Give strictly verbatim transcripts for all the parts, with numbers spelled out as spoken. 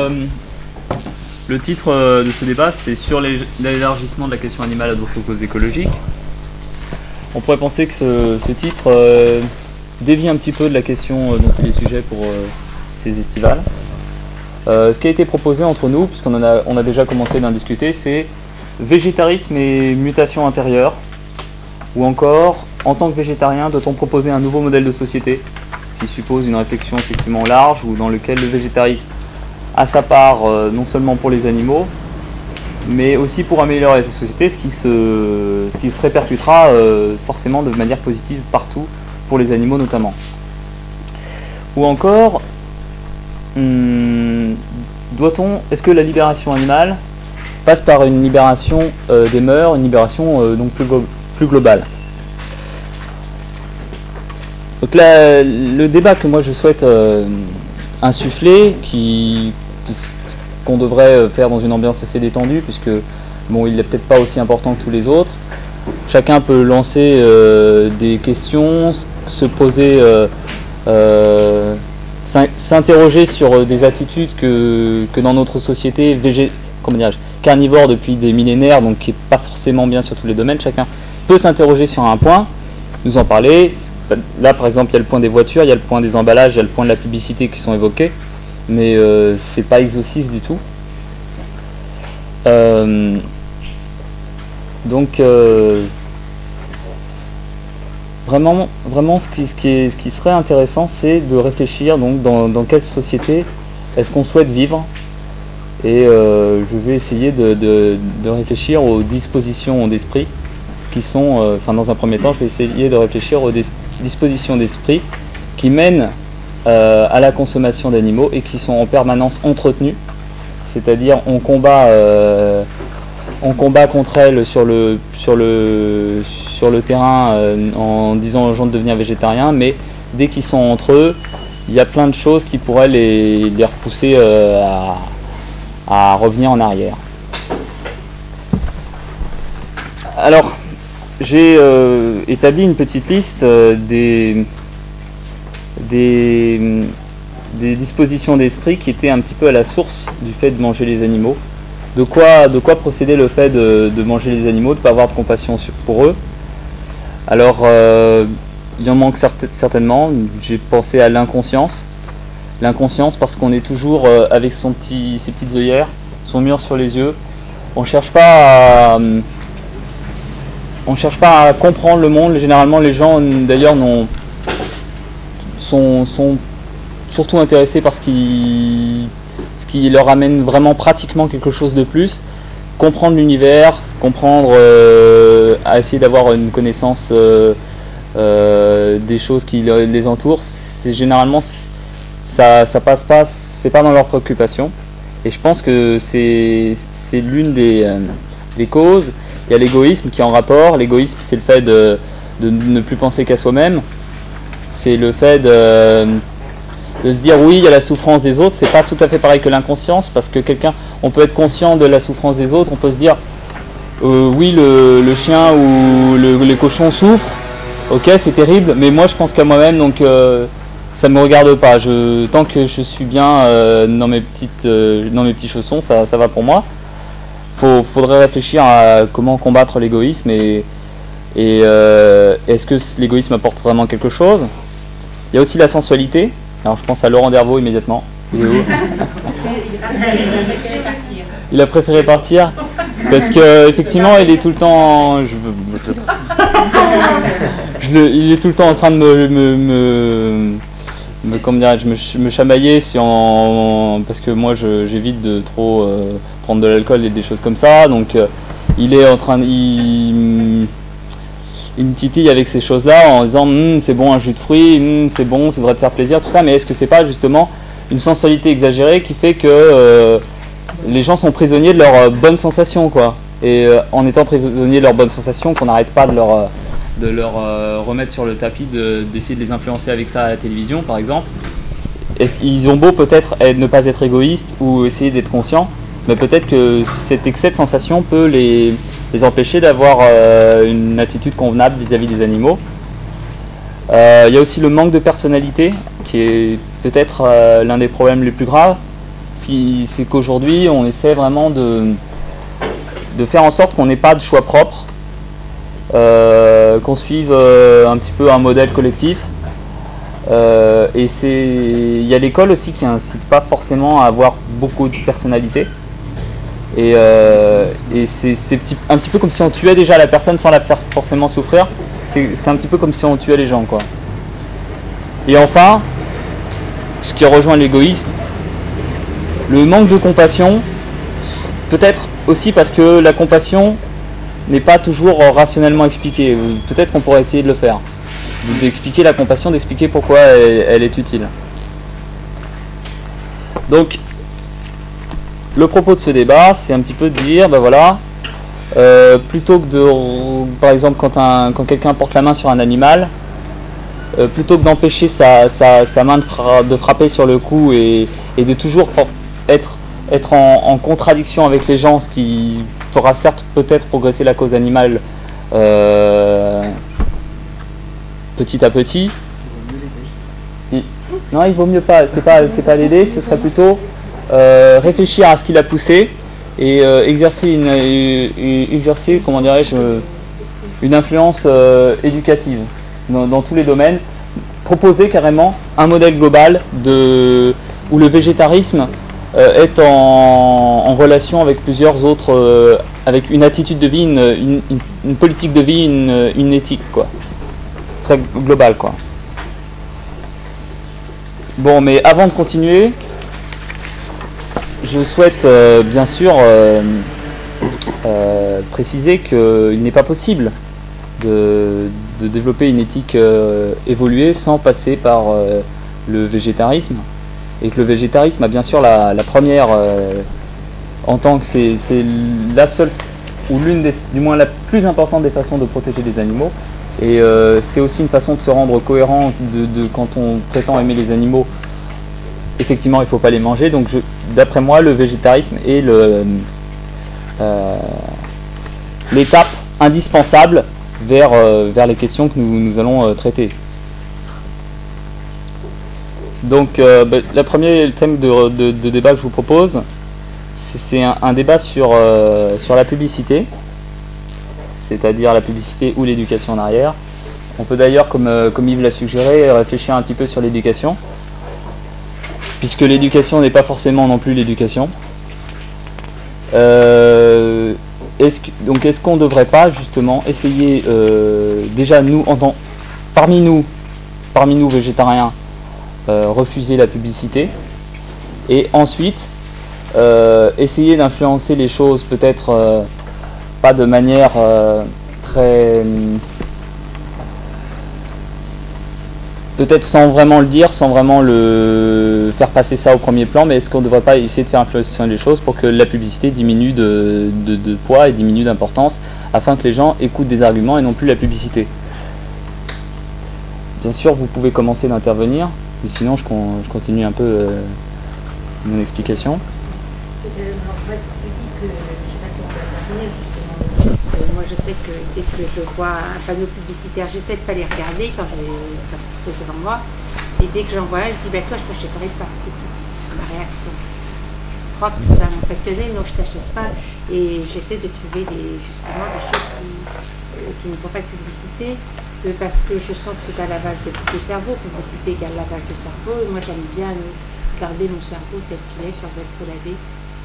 Euh, le titre euh, de ce débat, c'est sur l'élargissement de la question animale à d'autres causes écologiques. On pourrait penser que ce, ce titre euh, dévie un petit peu de la question euh, dont il est sujet pour euh, ces estivales. Euh, ce qui a été proposé entre nous, puisqu'on en a, on a déjà commencé d'en discuter, c'est végétarisme et mutation intérieure, ou encore, en tant que végétarien, doit-on proposer un nouveau modèle de société qui suppose une réflexion effectivement large, ou dans lequel le végétarisme a sa part euh, non seulement pour les animaux, mais aussi pour améliorer cette société, ce qui se, ce qui se répercutera euh, forcément de manière positive partout, pour les animaux notamment. Ou encore, hum, doit-on, est-ce que la libération animale passe par une libération euh, des mœurs, une libération euh, donc plus, glo- plus globale? Donc là, le débat que moi je souhaite euh, insuffler, qui, qui, qu'on devrait faire dans une ambiance assez détendue, puisque bon, il n'est peut-être pas aussi important que tous les autres. Chacun peut lancer euh, des questions, se poser, euh, euh, s'interroger sur des attitudes que, que dans notre société végé, comment dirais-je, carnivore depuis des millénaires, donc qui n'est pas forcément bien sur tous les domaines. Chacun peut s'interroger sur un point, nous en parler. Là, par exemple, il y a le point des voitures, il y a le point des emballages, il y a le point de la publicité qui sont évoqués, mais euh, c'est pas exhaustif du tout. Euh, donc, euh, vraiment, vraiment, ce qui, ce qui, est, ce qui serait intéressant, c'est de réfléchir donc dans, dans quelle société est-ce qu'on souhaite vivre. Et euh, je vais essayer de, de, de réfléchir aux dispositions d'esprit qui sont, euh, enfin dans un premier temps, je vais essayer de réfléchir aux dis- dispositions d'esprit qui mènent euh, à la consommation d'animaux et qui sont en permanence entretenues. C'est-à-dire on combat, euh, on combat contre elles sur le, sur le, sur le terrain euh, en disant aux gens de devenir végétariens, mais dès qu'ils sont entre eux, il y a plein de choses qui pourraient les, les repousser euh, à, à revenir en arrière. Alors, j'ai euh, établi une petite liste euh, des, des, des dispositions d'esprit qui étaient un petit peu à la source du fait de manger les animaux. De quoi, de quoi procéder le fait de, de manger les animaux, de ne pas avoir de compassion pour eux. Alors, euh, il en manque cert- certainement. J'ai pensé à l'inconscience. L'inconscience parce qu'on est toujours euh, avec son petit, ses petites œillères, son mur sur les yeux. On cherche pas à... On ne cherche pas à comprendre le monde. Généralement, les gens, d'ailleurs, non, sont, sont surtout intéressés par ce qui, ce qui leur amène vraiment pratiquement quelque chose de plus. Comprendre l'univers, comprendre, euh, à essayer d'avoir une connaissance euh, euh, des choses qui les entourent, c'est généralement ça, ça passe pas, c'est pas dans leurs préoccupations. Et je pense que c'est, c'est l'une des, euh, des causes. Il y a l'égoïsme qui est en rapport. L'égoïsme, c'est le fait de, de ne plus penser qu'à soi-même. C'est le fait de, de se dire oui, il y a la souffrance des autres. C'est pas tout à fait pareil que l'inconscience, parce que quelqu'un, on peut être conscient de la souffrance des autres. On peut se dire euh, oui, le, le chien ou le, les cochons souffrent. Ok, c'est terrible, mais moi je pense qu'à moi-même, donc euh, ça ne me regarde pas. Je, tant que je suis bien euh, dans, mes petites, euh, dans mes petits chaussons, ça, ça va pour moi. Il faudrait réfléchir à comment combattre l'égoïsme et, et euh, est-ce que l'égoïsme apporte vraiment quelque chose. Il y a aussi la sensualité. Alors je pense à Laurent Dervaux immédiatement. Il est où? Il a préféré partir parce que effectivement il est tout le temps. Je, je, je, il est tout le temps en train de me, me, me me, comment dirais-je, me, me chamailler sur, en, parce que moi je, j'évite de trop euh, prendre de l'alcool et des choses comme ça, donc euh, il est en train de, il, il me titille avec ces choses-là en disant hm, c'est bon un jus de fruits, hm, c'est bon, tu devrais te faire plaisir, tout ça, mais est-ce que c'est pas justement une sensualité exagérée qui fait que euh, les gens sont prisonniers de leurs euh, bonnes sensations, quoi, et euh, en étant prisonniers de leurs bonnes sensations, qu'on n'arrête pas de leur euh, de leur euh, remettre sur le tapis, de, d'essayer de les influencer avec ça à la télévision par exemple. Ils ont beau peut-être ne pas être égoïstes ou essayer d'être conscients, mais peut-être que cet excès de sensation peut les, les empêcher d'avoir euh, une attitude convenable vis-à-vis des animaux. Il euh, y a aussi le manque de personnalité qui est peut-être euh, l'un des problèmes les plus graves. c'est qu'aujourd'hui, on essaie vraiment de, de faire en sorte qu'on n'ait pas de choix propre, euh, qu'on suive euh, un petit peu un modèle collectif. Euh, et il y a l'école aussi qui n'incite pas forcément à avoir beaucoup de personnalité. Et, euh, et c'est un petit peu comme si on tuait déjà la personne sans la faire forcément souffrir. C'est un petit peu comme si on tuait les gens, quoi. Et enfin, ce qui rejoint l'égoïsme, le manque de compassion, peut-être aussi parce que la compassion n'est pas toujours rationnellement expliquée. Peut-être qu'on pourrait essayer de le faire. D'expliquer la compassion, d'expliquer pourquoi elle, elle est utile. Donc, le propos de ce débat, c'est un petit peu de dire, ben voilà, euh, plutôt que de, par exemple, quand, un, quand quelqu'un porte la main sur un animal, euh, plutôt que d'empêcher sa, sa, sa main de, fra de frapper sur le cou et, et de toujours être, être en, en contradiction avec les gens, ce qui fera certes peut-être progresser la cause animale euh, petit à petit. Il, non, il vaut mieux pas, c'est pas, c'est pas l'aider, ce serait plutôt euh, réfléchir à ce qui l'a poussé et euh, exercer une, une, exercer, comment dirais-je, une influence euh, éducative dans, dans tous les domaines. Proposer carrément un modèle global de, où le végétarisme euh, est en, en relation avec plusieurs autres, euh, avec une attitude de vie, une, une, une politique de vie, une, une éthique, quoi. Très globale, quoi. Bon, mais avant de continuer, je souhaite euh, bien sûr euh, euh, préciser qu'il n'est pas possible de, de développer une éthique euh, évoluée sans passer par euh, le végétarisme, et que le végétarisme a bien sûr la, la première, euh, en tant que c'est la seule, ou l'une des, du moins la plus importante des façons de protéger les animaux, et euh, c'est aussi une façon de se rendre cohérent de, de quand on prétend aimer les animaux. Effectivement, il ne faut pas les manger, donc d'après moi, le végétarisme est le euh, l'étape indispensable vers, euh, vers les questions que nous, nous allons euh, traiter. Donc, euh, bah, le premier thème de, de, de débat que je vous propose, c'est un, un débat sur, euh, sur la publicité, c'est-à-dire la publicité ou l'éducation en arrière. On peut d'ailleurs, comme, euh, comme Yves l'a suggéré, réfléchir un petit peu sur l'éducation, puisque l'éducation n'est pas forcément non plus l'éducation. Euh, est-ce que, donc est-ce qu'on ne devrait pas justement essayer, euh, déjà nous, en tant, parmi nous, parmi nous végétariens, euh, refuser la publicité, et ensuite euh, essayer d'influencer les choses peut-être euh, pas de manière euh, très... peut-être sans vraiment le dire, sans vraiment le faire passer ça au premier plan, mais est-ce qu'on ne devrait pas essayer de faire influencer les choses pour que la publicité diminue de, de, de poids et diminue d'importance, afin que les gens écoutent des arguments et non plus la publicité? Bien sûr, vous pouvez commencer d'intervenir, mais sinon je, con, je continue un peu euh, mon explication. Euh, alors, moi, si tu dis que, je ne sais pas si on peut intervenir justement, euh, moi je sais que dès que je vois un panneau publicitaire, j'essaie de ne pas les regarder quand c'est devant moi, et dès que j'en vois un, je dis, ben toi je t'achèterai pas, c'est tout, ma réaction. Je crois que tu vas m'impressionner, non je t'achète pas, et j'essaie de trouver des, justement des choses qui, euh, qui ne font pas de publicité, euh, parce que je sens que c'est un lavage de, de cerveau, publicité égale lavage de cerveau, et moi j'aime bien euh, garder mon cerveau tel qu'il est sans être lavé.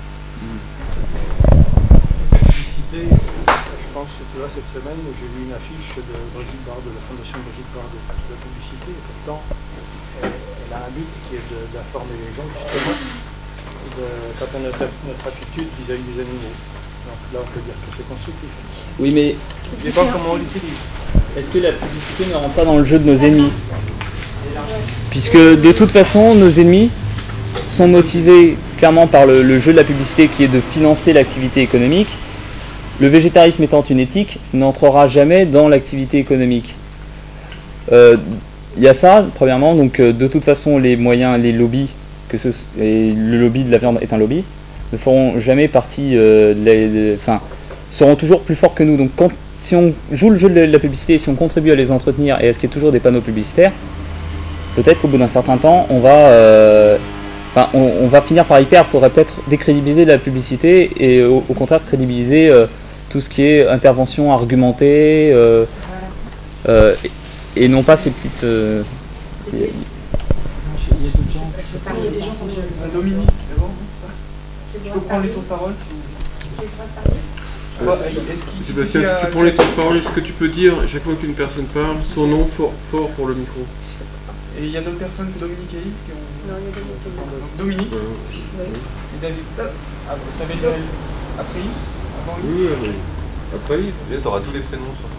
Publicité, je pense que là cette semaine j'ai vu une affiche de Brigitte Bardot, de la fondation Brigitte Bardot. La publicité, et pourtant elle, elle a un but qui est d'informer les gens justement de quant à notre, notre attitude vis-à-vis -vis des animaux. Donc là on peut dire que c'est constructif. Oui, mais ça dépend comment on l'utilise. Est-ce que la publicité ne rentre pas dans le jeu de nos ennemis? Puisque de toute façon nos ennemis sont motivés clairement par le, le jeu de la publicité, qui est de financer l'activité économique. Le végétarisme étant une éthique, n'entrera jamais dans l'activité économique. Il euh, y a ça, premièrement, donc euh, de toute façon les moyens, les lobbies, que ce, et le lobby de la viande est un lobby, ne feront jamais partie, euh, de la, enfin, seront toujours plus forts que nous. Donc quand, si on joue le jeu de la publicité, si on contribue à les entretenir et à ce qu'il y ait toujours des panneaux publicitaires, peut-être qu'au bout d'un certain temps, on va... Euh, enfin, on, on va finir par y perdre. Il faudrait peut-être décrédibiliser la publicité et au, au contraire crédibiliser euh, tout ce qui est intervention argumentée euh, euh, et, et non pas ces petites. Euh, Il y a d'autres gens. Il y a des gens comme je... Dominique, d'abord. Je peux prendre les tours de parole si vous voulez. Sébastien, si tu prends les temps de parole, est-ce que tu peux dire, chaque fois qu'une personne parle, son nom fort, fort pour le micro? Et il y a d'autres personnes que Dominique et Yves qui ont... Non, il y a Dominique et Yves. Donc Dominique euh, oui. Et David. Ah, t'avais le... Après Yves Avant Yves Oui, oui, après Yves. Là, t'auras tous les prénoms sur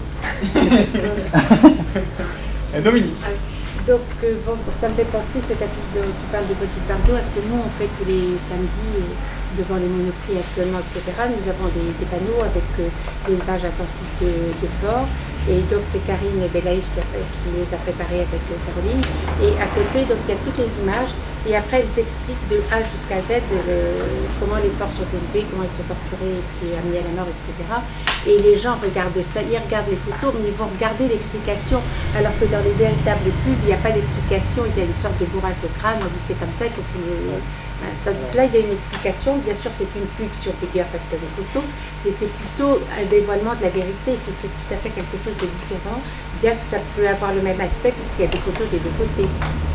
Et Dominique. Donc, euh, bon, ça me fait penser, cet appel de, tu parles de Brigitte Bardot, à ce que nous, on fait tous les samedis euh, devant les monoprix actuellement, et cetera. Nous avons des, des panneaux avec euh, l'élevage intensif de, de porc. Et donc, c'est Karine Belaïch qui, qui les a préparés avec euh, Caroline. Et à côté, donc, il y a toutes les images. Et après, elles expliquent de A jusqu'à Z euh, comment les porcs sont élevés, comment ils sont torturés et puis amenés à la mort, et cetera. Et les gens regardent ça, ils regardent les photos, mais ils vont regarder l'explication. Alors que dans les véritables pubs, il n'y a pas d'explication, il y a une sorte de bourrage de crâne, on dit c'est comme ça, il faut que le... Tandis que là, il y a une explication, bien sûr c'est une pub si on peut dire parce qu'il y a des photos, mais c'est plutôt un dévoilement de la vérité, c'est tout à fait quelque chose de différent, bien que ça peut avoir le même aspect puisqu'il y a des photos des deux côtés.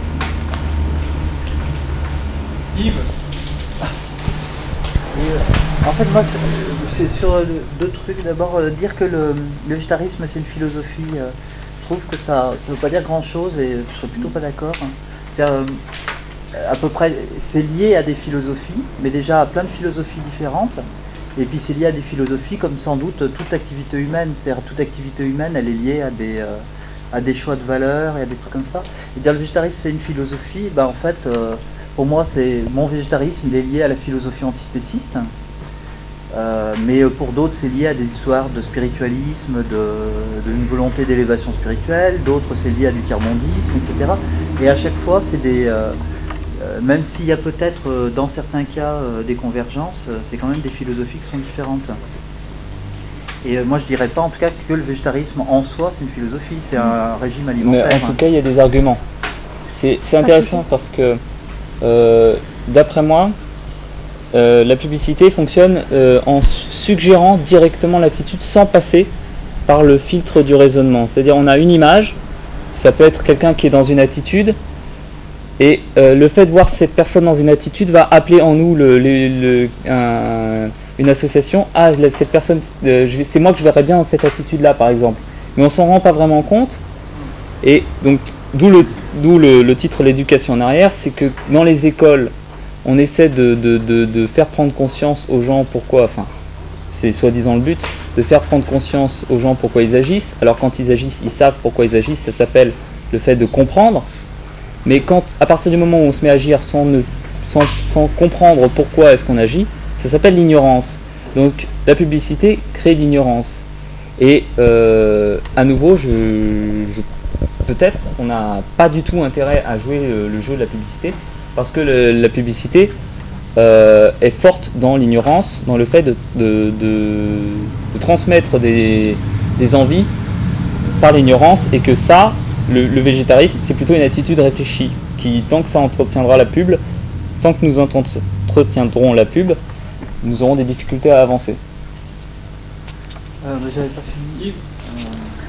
Yves. En fait, moi, c'est sur deux trucs. D'abord, euh, dire que le, le végétarisme, c'est une philosophie, euh, je trouve que ça ne veut pas dire grand-chose et je serais plutôt pas d'accord. C'est euh, à peu près, c'est lié à des philosophies, mais déjà à plein de philosophies différentes. Et puis c'est lié à des philosophies comme sans doute toute activité humaine. C'est-à-dire toute activité humaine, elle est liée à des, euh, à des choix de valeurs et à des trucs comme ça. Et dire le végétarisme, c'est une philosophie, ben, en fait... Euh, pour moi, c'est mon végétarisme, il est lié à la philosophie antispéciste, euh, mais pour d'autres, c'est lié à des histoires de spiritualisme, d'une volonté d'élévation spirituelle, d'autres, c'est lié à du tiers-mondisme, et cetera. Et à chaque fois, c'est des... Euh, euh, même s'il y a peut-être, euh, dans certains cas, euh, des convergences, euh, c'est quand même des philosophies qui sont différentes. Et euh, moi, je dirais pas, en tout cas, que le végétarisme en soi, c'est une philosophie, c'est un régime alimentaire. Mais en tout cas, il y a des arguments. C'est intéressant parce que Euh, d'après moi, euh, la publicité fonctionne euh, en suggérant directement l'attitude sans passer par le filtre du raisonnement. C'est-à-dire on a une image, ça peut être quelqu'un qui est dans une attitude, et euh, le fait de voir cette personne dans une attitude va appeler en nous le, le, le, un, une association. Ah, cette personne, euh, c'est moi que je verrais bien dans cette attitude-là, par exemple. Mais on s'en rend pas vraiment compte, et donc d'où le D'où le, le titre l'éducation en arrière, c'est que dans les écoles, on essaie de, de, de, de faire prendre conscience aux gens pourquoi, enfin, c'est soi-disant le but, de faire prendre conscience aux gens pourquoi ils agissent. Alors quand ils agissent, ils savent pourquoi ils agissent, ça s'appelle le fait de comprendre. Mais quand, à partir du moment où on se met à agir sans, ne, sans, sans comprendre pourquoi est-ce qu'on agit, ça s'appelle l'ignorance. Donc la publicité crée l'ignorance. Et euh, à nouveau, je, je peut-être qu'on n'a pas du tout intérêt à jouer le, le jeu de la publicité parce que le, la publicité euh, est forte dans l'ignorance, dans le fait de, de, de, de transmettre des, des envies par l'ignorance et que ça, le, le végétarisme, c'est plutôt une attitude réfléchie qui, tant que ça entretiendra la pub, tant que nous entretiendrons la pub, nous aurons des difficultés à avancer. Euh, mais j'avais pas fini. Yves. Euh...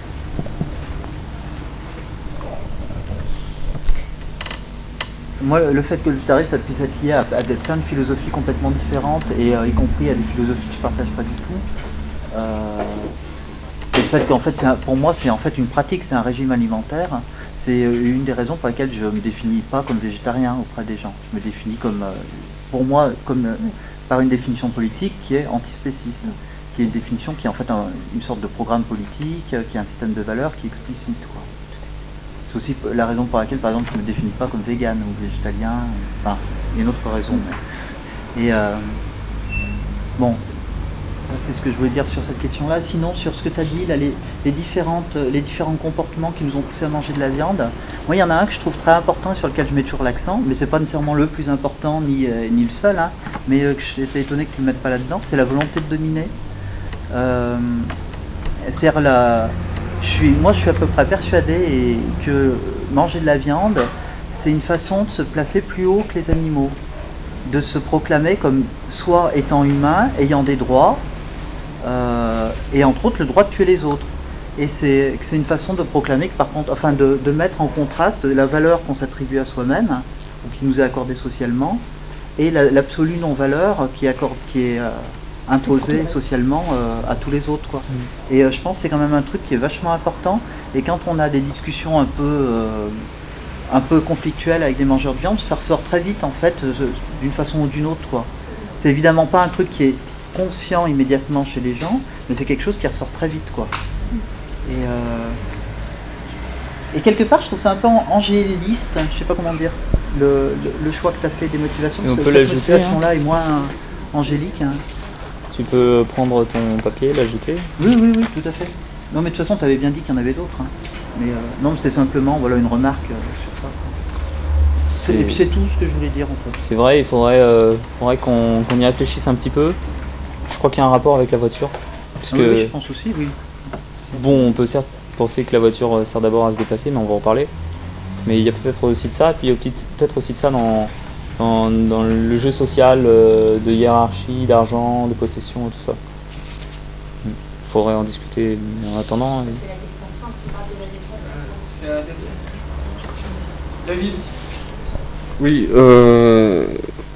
Moi, le fait que le végétarisme, ça puisse être lié à, à des, plein de philosophies complètement différentes, et euh, y compris à des philosophies que je ne partage pas du tout, euh, et le fait qu'en fait, un, pour moi, c'est en fait une pratique, c'est un régime alimentaire, c'est une des raisons pour lesquelles je ne me définis pas comme végétarien auprès des gens. Je me définis comme, euh, pour moi, comme, euh, par une définition politique qui est antispéciste, qui est une définition qui est en fait un, une sorte de programme politique, qui est un système de valeurs qui est explicite, quoi. C'est aussi la raison pour laquelle, par exemple, je ne me définis pas comme vegan ou végétalien. Enfin, il y a une autre raison. Mais... Et euh... bon, c'est ce que je voulais dire sur cette question-là. Sinon, sur ce que tu as dit, là, les, les, différentes, les différents comportements qui nous ont poussé à manger de la viande, moi, il y en a un que je trouve très important, sur lequel je mets toujours l'accent, mais c'est pas nécessairement le plus important, ni, euh, ni le seul, hein, mais euh, que j'étais étonné que tu ne le mettes pas là-dedans, c'est la volonté de dominer. Euh, c'est-à-dire la... Je suis, moi, je suis à peu près persuadé que manger de la viande, c'est une façon de se placer plus haut que les animaux. de se proclamer comme soit étant humain, ayant des droits, euh, et entre autres le droit de tuer les autres. Et c'est c'est une façon de proclamer que par contre, enfin de, de mettre en contraste la valeur qu'on s'attribue à soi-même, ou qui nous est accordée socialement, et la, l'absolue non-valeur qui, accorde, qui est euh, imposée socialement euh, à tous les autres, quoi. Mmh. Et euh, je pense que c'est quand même un truc qui est vachement important. Et quand on a des discussions un peu, euh, un peu conflictuelles avec des mangeurs de viande, ça ressort très vite en fait, euh, d'une façon ou d'une autre, quoi. C'est évidemment pas un truc qui est conscient immédiatement chez les gens, mais c'est quelque chose qui ressort très vite, quoi. Et, euh, et quelque part, je trouve ça un peu angéliste, je sais pas comment dire, le, le, le choix que tu as fait des motivations. Et on Cette peut l'ajouter, motivation-là hein. est moins angélique. Hein. Tu peux prendre ton papier, l'ajouter. Oui, oui, oui, tout à fait. Non, mais de toute façon, tu avais bien dit qu'il y en avait d'autres. Hein. Mais euh, non, c'était simplement voilà, une remarque euh, sur ça. Quoi. Et puis c'est tout ce que je voulais dire en fait. C'est vrai, il faudrait, euh, faudrait qu'on, qu'on y réfléchisse un petit peu. Je crois qu'il y a un rapport avec la voiture. Parce ah, que, oui, je pense aussi, oui. Bon, on peut certes penser que la voiture sert d'abord à se déplacer, mais on va en parler. Mais il y a peut-être aussi de ça, et puis il y a peut-être aussi de ça dans, dans, dans le jeu social euh, de hiérarchie, d'argent, de possession, tout ça. Il faudrait en discuter, mais en attendant... C'est la défense simple, tu parles de la défense. C'est la défense. David. Oui, euh...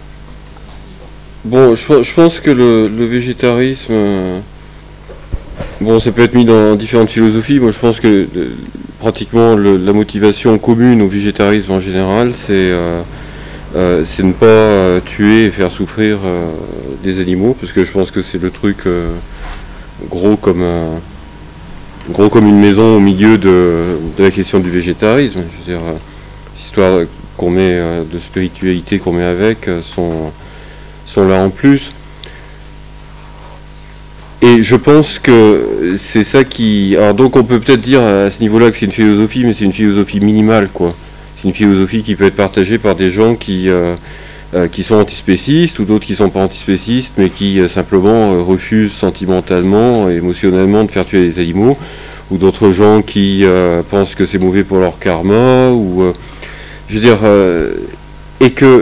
bon, je, je pense que le, le végétarisme, euh... bon, ça peut être mis dans différentes philosophies. Moi, je pense que le, pratiquement le, la motivation commune au végétarisme en général, c'est euh, euh, c'est ne pas euh, tuer et faire souffrir euh, des animaux, parce que je pense que c'est le truc euh, gros comme euh, gros comme une maison au milieu de, de la question du végétarisme. Je veux dire, euh, l'histoire qu'on met euh, de spiritualité qu'on met avec euh, sont sont là en plus. Et je pense que c'est ça qui... Alors donc on peut peut-être dire à ce niveau-là que c'est une philosophie, mais c'est une philosophie minimale, quoi. C'est une philosophie qui peut être partagée par des gens qui, euh, euh, qui sont antispécistes, ou d'autres qui ne sont pas antispécistes, mais qui euh, simplement euh, refusent sentimentalement, émotionnellement de faire tuer les animaux, ou d'autres gens qui euh, pensent que c'est mauvais pour leur karma, ou... Euh, je veux dire... Euh, et que...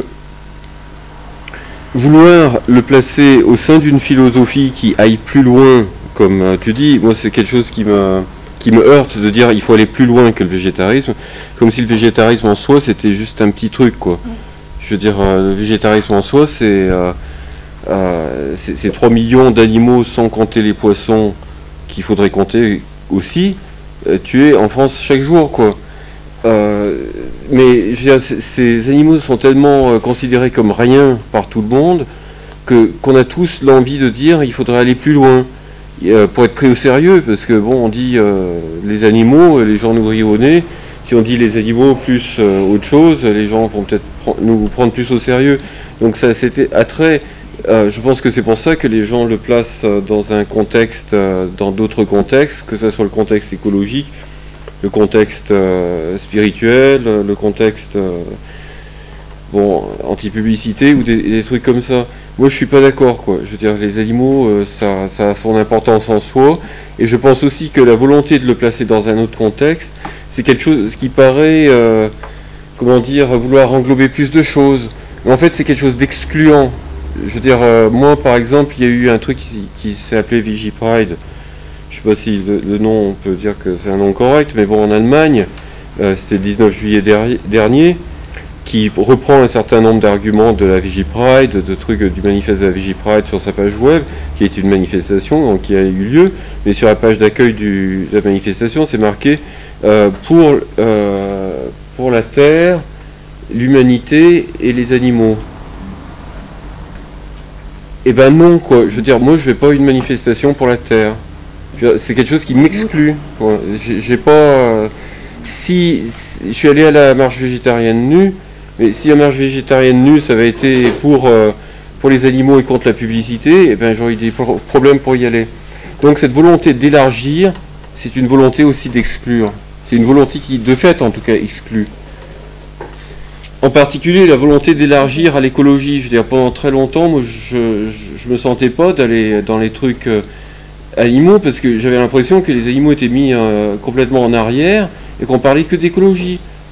Vouloir le placer au sein d'une philosophie qui aille plus loin, comme tu dis, moi c'est quelque chose qui me, qui me heurte de dire il faut aller plus loin que le végétarisme, comme si le végétarisme en soi c'était juste un petit truc, quoi. Je veux dire, le végétarisme en soi c'est euh, euh, c'est trois millions d'animaux sans compter les poissons qu'il faudrait compter aussi, euh, tués en France chaque jour, quoi. Euh, mais je veux dire, ces animaux sont tellement euh, considérés comme rien par tout le monde que qu'on a tous l'envie de dire il faudrait aller plus loin euh, pour être pris au sérieux, parce que bon, on dit euh, les animaux, les gens nous rient au nez. Si on dit les animaux plus euh, autre chose, les gens vont peut-être pr- nous prendre plus au sérieux. Donc ça, c'était attrait. Euh, je pense que c'est pour ça que les gens le placent dans un contexte, euh, dans d'autres contextes, que ce soit le contexte écologique, le contexte euh, spirituel, le contexte euh, bon, anti-publicité ou des, des trucs comme ça. Moi, je suis pas d'accord, quoi. Je veux dire, les animaux, euh, ça, ça a son importance en soi, et je pense aussi que la volonté de le placer dans un autre contexte, c'est quelque chose qui paraît, euh, comment dire, vouloir englober plus de choses. Mais en fait, c'est quelque chose d'excluant. Je veux dire, euh, moi, par exemple, il y a eu un truc qui, qui s'est appelé Vigipride. Je sais pas si le, le nom, on peut dire que c'est un nom correct, mais bon, en Allemagne, euh, c'était le dix-neuf juillet der- dernier, qui reprend un certain nombre d'arguments de la Vigipride, de trucs du manifeste de la Vigipride sur sa page web, qui est une manifestation donc, qui a eu lieu, mais sur la page d'accueil du, de la manifestation, c'est marqué euh, pour, euh, pour la Terre, l'humanité et les animaux. Eh ben non, quoi. Je veux dire, moi, je vais pas à une manifestation pour la Terre. C'est quelque chose qui m'exclut. Ouais, j'ai pas. Euh, si, si je suis allé à la marche végétarienne nue, mais si la marche végétarienne nue, ça avait été pour euh, pour les animaux et contre la publicité, eh ben j'aurais eu des pro problèmes pour y aller. Donc cette volonté d'élargir, c'est une volonté aussi d'exclure. C'est une volonté qui, de fait, en tout cas, exclut. En particulier, la volonté d'élargir à l'écologie. Je veux dire, pendant très longtemps, moi, je, je, je me sentais pas d'aller dans les trucs euh, animaux, parce que j'avais l'impression que les animaux étaient mis euh, complètement en arrière et qu'on parlait que d'écologie.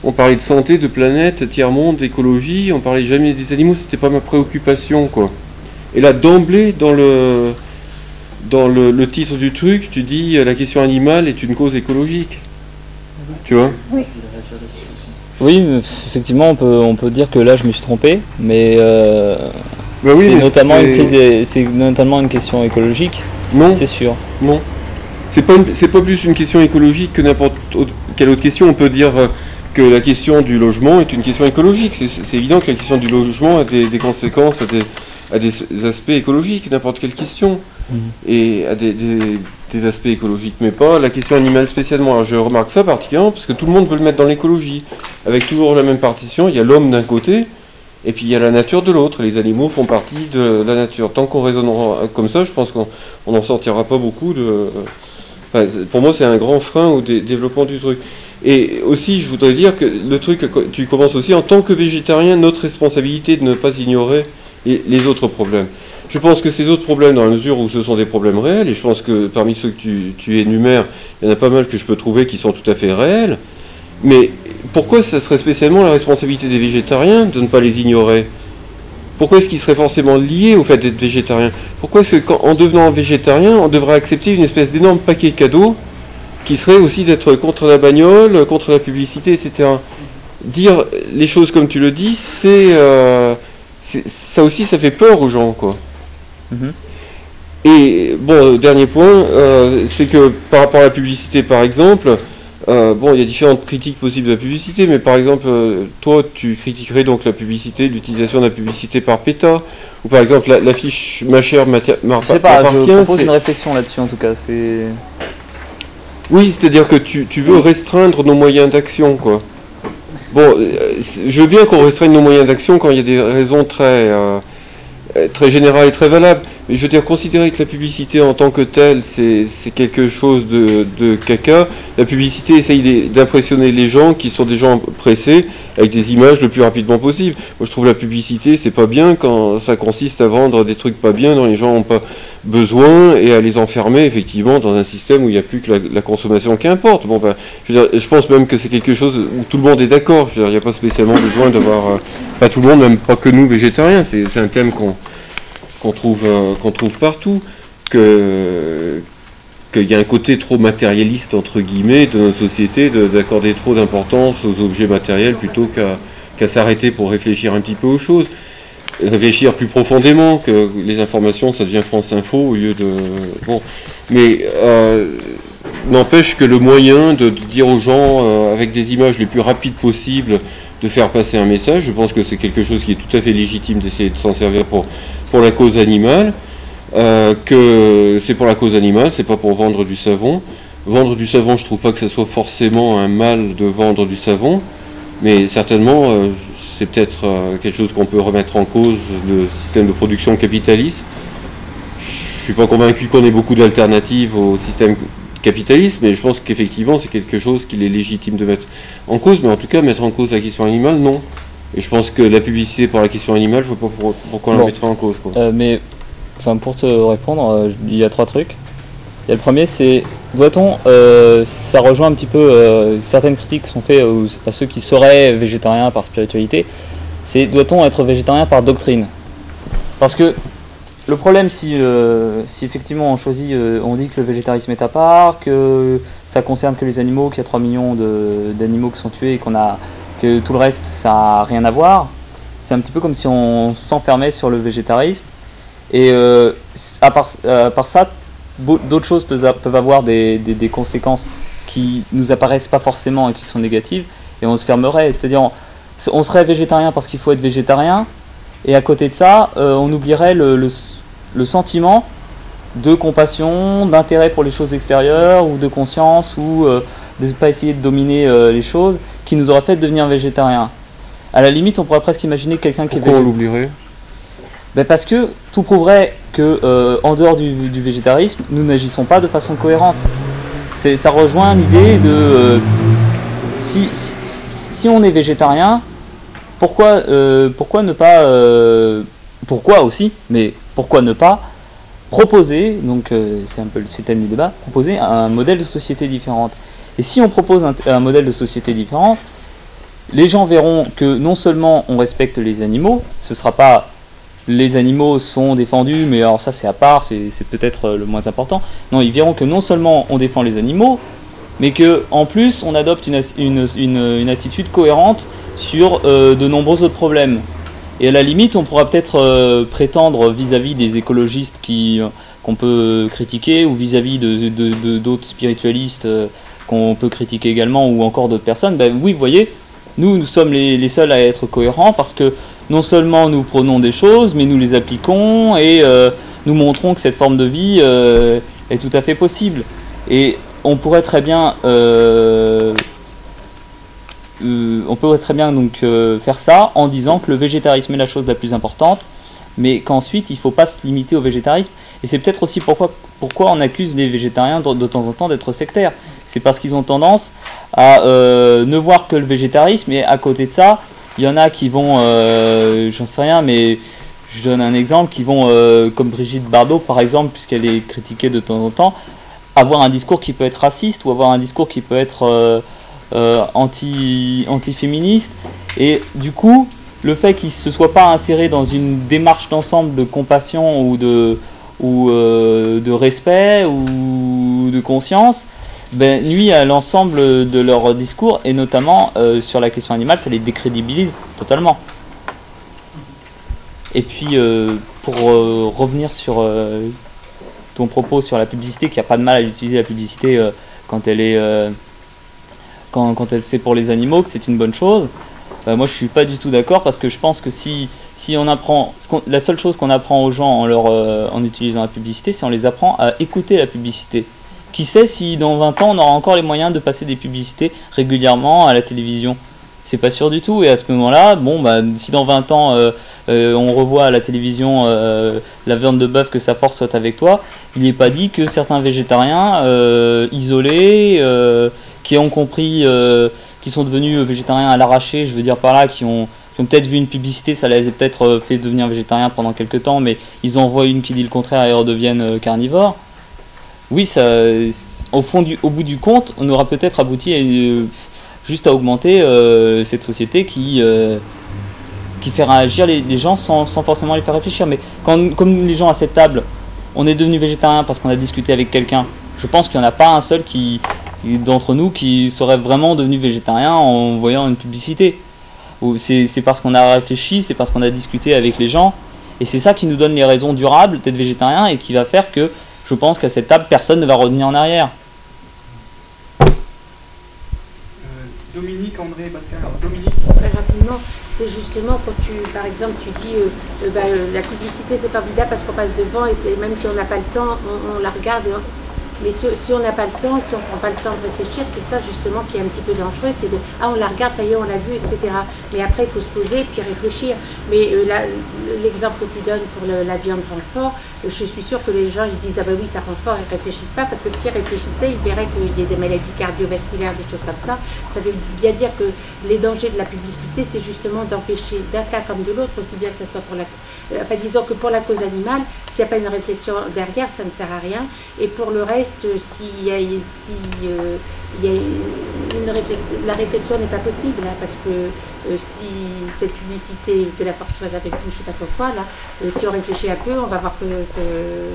on parlait de santé, de planète, tiers-monde, d'écologie, on parlait jamais des animaux, c'était pas ma préoccupation, quoi. Et là, d'emblée, dans le, dans le, le titre du truc, tu dis euh, la question animale est une cause écologique. Tu vois ? Oui. Oui, effectivement, on peut, on peut dire que là, je me suis trompé, mais, euh, bah oui, c'est, mais notamment c'est... Une prise, c'est notamment une question écologique, non, c'est sûr. Non. C'est pas, une, c'est pas plus une question écologique que n'importe autre, quelle autre question. On peut dire que la question du logement est une question écologique. C'est, c'est évident que la question du logement a des, des conséquences, a des, a des aspects écologiques, n'importe quelle question. Mmh. Et a des, des, des aspects écologiques, mais pas la question animale spécialement. Alors je remarque ça particulièrement parce que tout le monde veut le mettre dans l'écologie. Avec toujours la même partition, il y a l'homme d'un côté, et puis il y a la nature de l'autre. Les animaux font partie de la nature. Tant qu'on raisonnera comme ça, je pense qu'on n'en sortira pas beaucoup de... Enfin, pour moi, c'est un grand frein au dé- développement du truc. Et aussi, je voudrais dire que le truc, tu commences aussi en tant que végétarien, notre responsabilité de ne pas ignorer les, les autres problèmes. Je pense que ces autres problèmes, dans la mesure où ce sont des problèmes réels, et je pense que parmi ceux que tu, tu énumères, il y en a pas mal que je peux trouver qui sont tout à fait réels, mais pourquoi ça serait spécialement la responsabilité des végétariens de ne pas les ignorer ? Pourquoi est-ce qu'ils seraient forcément liés au fait d'être végétarien ? Pourquoi est-ce qu'en devenant végétarien, on devrait accepter une espèce d'énorme paquet cadeau qui serait aussi d'être contre la bagnole, contre la publicité, et cetera. Dire les choses comme tu le dis, c'est, euh, c'est ça aussi, ça fait peur aux gens, quoi. Mm-hmm. Et bon, dernier point, euh, c'est que par rapport à la publicité, par exemple, euh, bon, il y a différentes critiques possibles de la publicité, mais par exemple, euh, toi, tu critiquerais donc la publicité, l'utilisation de la publicité par PETA, ou par exemple la, la fiche ma chère m'appartient. Je sais pas, je propose c'est... une réflexion là-dessus en tout cas. C'est... Oui, c'est-à-dire que tu, tu veux restreindre nos moyens d'action, quoi. Bon, je veux bien qu'on restreigne nos moyens d'action quand il y a des raisons très, euh, très générales et très valables. Mais je veux dire, considérer que la publicité en tant que telle, c'est, c'est quelque chose de, de caca. La publicité essaye d'impressionner les gens qui sont des gens pressés avec des images le plus rapidement possible. Moi, je trouve la publicité, c'est pas bien quand ça consiste à vendre des trucs pas bien dont les gens n'ont pas besoin et à les enfermer effectivement dans un système où il n'y a plus que la, la consommation qui importe. Bon, ben, je, veux dire, je pense même que c'est quelque chose où tout le monde est d'accord. Je veux dire, il n'y a pas spécialement besoin d'avoir... Euh, pas tout le monde, même pas que nous, végétariens. C'est, c'est un thème qu'on... qu'on trouve, euh, qu'on trouve partout, que, qu'il y a un côté trop matérialiste, entre guillemets, de notre société, de, d'accorder trop d'importance aux objets matériels plutôt qu'à, qu'à s'arrêter pour réfléchir un petit peu aux choses, réfléchir plus profondément, que les informations, ça devient France Info au lieu de... Bon, mais euh, n'empêche que le moyen de, de dire aux gens, euh, avec des images les plus rapides possibles, de faire passer un message, je pense que c'est quelque chose qui est tout à fait légitime d'essayer de s'en servir pour... pour la cause animale, euh, que c'est pour la cause animale, c'est pas pour vendre du savon. Vendre du savon, je trouve pas que ce soit forcément un mal de vendre du savon, mais certainement, euh, c'est peut-être euh, quelque chose qu'on peut remettre en cause, le système de production capitaliste. Je suis pas convaincu qu'on ait beaucoup d'alternatives au système capitaliste, mais je pense qu'effectivement, c'est quelque chose qu'il est légitime de mettre en cause, mais en tout cas, mettre en cause la question animale, non. Et je pense que la publicité pour la question animale, je vois pas pour, pourquoi on bon. la mettrait en cause, quoi. Euh, mais, enfin, pour te répondre, euh, il y a trois trucs. Il y a le premier, c'est, doit-on, euh, ça rejoint un petit peu, euh, certaines critiques sont faites aux, à ceux qui seraient végétariens par spiritualité, c'est, doit-on être végétarien par doctrine ? Parce que, le problème, si, euh, si effectivement on choisit, euh, on dit que le végétarisme est à part, que ça concerne que les animaux, qu'il y a trois millions de, d'animaux qui sont tués et qu'on a, que tout le reste, ça n'a rien à voir, c'est un petit peu comme si on s'enfermait sur le végétarisme. Et euh, à, part, à part ça, d'autres choses peuvent, peuvent avoir des, des, des conséquences qui nous apparaissent pas forcément et qui sont négatives, et on se fermerait. C'est-à-dire, on, on serait végétarien parce qu'il faut être végétarien, et à côté de ça, euh, on oublierait le, le, le sentiment de compassion, d'intérêt pour les choses extérieures, ou de conscience, ou euh, de ne pas essayer de dominer euh, les choses, qui nous aurait fait devenir végétarien. À la limite, on pourrait presque imaginer quelqu'un qui est végétarien. Pourquoi on l'oublierait ? Ben parce que tout prouverait que, euh, en dehors du, du végétarisme, nous n'agissons pas de façon cohérente. C'est, ça rejoint l'idée de euh, si, si, si on est végétarien, pourquoi, euh, pourquoi ne pas, euh, pourquoi aussi, mais pourquoi ne pas proposer, donc euh, c'est un peu le thème du débat, proposer un modèle de société différente. Et si on propose un, un modèle de société différente, les gens verront que non seulement on respecte les animaux, ce sera pas les animaux sont défendus, mais alors ça c'est à part, c'est, c'est peut-être le moins important. Non, ils verront que non seulement on défend les animaux, mais que en plus on adopte une, une, une, une attitude cohérente sur euh, de nombreux autres problèmes. Et à la limite, on pourra peut-être euh, prétendre vis-à-vis des écologistes qui, qu'on peut critiquer, ou vis-à-vis de, de, de, d'autres spiritualistes euh, qu'on peut critiquer également, ou encore d'autres personnes, ben oui, vous voyez, nous, nous sommes les, les seuls à être cohérents, parce que non seulement nous prenons des choses, mais nous les appliquons, et euh, nous montrons que cette forme de vie euh, est tout à fait possible. Et on pourrait très bien... Euh, Euh, on peut très bien donc euh, faire ça en disant que le végétarisme est la chose la plus importante, mais qu'ensuite il ne faut pas se limiter au végétarisme. Et c'est peut-être aussi pourquoi, pourquoi on accuse les végétariens de, de temps en temps d'être sectaires. C'est parce qu'ils ont tendance à euh, ne voir que le végétarisme, et à côté de ça, il y en a qui vont, euh, j'en sais rien, mais je donne un exemple, qui vont, euh, comme Brigitte Bardot par exemple, puisqu'elle est critiquée de temps en temps, avoir un discours qui peut être raciste, ou avoir un discours qui peut être... Euh, Euh, anti, anti-féministe, et du coup le fait qu'il ne se soit pas inséré dans une démarche d'ensemble de compassion ou de, ou, euh, de respect ou de conscience, ben, nuit à l'ensemble de leur discours, et notamment euh, sur la question animale, ça les décrédibilise totalement. Et puis euh, pour euh, revenir sur euh, ton propos sur la publicité, qu'il n'y a pas de mal à utiliser la publicité euh, quand elle est euh, Quand, quand c'est pour les animaux, que c'est une bonne chose, bah moi je suis pas du tout d'accord, parce que je pense que si, si on apprend, ce qu'on, la seule chose qu'on apprend aux gens en, leur, euh, en utilisant la publicité, c'est on les apprend à écouter la publicité. Qui sait si dans vingt ans on aura encore les moyens de passer des publicités régulièrement à la télévision? C'est pas sûr du tout, et à ce moment-là, bon bah si dans vingt ans euh, euh, on revoit à la télévision euh, la viande de bœuf, que sa force soit avec toi, il n'est pas dit que certains végétariens euh, isolés, euh, qui ont compris, euh, qui sont devenus végétariens à l'arraché, je veux dire par là, qui ont, qui ont peut-être vu une publicité, ça les a peut-être fait devenir végétariens pendant quelques temps, mais ils en voient une qui dit le contraire et redeviennent carnivores. Oui, ça, au, fond du, au bout du compte, on aura peut-être abouti à, euh, juste à augmenter euh, cette société qui, euh, qui fait réagir les, les gens sans, sans forcément les faire réfléchir. Mais quand, comme les gens à cette table, on est devenu végétarien parce qu'on a discuté avec quelqu'un, je pense qu'il n'y en a pas un seul qui, d'entre nous qui serait vraiment devenu végétarien en voyant une publicité. C'est, c'est parce qu'on a réfléchi, c'est parce qu'on a discuté avec les gens, et c'est ça qui nous donne les raisons durables d'être végétarien, et qui va faire que je pense qu'à cette table, personne ne va revenir en arrière. Euh, Dominique, André, Pascal. Alors, Dominique. Très rapidement, c'est justement quand tu, par exemple, tu dis euh, euh, bah, la publicité c'est formidable parce qu'on passe devant, et c'est, même si on n'a pas le temps, on, on la regarde. Et on, mais si, si on n'a pas le temps, si on ne prend pas le temps de réfléchir, c'est ça justement qui est un petit peu dangereux, c'est de ah on la regarde, ça y est, on l'a vu, et cetera. Mais après il faut se poser puis réfléchir. Mais euh, là, l'exemple que tu donnes pour le, la viande renfort, euh, je suis sûre que les gens ils disent ah ben oui ça renfort, ils ne réfléchissent pas, parce que s'ils réfléchissaient, ils verraient qu'il y a des maladies cardiovasculaires, des choses comme ça. Ça veut bien dire que les dangers de la publicité, c'est justement d'empêcher d'un cas comme de l'autre, aussi bien que ce soit pour la, euh, enfin disons que pour la cause animale, s'il n'y a pas une réflexion derrière, ça ne sert à rien. Et pour le reste, s'il y a, si, euh, il y a une réflexion, la réflexion n'est pas possible, hein, parce que euh, si cette publicité, que la force soit avec vous, je ne sais pas pourquoi, là, euh, si on réfléchit un peu, on va voir que, que,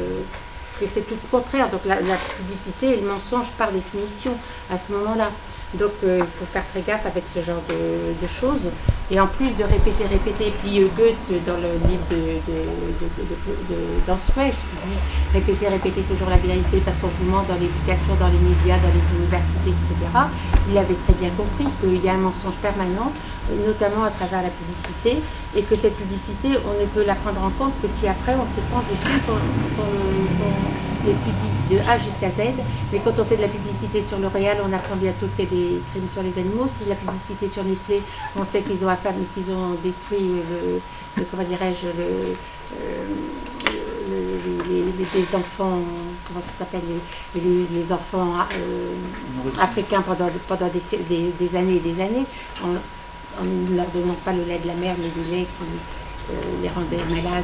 que c'est tout le contraire. Donc la, la publicité est le mensonge par définition à ce moment-là. Donc euh, il faut faire très gaffe avec ce genre de, de choses. Et en plus de répéter, répéter, puis euh, Goethe, dans le livre de, de, de, de, de, d'Answey, dit répéter, répéter toujours la vérité, parce qu'on vous ment dans l'éducation, dans les médias, dans les universités, et cetera. Il avait très bien compris qu'il y a un mensonge permanent, notamment à travers la publicité, et que cette publicité, on ne peut la prendre en compte que si après on se penche dessus, qu'on, qu'on, qu'on l'étudie de A jusqu'à Z. Mais quand on fait de la publicité sur L'Oréal, on apprend bientôt qu'il y a des crimes sur les animaux. Si la publicité sur Nestlé, on sait qu'ils ont, qu'ils ont détruit le, le comment dirais-je, le, euh, le, les, les, les enfants, comment ça s'appelle, les, les, les enfants euh, africains pendant, pendant des, des, des années et des années, en, en ne leur donnant pas le lait de la mère, mais du lait qui euh, les rendait malades.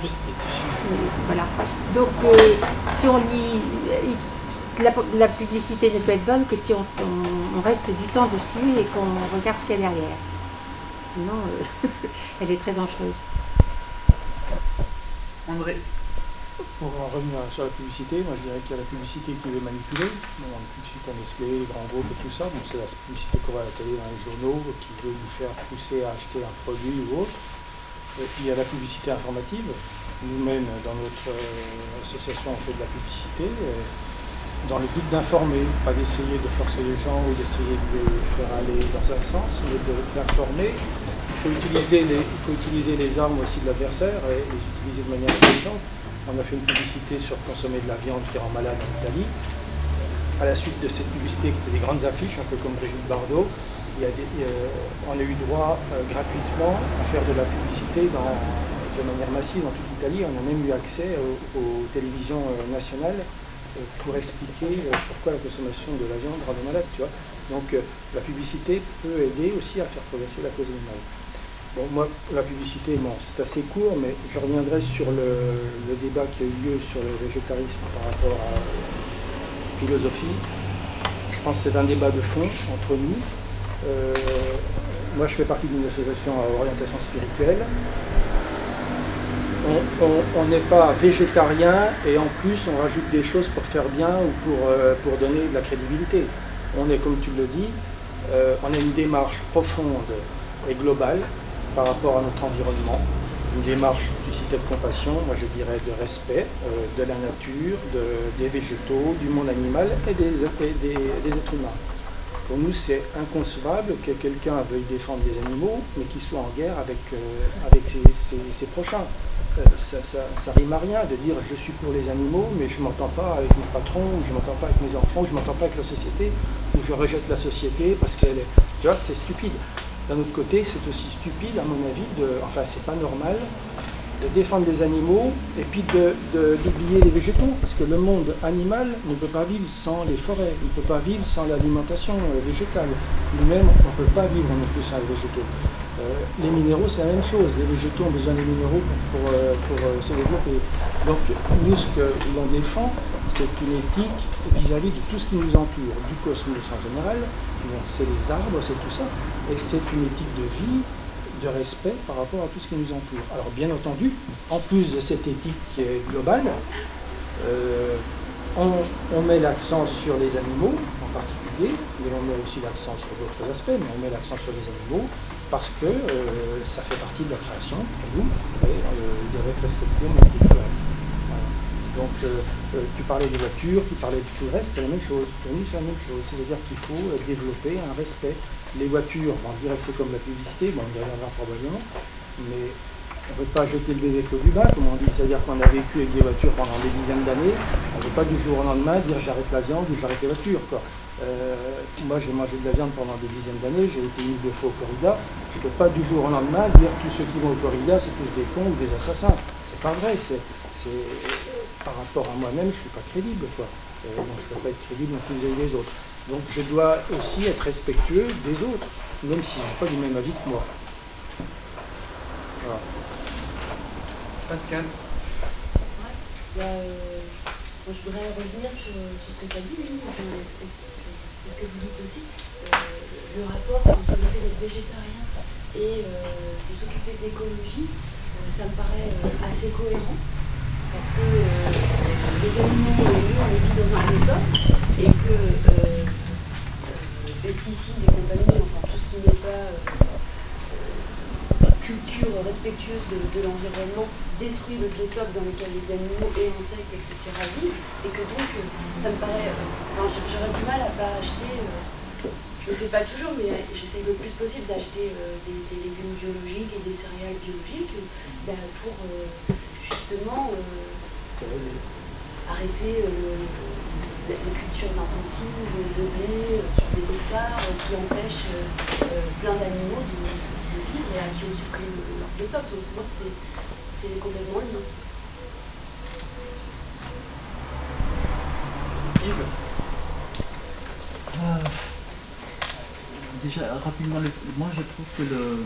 Voilà. Donc, euh, si on lit, la, la publicité ne peut être bonne que si on, on, on reste du temps dessus et qu'on regarde ce qu'il y a derrière. sinon euh, elle est très dangereuse. André. Pour en revenir sur la publicité, moi je dirais qu'il y a la publicité qui veut manipuler. Bon, on est tout de suite à Nestlé, les grands groupes et tout ça, donc c'est la publicité qu'on voit à la télé dans les journaux, qui veut vous faire pousser à acheter un produit ou autre. Et puis il y a la publicité informative. Nous-mêmes, dans notre euh, association, on fait de la publicité, euh, dans le but d'informer, pas d'essayer de forcer les gens ou d'essayer de les faire aller dans un sens, mais d'informer. Il faut utiliser les, il faut utiliser les armes aussi de l'adversaire et les utiliser de manière intelligente. On a fait une publicité sur consommer de la viande qui rend malade en Italie. À la suite de cette publicité, qui étaient des grandes affiches, un peu comme Brigitte Bardot, il y a des, euh, on a eu droit euh, gratuitement à faire de la publicité dans, de manière massive dans toute l'Italie. On a même eu accès aux, aux télévisions euh, nationales euh, pour expliquer euh, pourquoi la consommation de la viande rend malade. Tu vois. Donc euh, la publicité peut aider aussi à faire progresser la cause animale. Bon, moi, la publicité, bon, c'est assez court, mais je reviendrai sur le, le débat qui a eu lieu sur le végétarisme par rapport à la philosophie. Je pense que c'est un débat de fond entre nous. Euh, moi, je fais partie d'une association à orientation spirituelle. On n'est pas végétarien et en plus, on rajoute des choses pour faire bien ou pour, euh, pour donner de la crédibilité. On est, comme tu le dis, euh, on a une démarche profonde et globale par rapport à notre environnement, une démarche, tu citais de compassion, moi je dirais de respect euh, de la nature, de, des végétaux, du monde animal et des, et des, des êtres humains. Pour nous, c'est inconcevable que quelqu'un veuille défendre des animaux, mais qu'il soit en guerre avec, euh, avec ses, ses, ses prochains. Euh, ça, ça, ça rime à rien de dire je suis pour les animaux, mais je ne m'entends pas avec mes patrons, ou je ne m'entends pas avec mes enfants, ou je ne m'entends pas avec la société, ou je rejette la société parce qu'elle est... Tu vois, c'est stupide. D'un autre côté, c'est aussi stupide, à mon avis, de, enfin, c'est pas normal de défendre les animaux et puis de, de, d'oublier les végétaux, parce que le monde animal ne peut pas vivre sans les forêts, il ne peut pas vivre sans l'alimentation végétale. Nous-mêmes, on ne peut pas vivre non plus sans les végétaux. Euh, les minéraux, c'est la même chose. Les végétaux ont besoin des minéraux pour, pour, pour, pour se développer. Donc, nous, ce que l'on défend, c'est une éthique vis-à-vis de tout ce qui nous entoure, du cosmos en général. Bon, c'est les arbres, c'est tout ça. Et c'est une éthique de vie, de respect par rapport à tout ce qui nous entoure. Alors, bien entendu, en plus de cette éthique qui est globale, euh, on, on met l'accent sur les animaux en particulier, mais on met aussi l'accent sur d'autres aspects, mais on met l'accent sur les animaux parce que euh, ça fait partie de la création pour nous et euh, ils doivent être respectés en même titre que le reste. Voilà. Donc, euh, euh, tu parlais des voitures, tu parlais de tout le reste, c'est la même chose. Pour nous, c'est la même chose. C'est-à-dire qu'il faut euh, développer un respect. Les voitures, bon, on dirait que c'est comme la publicité, bon, on y reviendra probablement, mais on ne peut pas jeter le bébé avec l'eau du bain, comme on dit. C'est-à-dire qu'on a vécu avec des voitures pendant des dizaines d'années. On ne peut pas du jour au lendemain dire j'arrête la viande ou j'arrête les voitures, quoi. Euh, moi, j'ai mangé de la viande pendant des dizaines d'années, j'ai été une ou deux fois au corrida. Je ne peux pas du jour au lendemain dire tous ceux qui vont au corrida, c'est tous des cons ou des assassins. C'est pas vrai. C'est, c'est... Par rapport à moi-même, je ne suis pas crédible, quoi. Euh, donc, je ne peux pas être crédible non plus vis-à-vis des autres. Donc, je dois aussi être respectueux des autres, même s'ils n'ont pas du même avis que moi. Voilà. Pascal. Ouais. Bah, euh, moi, je voudrais revenir sur, sur ce que tu as dit, Lily. Enfin, c'est, c'est ce que vous dites aussi. Euh, le rapport entre le fait d'être végétarien et euh, de s'occuper d'écologie, euh, ça me paraît euh, assez cohérent. Parce que euh, les animaux, nous, on vit dans un biotope et que euh, euh, pesticides et compagnie, enfin tout ce qui n'est pas euh, culture respectueuse de, de l'environnement détruit le biotope dans lequel les animaux et insectes, et cetera vivent, et que donc euh, ça me paraît, euh, enfin, j'aurais du mal à pas acheter, euh, je ne le fais pas toujours, mais j'essaie le plus possible d'acheter euh, des, des légumes biologiques et des céréales biologiques euh, bah, pour euh, justement euh, arrêter euh, les cultures intensives de blé euh, sur des hectares euh, qui empêchent euh, plein d'animaux de, de vivre et à qui on supprime leur biotope. Donc pour moi, c'est, c'est complètement lié. Yves euh, Déjà, rapidement, le, moi je trouve que le...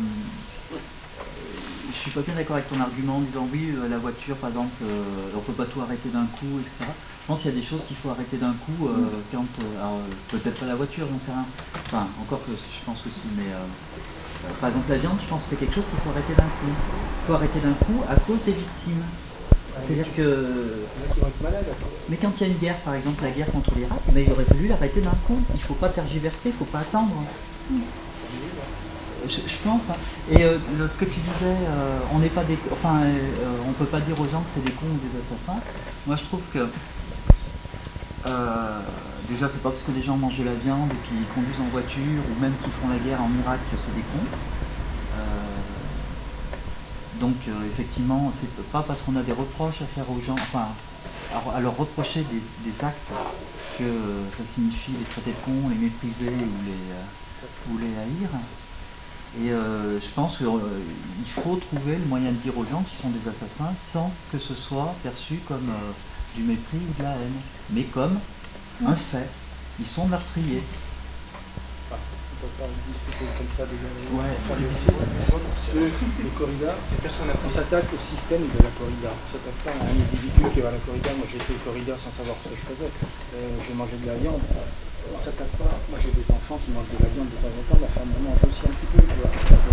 Je suis pas bien d'accord avec ton argument en disant oui, la voiture par exemple, euh, on peut pas tout arrêter d'un coup, et cetera. Je pense qu'il y a des choses qu'il faut arrêter d'un coup euh, quand, euh, alors, peut-être pas la voiture, j'en sais rien. Enfin, encore que je pense que si, mais euh, Euh, par exemple, la viande, je pense que c'est quelque chose qu'il faut arrêter d'un coup. Il faut arrêter d'un coup à cause des victimes. C'est-à-dire que... Il y en a qui vont être malades. Mais quand il y a une guerre, par exemple la guerre contre l'Irak, mais il aurait fallu l'arrêter d'un coup. Il ne faut pas tergiverser, il ne faut pas attendre. Je, je pense. Hein. Et euh, le, ce que tu disais, euh, on n'est pas des, enfin, euh, on peut pas dire aux gens que c'est des cons ou des assassins. Moi, je trouve que euh, déjà, c'est pas parce que les gens mangent de la viande et qu'ils conduisent en voiture ou même qu'ils font la guerre en Irak que c'est des cons. Euh, donc, euh, effectivement, c'est pas parce qu'on a des reproches à faire aux gens, enfin, à, à leur reprocher des, des actes que ça signifie les traiter de cons, les mépriser ou les, euh, ou les haïr. Et euh, je pense qu'il euh, faut trouver le moyen de dire aux gens qu'ils sont des assassins sans que ce soit perçu comme euh, du mépris ou de la haine, mais comme un fait. Ils sont meurtriers. On ne peut pas discuter comme ça déjà. Ouais, c'est difficile. Parce que les corridas, on s'attaque au système de la corrida. On ne s'attaque pas à un individu qui va à la corrida. Moi j'ai fait le corrida sans savoir ce que je faisais. Euh, j'ai mangé de la viande. On ne s'attaque pas. Moi j'ai des enfants qui mangent de la viande de temps en temps. Ma femme en mange aussi un petit peu. Tu vois.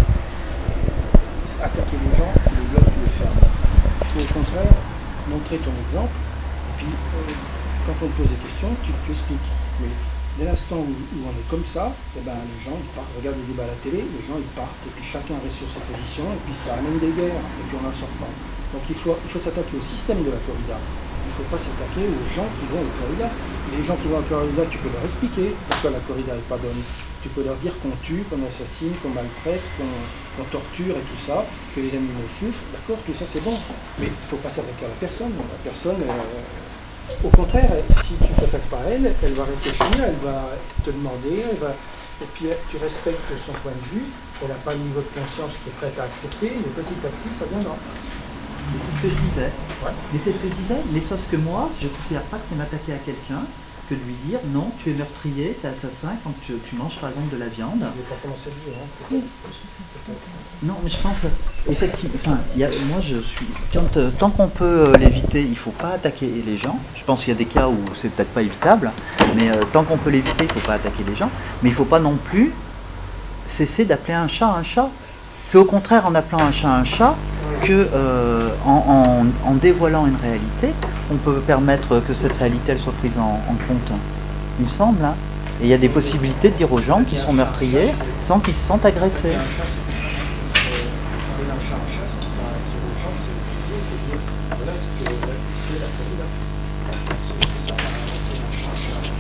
Attaquer les gens, tu les bloques, tu les fermes. Il faut au contraire montrer ton exemple. Et puis euh, quand on te pose des questions, tu, tu expliques. Mais dès l'instant où, où on est comme ça, eh ben, les gens ils partent, regardent les débats à la télé, les gens ils partent, et puis chacun reste sur ses positions, et puis ça amène des guerres, et puis on n'en sort pas. Donc il faut, il faut s'attaquer au système de la corrida. Il ne faut pas s'attaquer aux gens qui vont au corrida. Les gens qui vont au corrida, tu peux leur expliquer pourquoi la corrida n'est pas bonne. Tu peux leur dire qu'on tue, qu'on assassine, qu'on maltraite, qu'on qu'on torture et tout ça, que les animaux souffrent, d'accord, tout ça c'est bon. Mais il ne faut pas s'attaquer à la personne. La personne, euh, au contraire, si tu ne t'attaques pas à elle, elle va réfléchir, elle va te demander, elle va... et puis tu respectes son point de vue, elle n'a pas un niveau de conscience qui est prête à accepter, mais petit à petit ça viendra. C'est ce que je disais. Ouais. Mais c'est ce que je disais, mais sauf que moi, je ne considère pas que c'est m'attaquer à quelqu'un que de lui dire non, tu es meurtrier, tu es assassin quand tu, tu manges par exemple de la viande. Je vais pas commencer à dire, hein. Oui. Non, mais je pense, effectivement, enfin, y a, moi je suis, quand, euh, tant qu'on peut euh, l'éviter, il ne faut pas attaquer les gens. Je pense qu'il y a des cas où c'est peut-être pas évitable, mais euh, tant qu'on peut l'éviter, il ne faut pas attaquer les gens. Mais il ne faut pas non plus cesser d'appeler un chat un chat. C'est au contraire en appelant un chat un chat que, euh, en, en, en dévoilant une réalité, on peut permettre que cette réalité elle soit prise en, en compte, il me semble. Hein. Et il y a des possibilités de dire aux gens qui sont meurtriers sans qu'ils se sentent agressés. Un chat, c'est appeler un chat un chat, c'est pas dire aux gens, c'est dire, c'est dire voilà ce que ce qu'est la corrida. C'est ça, appeler un chat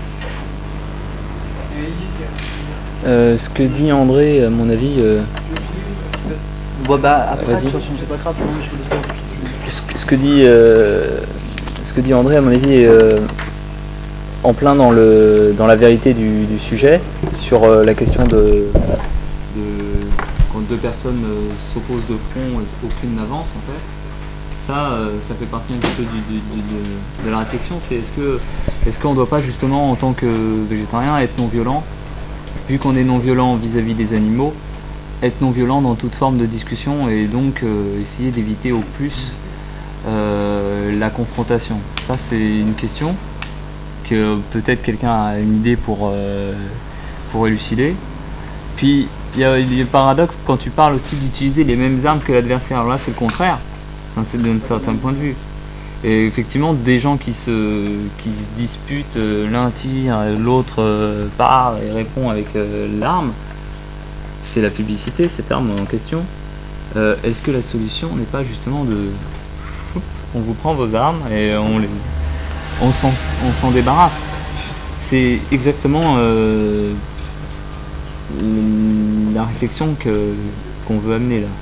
un chat. Euh, ce que dit André, à mon avis, euh, Bon, bah, après, Vas-y. de toute façon, c'est pas grave, non, je voulais dire. ce, ce que dit, euh, ce que dit André, à mon avis, est euh, en plein dans le dans la vérité du, du sujet sur euh, la question de, de quand deux personnes euh, s'opposent de front, et aucune n'avance en fait. Ça, euh, ça fait partie un petit peu du, du- du- de, de la réflexion. C'est est-ce que est-ce qu'on ne doit pas justement en tant que végétarien être non violent, vu qu'on est non violent vis-à-vis des animaux, être non violent dans toute forme de discussion et donc euh, essayer d'éviter au plus euh, la confrontation. Ça c'est une question que peut-être quelqu'un a une idée pour, euh, pour élucider. Puis il y a le paradoxe quand tu parles aussi d'utiliser les mêmes armes que l'adversaire. Alors là c'est le contraire, enfin, c'est d'un certain point de vue. Et effectivement des gens qui se, qui se disputent, euh, l'un tire, l'autre euh, part et répond avec euh, l'arme, c'est la publicité, cette arme en question. Euh, Est-ce que la solution n'est pas justement de... On vous prend vos armes et on les, on s'en, on s'en débarrasse. C'est exactement euh, la réflexion que, qu'on veut amener là.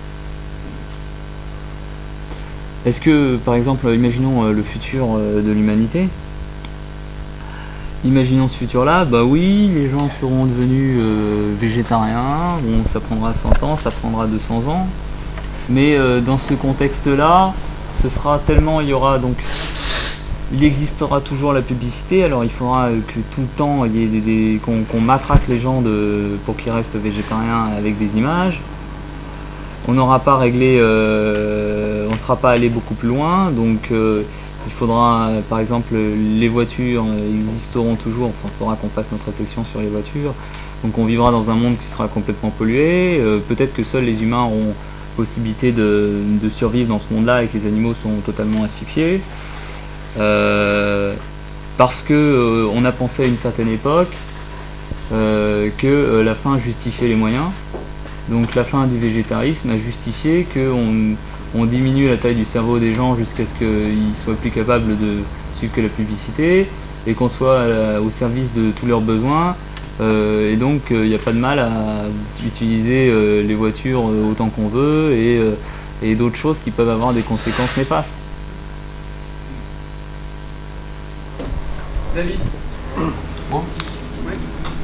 Est-ce que, par exemple, imaginons euh, le futur euh, de l'humanité. Imaginons ce futur-là, bah oui, les gens seront devenus euh, végétariens, bon, ça prendra cent ans, ça prendra deux cents ans, mais euh, dans ce contexte-là, ce sera tellement, il y aura donc, il existera toujours la publicité, alors il faudra euh, que tout le temps, il y ait des, des- qu'on, qu'on matraque les gens de, pour qu'ils restent végétariens avec des images. On n'aura pas réglé, euh, on ne sera pas allé beaucoup plus loin, donc euh, il faudra, euh, par exemple, les voitures euh, existeront toujours, enfin il faudra qu'on fasse notre réflexion sur les voitures, Donc on vivra dans un monde qui sera complètement pollué. Euh, peut-être que seuls les humains auront possibilité de, de survivre dans ce monde-là et que les animaux sont totalement asphyxiés. Euh, parce que euh, on a pensé à une certaine époque euh, que euh, la fin justifiait les moyens. Donc la fin du végétarisme a justifié qu'on on diminue la taille du cerveau des gens jusqu'à ce qu'ils soient plus capables de suivre que la publicité et qu'on soit à la, au service de tous leurs besoins. Euh, et donc il euh, n'y a pas de mal à utiliser euh, les voitures euh, autant qu'on veut et, euh, et d'autres choses qui peuvent avoir des conséquences néfastes. David. Bon. Ouais.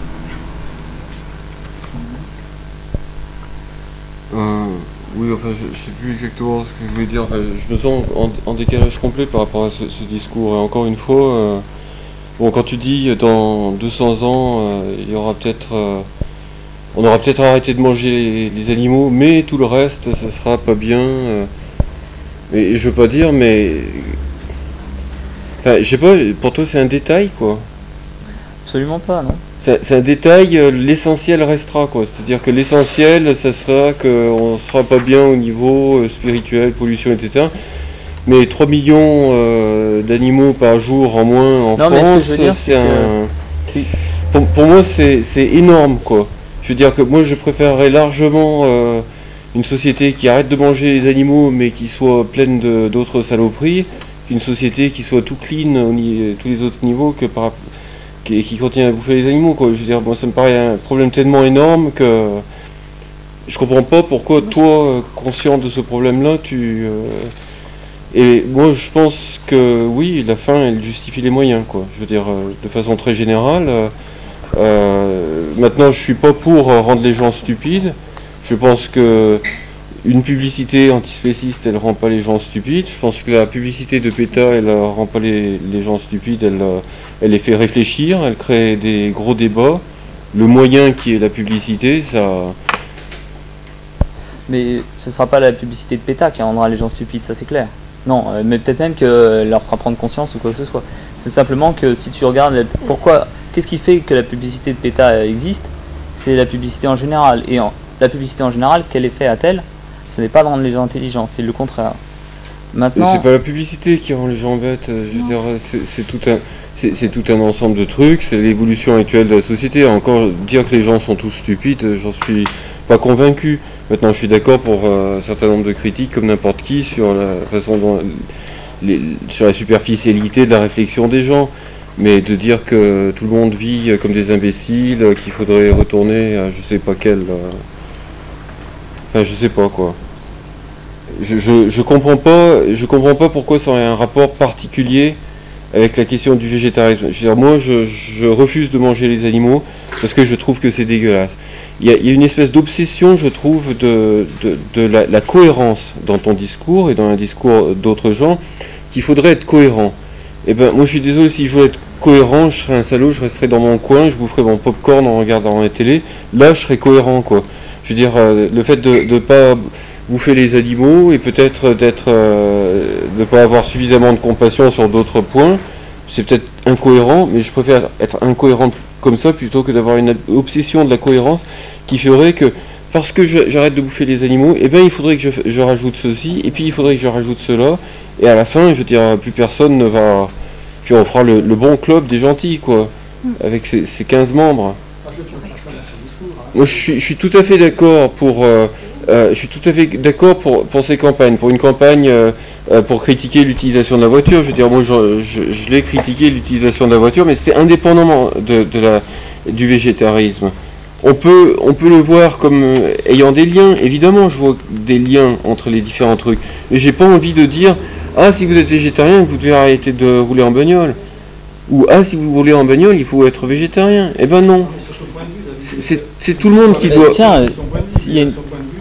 Euh, oui, enfin, je, je sais plus exactement ce que je voulais dire. Enfin, je me sens en, en décalage complet par rapport à ce, ce discours. Et encore une fois, euh, bon, quand tu dis dans deux cents ans, euh, il y aura peut-être, euh, on aura peut-être arrêté de manger les, les animaux, mais tout le reste, ça sera pas bien. Euh, et, et je veux pas dire, mais, enfin, je sais pas. Pour toi, c'est un détail, quoi. Absolument pas, non. C'est un détail, euh, l'essentiel restera, quoi. C'est-à-dire que l'essentiel, ça sera qu'on ne sera pas bien au niveau euh, spirituel, pollution, et cetera. Mais trois millions euh, d'animaux par jour en moins en non, mais ce que je France, veux dire, c'est c'est que un... si, Pour, pour moi, c'est énorme, quoi. Je veux dire que moi, je préférerais largement euh, une société qui arrête de manger les animaux, mais qui soit pleine d'autres saloperies, qu'une société qui soit tout clean au ni- tous les autres niveaux que par qui, qui continue à bouffer les animaux, quoi. Je veux dire, bon, ça me paraît un problème tellement énorme que je comprends pas pourquoi toi, euh, conscient de ce problème-là, tu... euh, Et moi, je pense que oui, la fin, elle justifie les moyens, quoi. Je veux dire, euh, de façon très générale. Euh, euh, maintenant, je suis pas pour euh, rendre les gens stupides. Je pense que une publicité antispéciste, elle rend pas les gens stupides. Je pense que la publicité de PETA, elle euh, rend pas les, les gens stupides. Elle, euh, elle les fait réfléchir. Elle crée des gros débats. Le moyen qui est la publicité, ça... mais ce sera pas la publicité de PETA qui rendra les gens stupides, ça c'est clair. Non, euh, mais peut-être même qu'elle leur fera prendre conscience ou quoi que ce soit. C'est simplement que si tu regardes la- pourquoi, qu'est-ce qui fait que la publicité de PETA existe, c'est la publicité en général. Et en, la publicité en général, quel effet a-t-elle? Ce n'est pas de rendre les gens intelligents, c'est le contraire. C'est Maintenant, pas la publicité qui rend les gens bêtes. Je veux dire, c'est tout un, c'est tout un ensemble de trucs. C'est l'évolution actuelle de la société. Encore dire que les gens sont tous stupides, j'en suis pas convaincu. Maintenant, je suis d'accord pour euh, un certain nombre de critiques, comme n'importe qui, sur la façon dont, les, sur la superficialité de la réflexion des gens. Mais de dire que tout le monde vit comme des imbéciles, qu'il faudrait retourner à je sais pas quel, euh, enfin, je sais pas quoi. Je, je, je comprends pas, je comprends pas pourquoi ça aurait un rapport particulier avec la question du végétarisme. Je veux dire, moi, je, je refuse de manger les animaux parce que je trouve que c'est dégueulasse. Il y, a, il y a une espèce d'obsession, je trouve, de, de, de la, la cohérence dans ton discours et dans un discours d'autres gens, qu'il faudrait être cohérent. Et ben, moi, je suis désolé, si je voulais être cohérent, je serais un salaud, je resterais dans mon coin, je boufferais mon popcorn en regardant la télé. Là, je serais cohérent, quoi. Je veux dire, euh, le fait de ne pas bouffer les animaux et peut-être d'être euh, de ne pas avoir suffisamment de compassion sur d'autres points, c'est peut-être incohérent, mais je préfère être incohérent comme ça plutôt que d'avoir une obsession de la cohérence qui ferait que parce que j'arrête de bouffer les animaux, et eh ben il faudrait que je, je rajoute ceci, et puis il faudrait que je rajoute cela, et à la fin, je veux dire, plus personne ne va... Puis on fera le, le bon club des gentils, quoi, avec ses, ses quinze membres. Moi, je suis, je suis tout à fait d'accord pour... Euh, euh, je suis tout à fait d'accord pour, pour ces campagnes. Pour une campagne euh, euh, pour critiquer l'utilisation de la voiture, je veux dire, moi, je, je, je l'ai critiqué l'utilisation de la voiture, mais c'est indépendamment de, de la, du végétarisme. On peut, on peut le voir comme euh, ayant des liens. Évidemment, je vois des liens entre les différents trucs. Mais j'ai pas envie de dire, ah, si vous êtes végétarien, vous devez arrêter de rouler en bagnole. Ou, ah, si vous roulez en bagnole, il faut être végétarien. Eh ben non. C'est tout le monde qui doit... tiens, s'il y a une...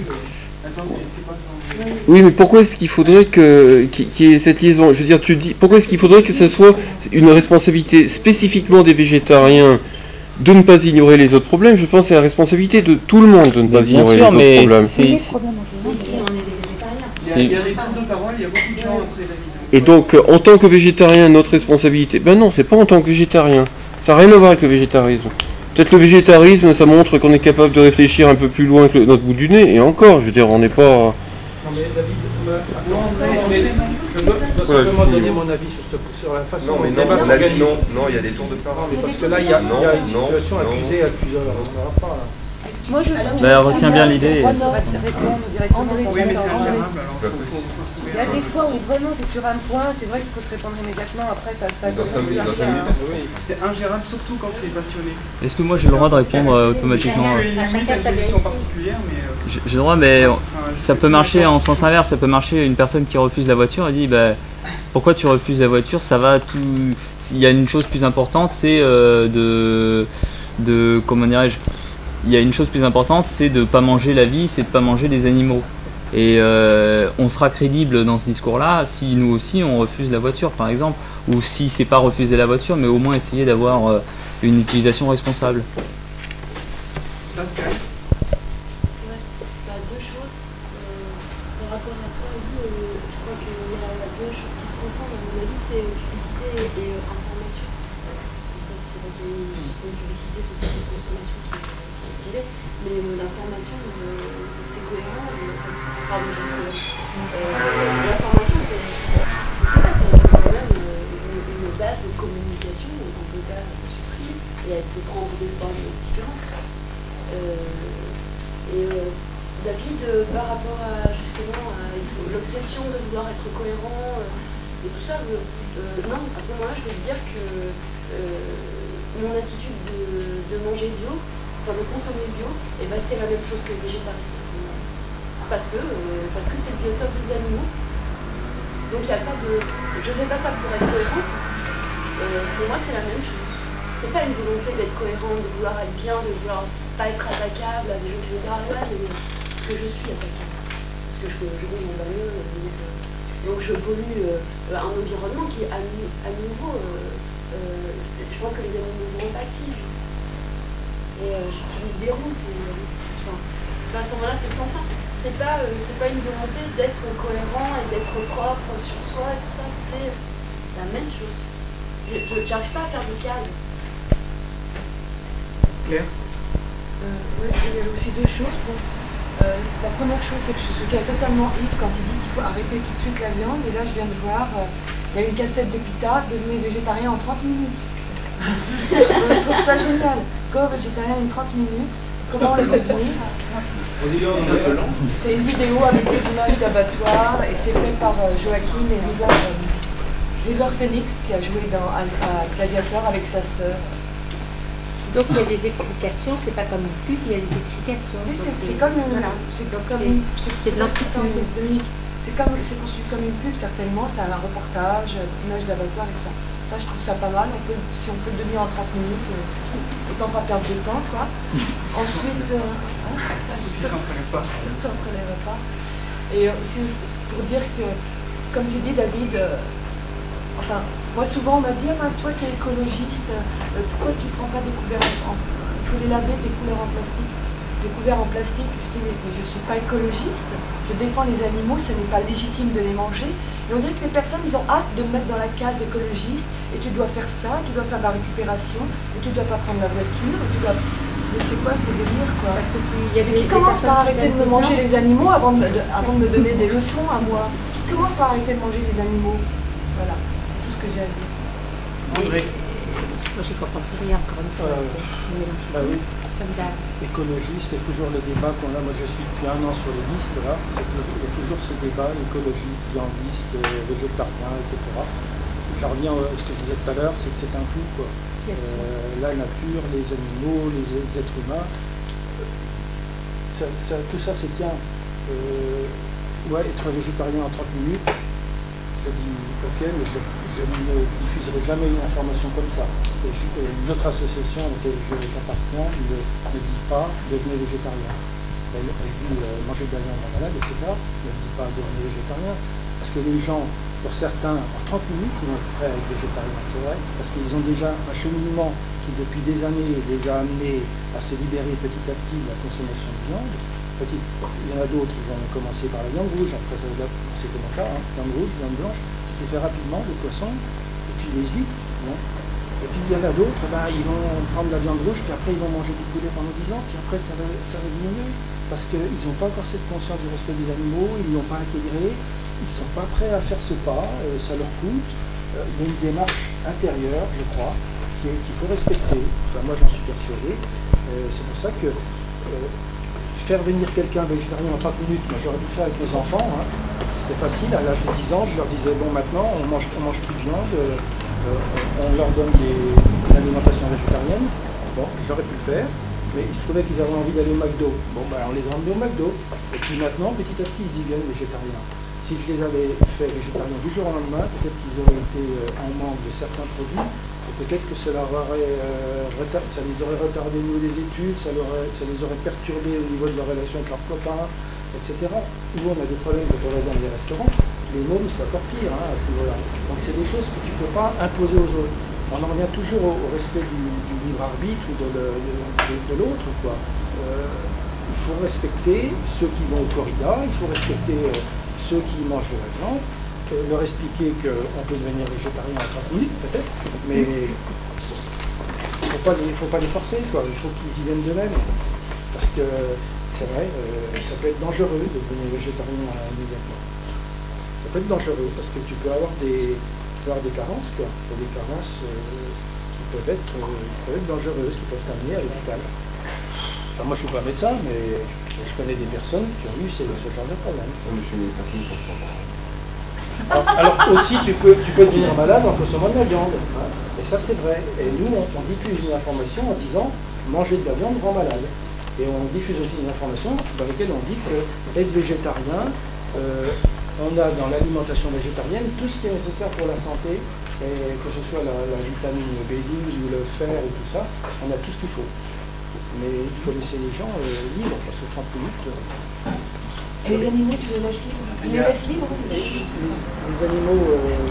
Oui, mais pourquoi est-ce qu'il faudrait que qu'il y ait cette liaison? Je veux dire, tu dis, pourquoi est-ce qu'il faudrait que ce soit une responsabilité spécifiquement des végétariens de ne pas ignorer les autres problèmes? Je pense que c'est la responsabilité de tout le monde de ne Mais pas bien ignorer sûr, les autres mais problèmes. c'est... Oui, si on est des végétariens. Il y a, il y a des tours de parole, il y a beaucoup de gens après David. Et donc, euh, en tant que végétarien, notre responsabilité, ben non, c'est pas en tant que végétarien. Ça n'a rien à voir avec le végétarisme. peut-être le végétarisme, ça montre qu'on est capable de réfléchir un peu plus loin que le- notre bout du nez, et encore, je veux dire, on n'est pas... Non mais David, me- mais je dois, je dois Ouais, simplement je donner finis. mon avis sur, ce- sur la façon Non, dont mais le non, débat on a dit s'organise. non, non, il y a des tours de parole. Non, mais parce que là, il y a, il y a une Non, situation non, accusé-accuseur, non. ça va pas là. Moi, je Alors, trouve Bah, ça retiens bien l'idée. Moi, et- non. répondre directement André, sans Oui, mais c'est attendre. ingérable, alors C'est faut, pas faut, faut trouver Il y a un- des fois où vraiment c'est sur un point, c'est vrai qu'il faut se répondre immédiatement, après ça, ça Dans cinq minutes, dans cinq minutes, Oui. C'est ingérable, surtout quand c'est passionné. Est-ce que moi j'ai le droit de répondre euh, Je automatiquement pense euh, qu'il y a une limite à une position particulière, mais... euh, J'ai j'ai le droit, mais enfin, ça c'est peut plus marcher en intense. sens inverse. Ça peut marcher une personne qui refuse la voiture et dit bah, pourquoi tu refuses la voiture, ça va tout. Il y a une chose plus importante, c'est euh, de, de. Comment dirais-je. Il y a une chose plus importante, c'est de ne pas manger la vie, c'est de ne pas manger les animaux. Et euh, on sera crédible dans ce discours-là si nous aussi on refuse la voiture, par exemple, ou si c'est pas refuser la voiture, mais au moins essayer d'avoir euh, une utilisation responsable. Pascal, Ouais, bah, deux choses. Euh, par rapport à toi, Elie, euh, je crois qu'il y a deux choses qui se confondent. À mon avis, c'est publicité et euh, information. En fait, c'est vrai qu'il y a une certaine publicité, société de consommation qui, qui est ce qu'elle est, mais euh, l'information, euh, c'est cohérent. Et, enfin, pardon, je me euh, L'information, c'est c'est- je sais pas, c'est c'est quand même euh, une, une base de communication qu'on ne peut pas supprimer et elle peut prendre des formes différentes. Euh, et euh, David, euh, par rapport à justement à il faut- l'obsession de vouloir être cohérent euh, et tout ça, euh, euh, non, à ce moment-là, je vais te dire que euh, mon attitude de, de manger bio, enfin de consommer bio, et ben c'est la même chose que le végétarisme à ce moment-là. Parce que euh, parce que c'est le biotope des animaux. Donc il n'y a pas de. Je ne fais pas ça pour être cohérente. Euh, pour moi, c'est la même chose. C'est pas une volonté d'être cohérente, de vouloir être bien, de vouloir pas être attaquable à des gens qui vont dire ah ouais, mais parce que je suis attaquable. Parce que je, je roule mon bagnole, donc, euh, donc je pollue euh, un environnement qui, à, nou- à nouveau, euh, euh, je pense que les animaux ont empathie. Et euh, j'utilise des routes. Et, euh, enfin, à ce moment-là, c'est sans fin. C'est pas, euh, c'est pas une volonté d'être cohérent et d'être propre sur soi et tout ça. C'est la même chose. Je n'arrive pas à faire de cases. Claire, Euh, oui, il y a aussi deux choses. Bon, euh, la première chose, c'est que je soutiens totalement Yves quand il dit qu'il faut arrêter tout de suite la viande. Et là, je viens de voir, euh, il y a une cassette de Pita, devenez végétarien en trente minutes. Je trouve ça génial. Go végétarien en trente minutes. Comment le devenir? c'est un peu lent. C'est une vidéo avec des images d'abattoir et c'est fait par euh, Joachim et River, euh, River Phoenix qui a joué dans à, à Gladiator avec sa sœur. Donc il y a des explications, c'est pas comme une pub, il y a des explications. Si, Donc, c'est c'est comme une, voilà. c'est Donc, comme c'est- une, c'est c'est de c'est l'anti-pub. comme une- Dominique, c'est comme, c'est conçu comme une pub certainement, c'est un reportage, euh, image d'abattoir et tout ça. Ça, je trouve ça pas mal. On peut, si on peut le devenir en trente minutes, euh, autant pas perdre de temps, quoi. Ensuite, euh, hein, Ça n'entraîne pas. ça n'entraînerait pas. Et euh, aussi pour dire que, comme tu dis, David, euh, enfin, moi souvent on m'a dit, ah ben toi tu es écologiste, euh, pourquoi tu ne prends pas des couverts en, en- il faut les laver tes couverts en plastique, des couverts en plastique. Je dis, mais, mais je ne suis pas écologiste, je défends les animaux, ce n'est pas légitime de les manger. Et on dirait que les personnes, ils ont hâte de me mettre dans la case écologiste, et tu dois faire ça, tu dois faire de la récupération, et tu ne dois pas prendre la voiture, et tu dois... Mais c'est quoi ce délire, quoi? Parce que tu- il y a des, Qui des commence personnes par qui arrêter de donnent me des manger ordres. les animaux avant de, de- avant de me donner des leçons à moi? Qui commence par arrêter de manger les animaux? Voilà, c'est tout ce que j'ai à dire. André, Moi j'y comprends plus rien encore une fois. Euh, c'est- on mélange Bah tout, oui, comme d'hab. écologiste, c'est toujours le débat qu'on a. Moi, je suis depuis un an sur les listes, là. C'est toujours- Il y a toujours ce débat écologiste, viandiste, euh, végétarien, et cetera. J'en reviens à ce que je disais tout à l'heure, c'est que c'est un tout, quoi. Bien sûr. Euh, la nature, les animaux, les, les êtres humains, ça, ça- tout ça se tient. Euh, ouais, être végétarien en trente minutes, je dis ok, mais je, je ne diffuserai jamais une information comme ça. Et je- et une autre association à laquelle je- j'appartiens ne, ne dit pas devenez végétarien. Elle, elle dit euh, manger de la viande en malade, et cetera. Mais elle ne dit pas devenez végétarien. Parce que les gens, pour certains, en trente minutes, ils vont être prêts à être végétariens, c'est vrai. Parce qu'ils ont déjà un cheminement qui, depuis des années, les a amenés à se libérer petit à petit de la consommation de viande. Petit, il y en a d'autres, ils ont commencé par la viande rouge, après ça, là, c'était mon cas, hein, viande rouge, viande blanche, ça s'est fait rapidement, le poisson, et puis les huîtres, bon. Et puis il y en a d'autres, ben, ils vont prendre la viande rouge, puis après ils vont manger du poulet pendant dix ans, puis après ça va, ça va diminuer. Parce qu'ils n'ont pas encore cette conscience du respect des animaux, ils ne l'ont pas intégré, ils ne sont pas prêts à faire ce pas, euh, ça leur coûte. Euh, il y a une démarche intérieure, je crois, qui est- qu'il faut respecter. Enfin, moi j'en suis persuadé. Euh, c'est pour ça que euh, faire venir quelqu'un végétarien en trente minutes, moi j'aurais dû le faire avec mes enfants, hein. C'était facile, à l'âge de dix ans, je leur disais, bon maintenant on mange, on mange plus de viande, euh, euh, on leur donne des, une alimentation végétarienne. Bon, j'aurais pu le faire, mais il se trouvait qu'ils avaient envie d'aller au McDo. Bon, ben on les a emmenés au McDo. Et puis maintenant, petit à petit, ils y viennent végétariens. Si je les avais fait végétariens du jour au lendemain, peut-être qu'ils auraient été euh, en manque de certains produits, et peut-être que ça, leur aurait, euh, retar- ça les aurait retardés au niveau des études, ça, leur aurait- ça les aurait perturbés au niveau de leur relation avec leurs copains, et cetera. Nous, on a des problèmes quand on va dans les restaurants. Les mômes, c'est encore pire, hein, à ce niveau-là. Donc c'est des choses que tu ne peux pas imposer aux autres. On en revient toujours au, au respect du, du libre arbitre ou de, le- de, de- de l'autre, quoi. Euh, il faut respecter ceux qui vont au corrida, il faut respecter euh, ceux qui mangent de la viande, euh, leur expliquer qu'on peut devenir végétarien en trente minutes, peut-être, mais il ne faut pas les, faut pas les forcer, quoi. Il faut qu'ils y viennent d'eux-mêmes. Parce que c'est vrai, euh, ça peut être dangereux de devenir végétarien euh, immédiatement. Ça peut être dangereux parce que tu peux avoir des, tu peux avoir des carences, quoi. Il y a des carences euh, qui, peuvent être, euh, qui peuvent être dangereuses, qui peuvent t'amener à l'hôpital. Enfin, moi, je ne suis pas médecin, mais je connais des personnes qui ont eu ce, ce genre de problème. Non, mais je connais des personnes qui sont pas. Alors, alors aussi, tu peux, tu peux devenir malade en consommant de la viande. Hein, et ça, c'est vrai. Et nous, on, on diffuse une information en disant manger de la viande rend malade. Et on diffuse aussi une information dans laquelle on dit que être végétarien, euh, on a dans l'alimentation végétarienne tout ce qui est nécessaire pour la santé, et que ce soit la, la vitamine B douze ou le fer ou tout ça, on a tout ce qu'il faut. Mais il faut laisser les gens euh, libres, parce que trente minutes. Euh, Et les animaux, tu les laisses libres Tu les laisses libres les, les, les animaux, euh,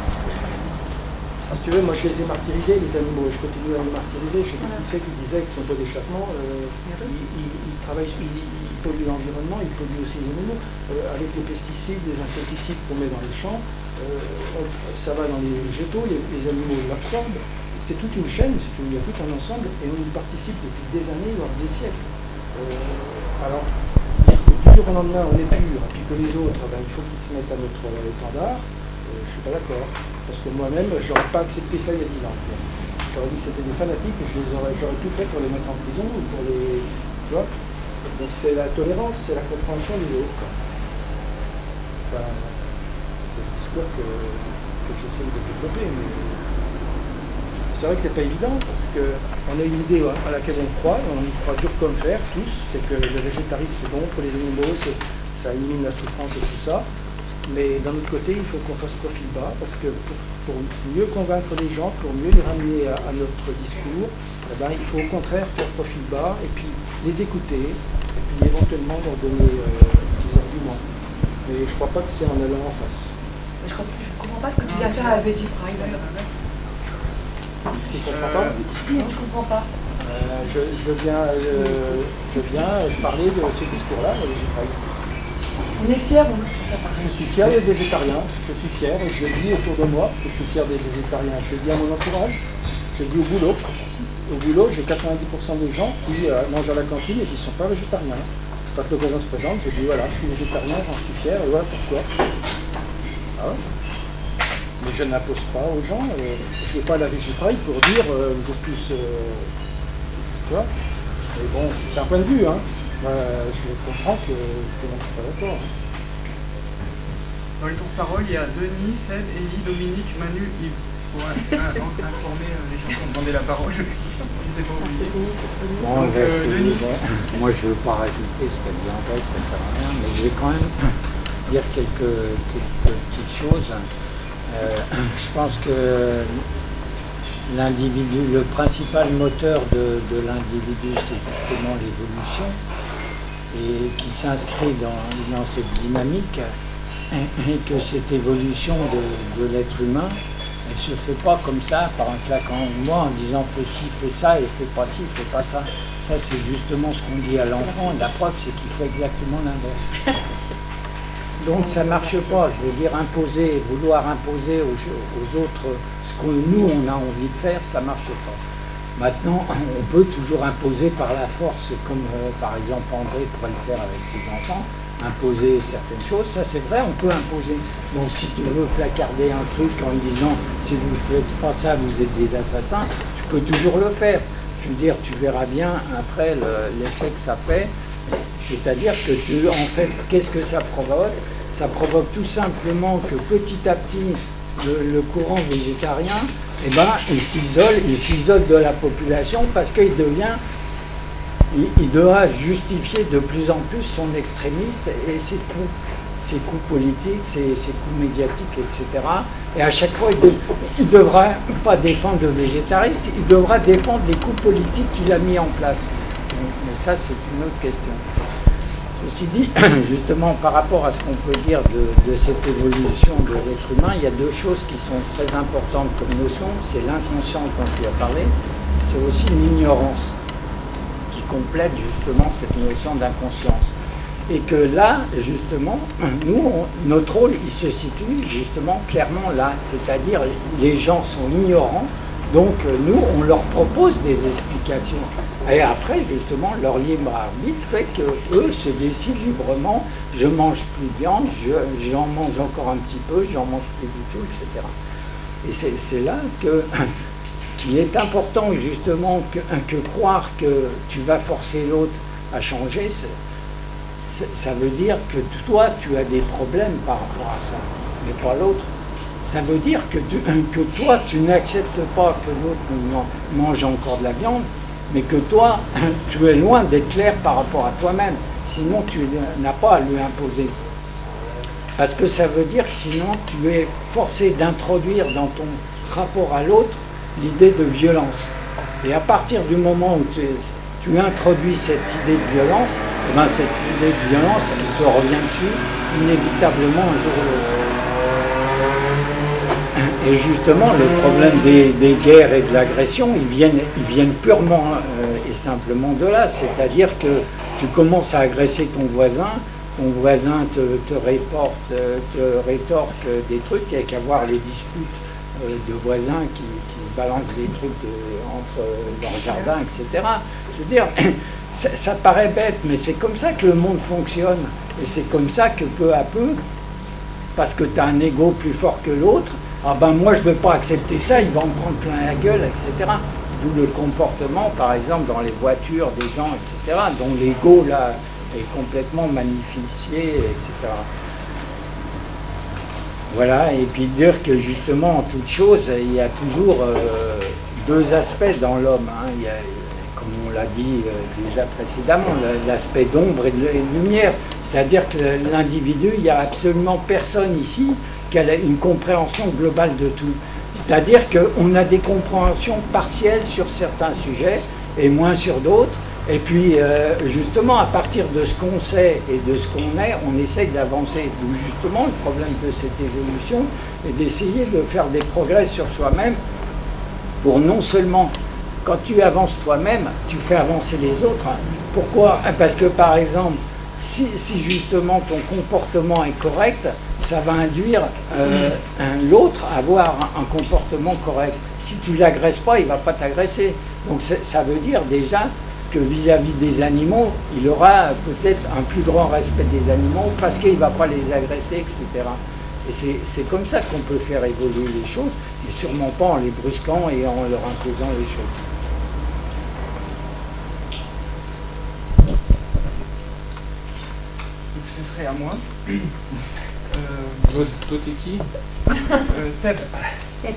si tu veux, moi je les ai martyrisés, les animaux, et je continue à les martyriser. Je sais plus qui c'est qui disait que son taux d'échappement, euh, il, il, il travaille, il, il pollue l'environnement, il pollue aussi les animaux. Euh, avec les pesticides, les insecticides qu'on met dans les champs, euh, on- ça va dans les végétaux, les, les animaux l'absorbent. C'est toute une chaîne, c'est une- il y a tout un ensemble, et on y participe depuis des années, voire des siècles. Euh, alors, dire que du jour au lendemain on est pur, et puis que les autres, ben, il faut qu'ils se mettent à notre étendard, euh, je ne suis pas d'accord. Parce que moi-même, j'aurais pas accepté ça il y a dix ans. quoi. J'aurais dit que c'était des fanatiques et je les aurais, j'aurais tout fait pour les mettre en prison ou pour les. Tu vois. Donc c'est la tolérance, c'est la compréhension des autres. quoi. Enfin, c'est le discours que, que j'essaie de développer, mais c'est vrai que c'est pas évident parce qu'on a une idée à laquelle on croit et on y croit dur comme fer, tous, c'est que le végétarisme c'est bon pour les animaux, c'est, ça élimine la souffrance et tout ça. Mais d'un autre côté, il faut qu'on fasse profil bas, parce que pour, pour mieux convaincre les gens, pour mieux les ramener à, à notre discours, eh ben, il faut au contraire faire profil bas, et puis les écouter, et puis éventuellement leur donner euh, des arguments. Mais je ne crois pas que c'est en allant en face. Je comprends, je comprends pas ce que tu viens faire à Veggie Pride. Tu ne comprends pas Non, je comprends pas. Euh, je, je viens, euh, je viens parler de ce discours-là, à Veggie Pride. On est fiers de faire pareil. Je suis fier des végétariens, je suis fier, et je dis autour de moi que je suis fier des végétariens. Je le dis à mon entourage, je le dis au boulot. Au boulot, j'ai quatre-vingt-dix pour cent des gens qui euh, mangent à la cantine et qui ne sont pas végétariens. Quand l'occasion se présente, je dis voilà, je suis végétarien, j'en suis fier, et voilà pourquoi. Ah ouais. Mais je n'impose pas aux gens, euh, je ne vais pas à la Veggie Pride pour dire euh, vous êtes tous. Euh, tu vois. Mais bon, c'est un point de vue, hein. Euh, je comprends que tout le monde ne soit pas d'accord. Hein. Dans les tours de parole, il y a Denis, Seb, Élie, Dominique, Manu, Yves. C'est pour informer les gens qui ont demandé la parole. Je ne sais pas oublier. Bon, Donc, je vais euh, essayer Denis. de- Moi, je ne veux pas rajouter ce qu'a dit André, ça ne sert à rien, mais je vais quand même dire quelques, quelques petites choses. Euh, je pense que l'individu, le principal moteur de, de l'individu, c'est justement l'évolution, et qui s'inscrit dans, dans cette dynamique, et, et que cette évolution de, de l'être humain, elle ne se fait pas comme ça, par un claquant de doigts, en disant fais ci, fais ça, et fais pas ci, fais pas ça. Ça, c'est justement ce qu'on dit à l'enfant. La preuve, c'est qu'il fait exactement l'inverse. Donc ça ne marche pas. Je veux dire, imposer, vouloir imposer aux, aux autres ce ce que nous, on a envie de faire, ça ne marche pas. Maintenant, on peut toujours imposer par la force, comme euh, par exemple André pourrait le faire avec ses enfants, imposer certaines choses, ça c'est vrai, on peut imposer. Donc si tu veux placarder un truc en disant si vous ne faites pas ça, vous êtes des assassins, tu peux toujours le faire. Je veux dire, tu verras bien après l'effet que ça fait. C'est-à-dire que tu, en fait, qu'est-ce que ça provoque? Ça provoque tout simplement que petit à petit, le, le courant végétarien, eh ben, il s'isole, il s'isole de la population parce qu'il devient, il, il doit justifier de plus en plus son extrémiste et ses coups, ses coups politiques, ses, ses coups médiatiques, et cetera. Et à chaque fois, il ne devra pas défendre le végétarisme, il devra défendre les coups politiques qu'il a mis en place. Mais ça, c'est une autre question. Ceci dit, justement, par rapport à ce qu'on peut dire de, de cette évolution de l'être humain, il y a deux choses qui sont très importantes comme notion. C'est l'inconscient dont tu as parlé, c'est aussi l'ignorance qui complète justement cette notion d'inconscience. Et que là, justement, nous, on, notre rôle, il se situe justement clairement là. C'est-à-dire, les gens sont ignorants, donc nous, on leur propose des explications. Et après, justement, leur libre arbitre fait qu'eux se décident librement, je mange plus de viande, je, j'en mange encore un petit peu, j'en mange plus du tout, et cetera. Et c'est, c'est là que, qu'il est important, justement, que, que croire que tu vas forcer l'autre à changer, c'est, c'est, ça veut dire que toi, tu as des problèmes par rapport à ça, mais pas l'autre. Ça veut dire que, tu, que toi, tu n'acceptes pas que l'autre mange encore de la viande, mais que toi, tu es loin d'être clair par rapport à toi-même. Sinon, tu n'as pas à lui imposer. Parce que ça veut dire que sinon, tu es forcé d'introduire dans ton rapport à l'autre l'idée de violence. Et à partir du moment où tu, tu introduis cette idée de violence, eh ben cette idée de violence, elle te revient dessus inévitablement un jour ou l'autre. Et justement, le problème des, des guerres et de l'agression, ils viennent, ils viennent purement euh, et simplement de là. C'est-à-dire que tu commences à agresser ton voisin, ton voisin te, te, réporte, te rétorque des trucs, et qu'à voir les disputes euh, de voisins qui, qui se balancent des trucs de, entre leur jardin, et cetera. Je veux dire, ça, ça paraît bête, mais c'est comme ça que le monde fonctionne. Et c'est comme ça que peu à peu, parce que tu as un ego plus fort que l'autre, ah ben moi je ne veux pas accepter ça, il va en prendre plein la gueule, et cetera. D'où le comportement, par exemple, dans les voitures des gens, et cetera, dont l'ego là est complètement magnifié, et cetera. Voilà, et puis dire que justement, en toute chose, il y a toujours euh, deux aspects dans l'homme. Hein. Il y a, comme on l'a dit euh, déjà précédemment, l'aspect d'ombre et de lumière. C'est-à-dire que l'individu, il n'y a absolument personne ici qui a une compréhension globale de tout. C'est-à-dire qu'on a des compréhensions partielles sur certains sujets et moins sur d'autres. Et puis, euh, justement, à partir de ce qu'on sait et de ce qu'on est, on essaye d'avancer. D'où justement le problème de cette évolution est d'essayer de faire des progrès sur soi-même pour non seulement, quand tu avances toi-même, tu fais avancer les autres. Pourquoi? Parce que, par exemple, si, si justement ton comportement est correct, ça va induire euh, l'autre à avoir un comportement correct. Si tu ne l'agresses pas, il ne va pas t'agresser. Donc ça veut dire déjà que vis-à-vis des animaux, il aura peut-être un plus grand respect des animaux parce qu'il ne va pas les agresser, et cetera. Et c'est comme ça qu'on peut faire évoluer les choses, mais sûrement pas en les brusquant et en leur imposant les choses. Ce serait à moi. Euh, Toi, toi t'es qui? euh, Seb. Seb.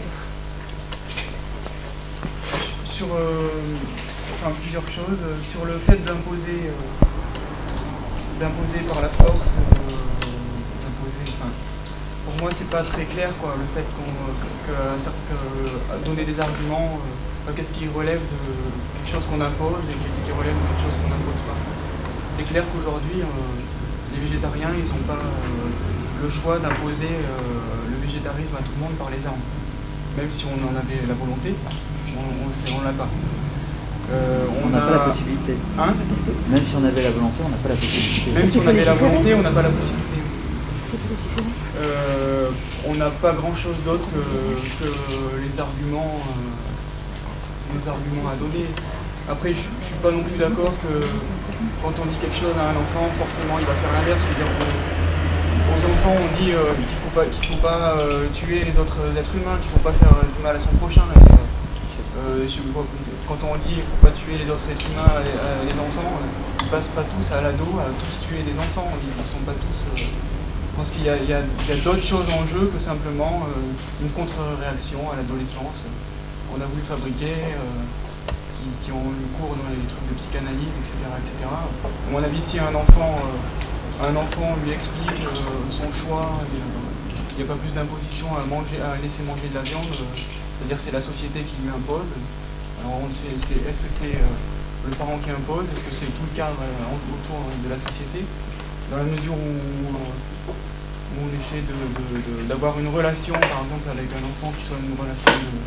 Sur euh, enfin, plusieurs choses. Sur le fait d'imposer euh, d'imposer par la force, euh, d'imposer. Enfin, pour moi, c'est pas très clair, quoi. Le fait qu'on que, que, que donner des arguments, euh, qu'est-ce qui relève de quelque chose qu'on impose et qu'est-ce qui relève de quelque chose qu'on n'impose pas. C'est clair qu'aujourd'hui, euh, les végétariens, ils n'ont pas euh, le choix d'imposer euh, le végétarisme à tout le monde par les armes. Même si on en avait la volonté, on ne l'a pas. Euh, on n'a a... pas la possibilité. Hein? Même si on avait la volonté, on n'a pas la possibilité. Même si on avait la volonté, on n'a pas la possibilité. Euh, euh, on n'a pas grand-chose d'autre que, que les arguments, euh, les arguments à donner. Après, je ne suis pas non plus d'accord que quand on dit quelque chose à un enfant, forcément il va faire l'inverse. Je veux dire, on, aux enfants, on dit euh, qu'il ne faut pas, qu'il faut pas euh, tuer les autres êtres humains, qu'il ne faut pas faire du mal à son prochain. Et, euh, je, quand on dit qu'il ne faut pas tuer les autres êtres humains, les, les enfants, ils ne passent pas tous à l'ado à tous tuer des enfants. Ils ne sont pas tous... Euh, je pense qu'il y a, a, a d'autres choses en jeu que simplement euh, une contre-réaction à l'adolescence qu'on a voulu fabriquer. Euh, qui ont eu cours dans les trucs de psychanalyse, et cetera, et cetera. À mon avis, si un enfant, euh, un enfant lui explique euh, son choix, il n'y a pas plus d'imposition à, manger, à laisser manger de la viande, euh, c'est-à-dire que c'est la société qui lui impose. Alors, est-ce que c'est euh, le parent qui impose? Est-ce que c'est tout le cadre euh, autour de la société? Dans la mesure où, euh, où on essaie d'avoir une relation, par exemple, avec un enfant qui soit une relation de...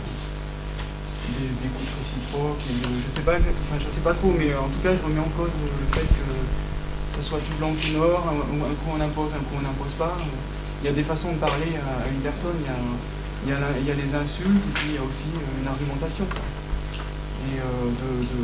d'écoute réciproque, et de, je sais pas, enfin je sais pas trop, mais en tout cas je remets en cause le fait que ça soit tout blanc tout noir, un, un coup on impose, un coup on n'impose pas. Il y a des façons de parler à, à une personne, il y, a, il, y a, il y a les insultes et puis il y a aussi une argumentation. Et euh, de, de,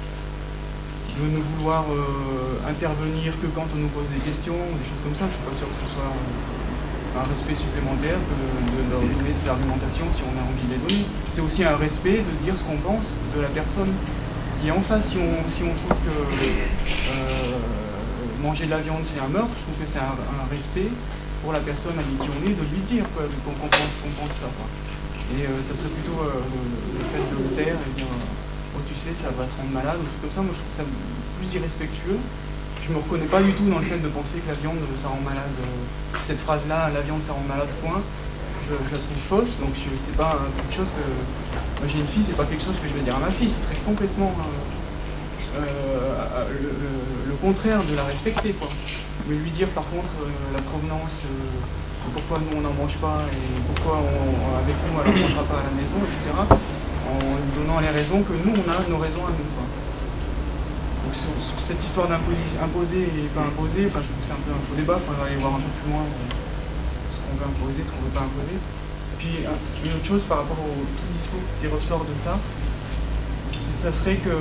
de ne vouloir euh, intervenir que quand on nous pose des questions, des choses comme ça, je suis pas sûr que ce soit un respect supplémentaire que de leur donner ces argumentations si on a envie de les donner. C'est aussi un respect de dire ce qu'on pense de la personne qui est en face. Si on, si on trouve que euh, manger de la viande c'est un meurtre, je trouve que c'est un, un respect pour la personne avec qui on est de lui dire quoi, qu'on, qu'on, pense, qu'on pense ça. Quoi. Et euh, ça serait plutôt euh, le, le fait de le taire et dire oh tu sais ça va te rendre malade ou tout comme ça. Moi je trouve ça plus irrespectueux. Je me reconnais pas du tout dans le fait de penser que la viande ça rend malade. Cette phrase-là, la viande ça rend malade, point, je, je la trouve fausse, donc je, c'est pas quelque chose que... Moi j'ai une fille, c'est pas quelque chose que je vais dire à ma fille, ce serait complètement euh, euh, le, le, le contraire de la respecter, quoi. Mais lui dire par contre euh, la provenance, euh, pourquoi nous on n'en mange pas, et pourquoi on, avec nous elle n'en mangera pas à la maison, et cetera, en lui donnant les raisons que nous on a nos raisons à nous, quoi. Donc sur, sur cette histoire d'imposer et pas imposer, enfin, je trouve que c'est un peu un faux débat, il faudrait aller voir un peu plus loin euh, ce qu'on veut imposer, ce qu'on ne veut pas imposer. Et puis une autre chose par rapport au tout discours qui ressort de ça, ça serait que,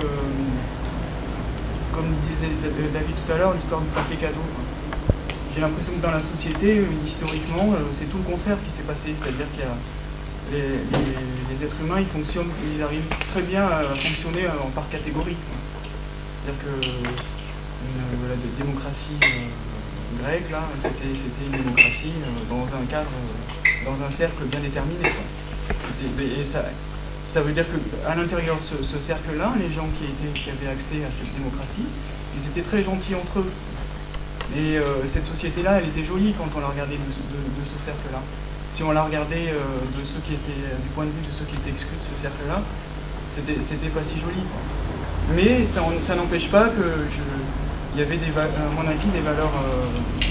comme disait David tout à l'heure, l'histoire du papier cadeau. J'ai l'impression que dans la société, historiquement, c'est tout le contraire qui s'est passé, c'est-à-dire qu'il y a les, les, les êtres humains, ils fonctionnent, ils arrivent très bien à fonctionner par catégorie. C'est-à-dire que une, la démocratie euh, grecque, là, c'était, c'était une démocratie euh, dans un cadre, euh, dans un cercle bien déterminé. Quoi. Et ça, ça veut dire qu'à l'intérieur de ce, ce cercle-là, les gens qui, étaient, qui avaient accès à cette démocratie, ils étaient très gentils entre eux. Et euh, cette société-là, elle était jolie quand on la regardait de, de, de ce cercle-là. Si on la regardait euh, de ceux qui étaient, du point de vue de ceux qui étaient exclus de ce cercle-là, c'était, c'était pas si joli, quoi. Mais ça, ça n'empêche pas que je, il y avait des, à mon avis des valeurs euh,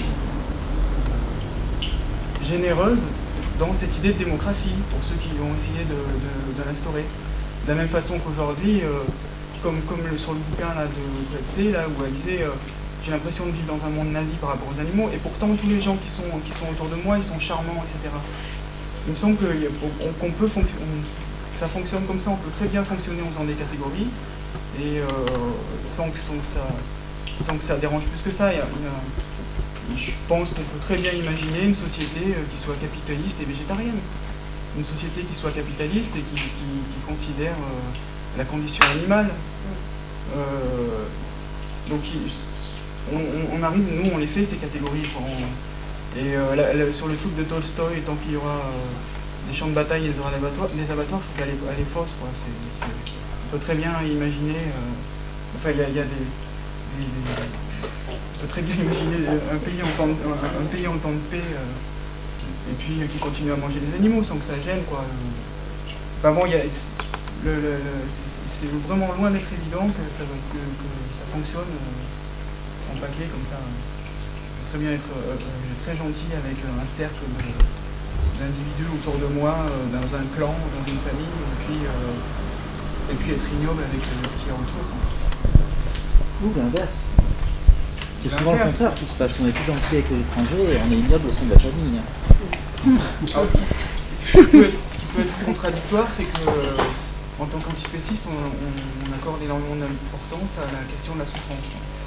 généreuses dans cette idée de démocratie pour ceux qui ont essayé de, de, de l'instaurer. De la même façon qu'aujourd'hui, euh, comme, comme le, sur le bouquin là, de Coetzee, là, où elle disait euh, j'ai l'impression de vivre dans un monde nazi par rapport aux animaux, et pourtant tous les gens qui sont, qui sont autour de moi, ils sont charmants, et cetera. Il me semble que, qu'on, qu'on peut fonctionner, ça fonctionne comme ça, on peut très bien fonctionner en faisant des catégories, et euh, sans, que, sans, que ça, sans que ça dérange plus que ça. Il y a, il y a, je pense qu'on peut très bien imaginer une société qui soit capitaliste et végétarienne. Une société qui soit capitaliste et qui, qui, qui considère euh, la condition animale. Euh, donc on, on arrive, nous on les fait ces catégories. Quoi. On, et euh, la, la, sur le truc de Tolstoï, tant qu'il y aura euh, des champs de bataille et des abattoirs, les abattoirs, je trouve qu'elle est, elle est fausse. Quoi. C'est, c'est, on peut très bien imaginer, euh, enfin il y a, y a des, des, des, on peut très bien imaginer un pays en temps de, un, un pays en temps de paix, euh, et puis qui continue à manger des animaux sans que ça gêne, quoi. Enfin bon, y a, le, le, le, c'est, c'est vraiment loin d'être évident que ça, que, que ça fonctionne euh, en paquet comme ça. Je peux très bien être euh, très gentil avec un cercle de, d'individus autour de moi, euh, dans un clan, dans une famille, et puis, euh, et puis être ignoble avec euh, ce qu'il y a autour. Ou l'inverse. C'est souvent le contraire qui se passe. On est plus gentil avec les étrangers et on est ignoble au sein de la famille. Alors, ce, qui, ce, qui, ce, qui peut être, ce qui peut être contradictoire, c'est que euh, en tant qu'antispéciste, on, on, on accorde énormément d'importance à la question de la souffrance.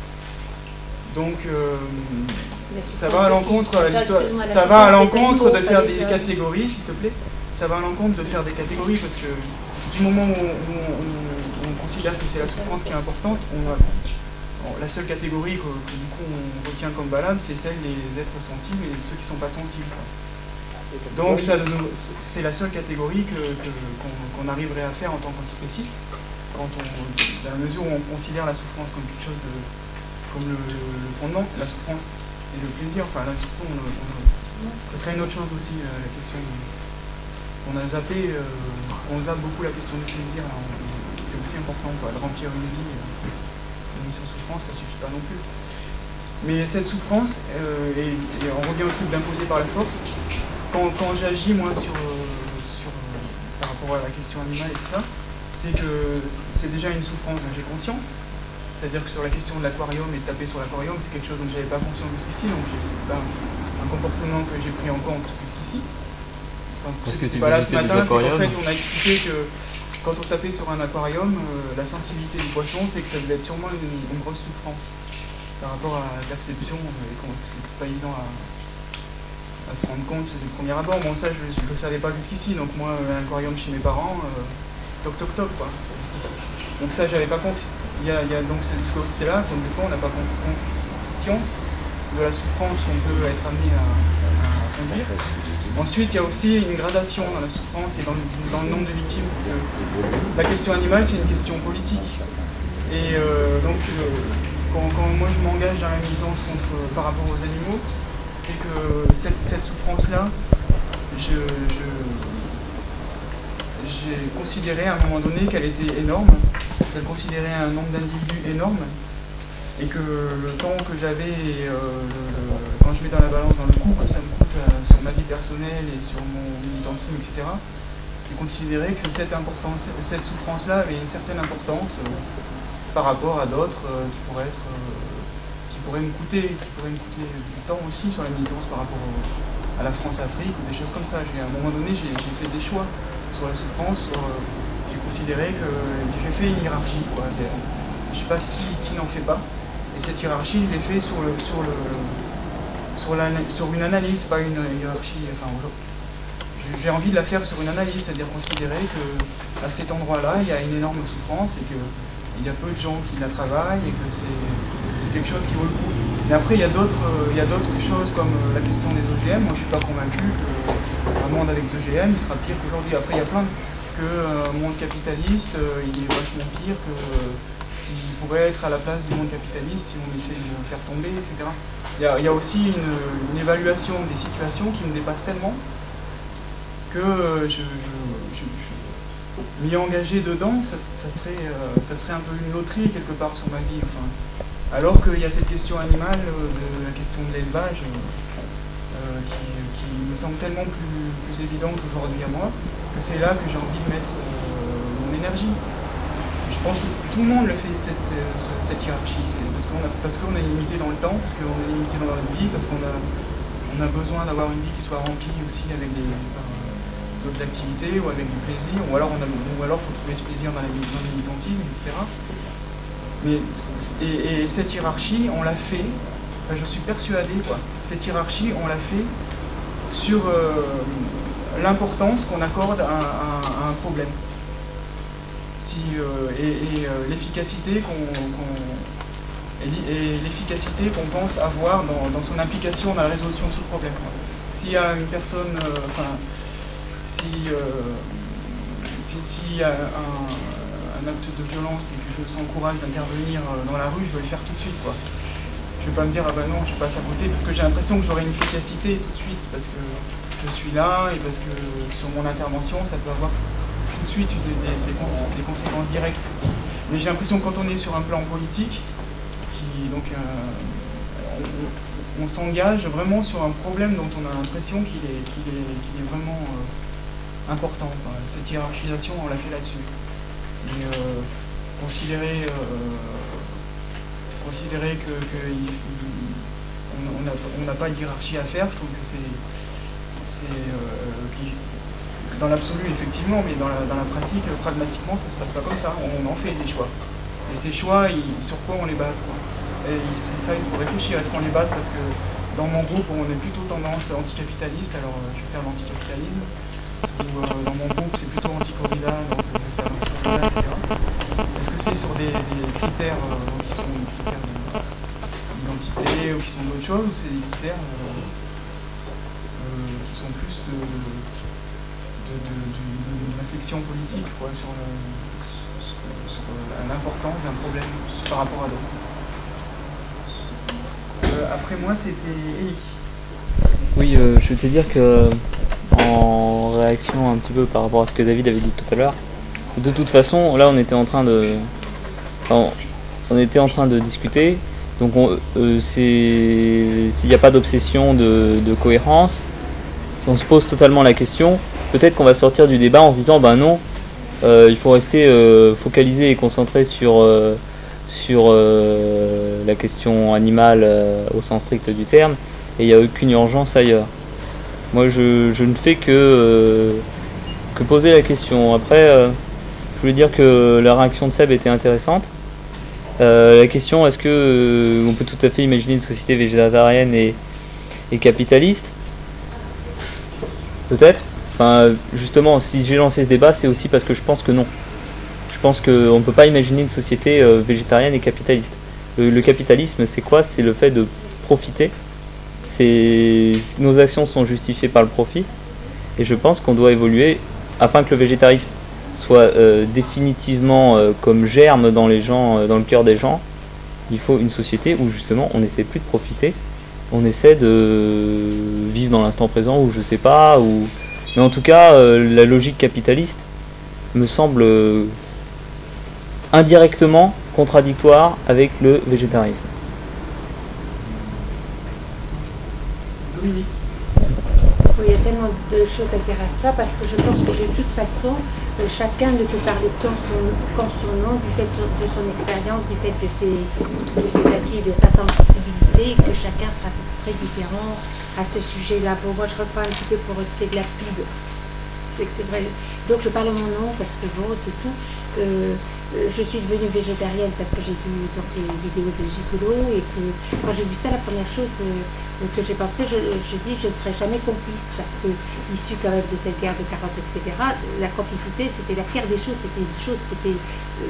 Donc, euh, ça va à l'encontre à l'histoire. Ça va à l'encontre de faire des catégories, s'il te plaît. Ça va à l'encontre de faire des catégories parce que du moment où on, où on, on considère que c'est la souffrance qui est importante, on a, bon, la seule catégorie que, que du coup on retient comme valable, c'est celle des êtres sensibles et ceux qui ne sont pas sensibles. Quoi. Donc c'est la seule catégorie que, que, qu'on, qu'on arriverait à faire en tant qu'antispéciste, quand on, dans la mesure où on considère la souffrance comme quelque chose de, comme le, le, le fondement, la souffrance et le plaisir. Enfin là surtout, on, on, ça serait une autre chose aussi, euh, la question de, on a zappé, euh, on zappe beaucoup la question du plaisir. C'est aussi important, quoi, de remplir une vie. Une mission souffrance, ça suffit pas non plus. Mais cette souffrance, euh, et, et on revient au truc d'imposer par la force. Quand, quand j'agis, moi, sur, sur, par rapport à la question animale et tout ça, c'est que c'est déjà une souffrance dont j'ai conscience. C'est-à-dire que sur la question de l'aquarium et de taper sur l'aquarium, c'est quelque chose dont je n'avais pas conscience jusqu'ici, donc j'ai un, un comportement que j'ai pris en compte jusqu'ici. Enfin, Parce que tu pas là ce matin, c'est qu'en fait, on a expliqué que quand on tapait sur un aquarium, euh, la sensibilité du poisson fait que ça devait être sûrement une, une grosse souffrance par rapport à la perception, et que c'est pas évident à, à se rendre compte du premier abord. Bon, ça, je ne le savais pas jusqu'ici, donc moi, un aquarium chez mes parents, euh, toc toc toc, quoi, jusqu'ici. Donc ça, j'avais pas compte. Il y a, il y a donc ce côté-là, comme des fois, on n'a pas conscience de la souffrance qu'on peut être amené à, à conduire. Ensuite, il y a aussi une gradation dans la souffrance et dans le, dans le nombre de victimes, parce que la question animale, c'est une question politique. Et euh, donc, euh, quand, quand moi je m'engage dans la militance contre, par rapport aux animaux, c'est que cette, cette souffrance-là, je, je, j'ai considéré à un moment donné qu'elle était énorme, qu'elle considérait un nombre d'individus énorme, et que le temps que j'avais, euh, quand je mets dans la balance, dans le coût que ça me coûte euh, sur ma vie personnelle et sur mon militantisme, et cetera, j'ai considéré que cette, importance, cette souffrance-là avait une certaine importance euh, par rapport à d'autres euh, qui pourraient être, euh, qui pourraient me coûter, qui pourraient me coûter du temps aussi sur la militance par rapport au, à la France-Afrique ou des choses comme ça. J'ai, à un moment donné, j'ai, j'ai fait des choix sur la souffrance. Sur, euh, j'ai considéré que j'ai fait une hiérarchie, quoi. Des, je ne sais pas qui, qui n'en fait pas. Et cette hiérarchie, je l'ai fait sur, le, sur, le, sur, la, sur une analyse, pas une hiérarchie. Enfin, j'ai envie de la faire sur une analyse, c'est-à-dire considérer qu'à cet endroit-là, il y a une énorme souffrance et qu'il y a peu de gens qui la travaillent et que c'est, c'est quelque chose qui vaut le coup. Mais après, il y a d'autres, il y a d'autres choses comme la question des O G M. Moi, je ne suis pas convaincu qu'un monde avec des O G M, il sera pire qu'aujourd'hui. Après, il y a plein de, que un monde capitaliste, il est vachement pire que qui pourrait être à la place du monde capitaliste si on essaie de le faire tomber, et cetera. Il y a, il y a aussi une, une évaluation des situations qui me dépasse tellement que je, je, je, je m'y engager dedans, ça, ça, serait, euh, ça serait un peu une loterie quelque part sur ma vie. Enfin, alors qu'il y a cette question animale, euh, de la question de l'élevage, euh, qui, qui me semble tellement plus, plus évidente aujourd'hui à moi, que c'est là que j'ai envie de mettre euh, mon énergie. Je pense que tout le monde le fait, cette, cette, cette hiérarchie. C'est parce qu'on a, parce qu'on est limité dans le temps, parce qu'on est limité dans notre vie, parce qu'on a, on a besoin d'avoir une vie qui soit remplie aussi avec des, par, d'autres activités ou avec du plaisir, ou alors il alors faut trouver ce plaisir dans, la, dans le militantisme, et cetera. Mais, et, et cette hiérarchie, on l'a fait, enfin, je suis persuadé, quoi, cette hiérarchie, on l'a fait sur euh, l'importance qu'on accorde à, à, à un problème. Si, euh, et, et euh, l'efficacité qu'on, qu'on et, et l'efficacité qu'on pense avoir dans, dans son implication dans la résolution de ce problème. S'il y a une personne, euh, enfin, si, euh, si, si y a un, un acte de violence et que je me sens le courage d'intervenir dans la rue, je vais le faire tout de suite, quoi. Je vais pas me dire, ah ben non, je passe à côté, parce que j'ai l'impression que j'aurai une efficacité tout de suite, parce que je suis là, et parce que sur mon intervention, ça peut avoir tout de suite des, des, des, cons des conséquences directes. Mais j'ai l'impression que quand on est sur un plan politique, qui, donc, euh, on, on s'engage vraiment sur un problème dont on a l'impression qu'il est, qu'il est, qu'il est vraiment euh, important, quoi. Cette hiérarchisation, on l'a fait là-dessus. Et euh, considérer, euh, considérer que, que il, on n'a on a pas de hiérarchie à faire, je trouve que c'est c'est euh, qui, dans l'absolu, effectivement, mais dans la, dans la pratique, pragmatiquement, ça se passe pas comme ça. On en fait des choix. Et ces choix, ils, sur quoi on les base, quoi. Et c'est ça, il faut réfléchir. Est-ce qu'on les base parce que dans mon groupe, on est plutôt tendance anticapitaliste, alors je vais faire l'anticapitalisme, ou euh, dans mon groupe, c'est plutôt anti-corrida, donc je vais faire l'anti-corrida, et cetera. Est-ce que c'est sur des, des critères euh, qui sont des critères d'identité ou qui sont d'autres choses, ou c'est des critères euh, euh, qui sont plus de, de, de, de, de réflexion politique, quoi, sur, le, sur, sur l'importance d'un problème par rapport à d'autres. Euh, après moi, c'était Élie. Oui, euh, je vais te dire que, en réaction un petit peu par rapport à ce que David avait dit tout à l'heure, de toute façon, là, on était en train de, enfin, on était en train de discuter. Donc, on, euh, c'est, s'il n'y a pas d'obsession de, de cohérence, si on se pose totalement la question, peut-être qu'on va sortir du débat en se disant, ben non, euh, il faut rester euh, focalisé et concentré sur euh, sur euh, la question animale euh, au sens strict du terme, et il n'y a aucune urgence ailleurs. Moi, je, je ne fais que, euh, que poser la question. Après, euh, je voulais dire que la réaction de Seb était intéressante. Euh, la question, est-ce que euh, on peut tout à fait imaginer une société végétarienne et, et capitaliste? Peut-être. Enfin, justement, si j'ai lancé ce débat, c'est aussi parce que je pense que non. Je pense qu'on ne peut pas imaginer une société euh, végétarienne et capitaliste. Le, le capitalisme, c'est quoi? C'est le fait de profiter. C'est, nos actions sont justifiées par le profit. Et je pense qu'on doit évoluer afin que le végétarisme soit euh, définitivement euh, comme germe dans les gens, euh, dans le cœur des gens. Il faut une société où justement on n'essaie plus de profiter, on essaie de vivre dans l'instant présent, ou je sais pas, ou mais en tout cas euh, la logique capitaliste me semble euh, indirectement contradictoire avec le végétarisme. Dominique. Oui, il y a tellement de choses à dire à ça, parce que je pense que de toute façon, euh, chacun ne peut parler qu'en son, qu'en son nom, du fait de son expérience, du fait de ses, de ses acquis, de sa sensibilité, et que chacun sera très différent à ce sujet-là. Bon, moi je reprends un petit peu pour recréer de la pub. C'est que c'est vrai. Donc je parle en mon nom, parce que bon, c'est tout. Euh, je suis devenue végétarienne parce que j'ai vu donc, les vidéos de Gigolo, et que quand j'ai vu ça, la première chose euh, que j'ai pensé, je, je dis je ne serai jamais complice, parce que issu quand même de cette guerre de carottes, et cetera, la complicité, c'était la pire des choses, c'était une chose qui était...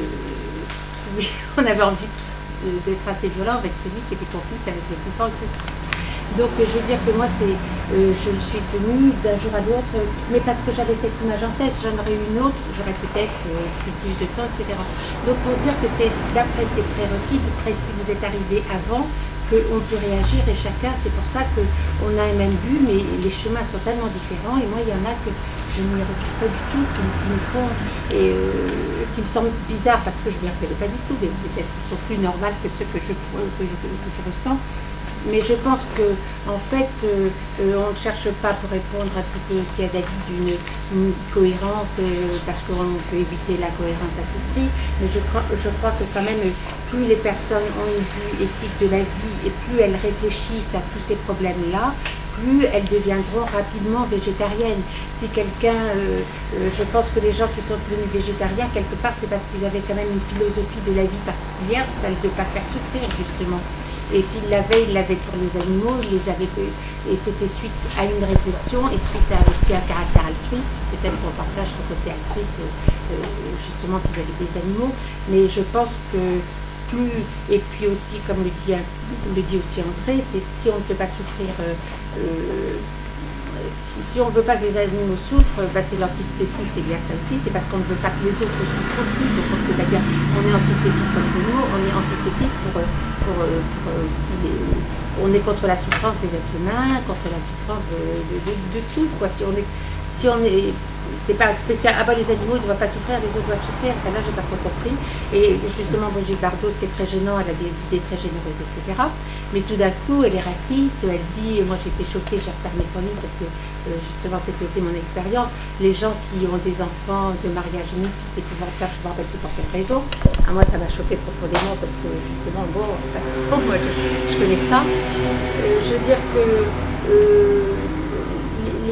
Euh, on avait envie d'être assez violent avec celui qui était complice avec les coupants, et cetera. Donc je veux dire que moi, c'est, euh, je le suis devenue d'un jour à l'autre, mais parce que j'avais cette image en tête. J'en aurais une autre, j'aurais peut-être euh, pris plus de temps, et cetera. Donc pour dire que c'est d'après ces prérequis, d'après ce qui vous est arrivé avant, qu'on peut réagir, et chacun, c'est pour ça qu'on a un même but, mais les chemins sont tellement différents, et moi il y en a que je ne m'y retrouve pas du tout, qui, qui me font, et euh, qui me semblent bizarres, parce que je ne m'y reconnais pas du tout, mais peut-être qu'ils sont plus normales que ceux que je, que je, que je ressens. Mais je pense que, en fait, euh, euh, on ne cherche pas, pour répondre un petit peu aussi à David, d'une une cohérence, euh, parce qu'on peut éviter la cohérence à tout prix. Mais je crois, je crois que quand même, plus les personnes ont une vue éthique de la vie, et plus elles réfléchissent à tous ces problèmes-là, plus elles deviendront rapidement végétariennes. Si quelqu'un, euh, euh, je pense que les gens qui sont devenus végétariens, quelque part, c'est parce qu'ils avaient quand même une philosophie de la vie particulière, celle de ne pas faire souffrir, justement. Et s'ils l'avaient, ils l'avaient pour les animaux, ils les avaient, et c'était suite à une réflexion, et suite à aussi un caractère altruiste, peut-être qu'on partage ce côté altruiste, euh, justement vis-à-vis des animaux, mais je pense que plus, et puis aussi, comme le dit, le dit aussi André, c'est si on ne peut pas souffrir, euh, euh, si, si on ne veut pas que les animaux souffrent, bah c'est l'antispécisme, c'est bien ça aussi, c'est parce qu'on ne veut pas que les autres souffrent aussi. Donc on ne peut pas dire on est antispéciste pour les animaux, on est antispéciste pour, pour, pour aussi les, on est contre la souffrance des êtres humains, contre la souffrance de, de, de, de tout, quoi. Si on est, si on est, c'est pas spécial, ah bah les animaux ne doivent pas souffrir, les autres doivent souffrir, enfin là j'ai pas trop compris. Et justement Brigitte Bardot, ce qui est très gênant, elle a des idées très généreuses, et cetera. Mais tout d'un coup elle est raciste, elle dit, moi j'étais choquée, j'ai refermé son livre parce que euh, justement c'était aussi mon expérience, les gens qui ont des enfants de mariage mixte, c'est épouvantable, je ne me rappelle plus pour quelle raison. Ah, moi ça m'a choqué profondément parce que justement, bon, façon, moi je, je connais ça. Euh, je veux dire que euh, les,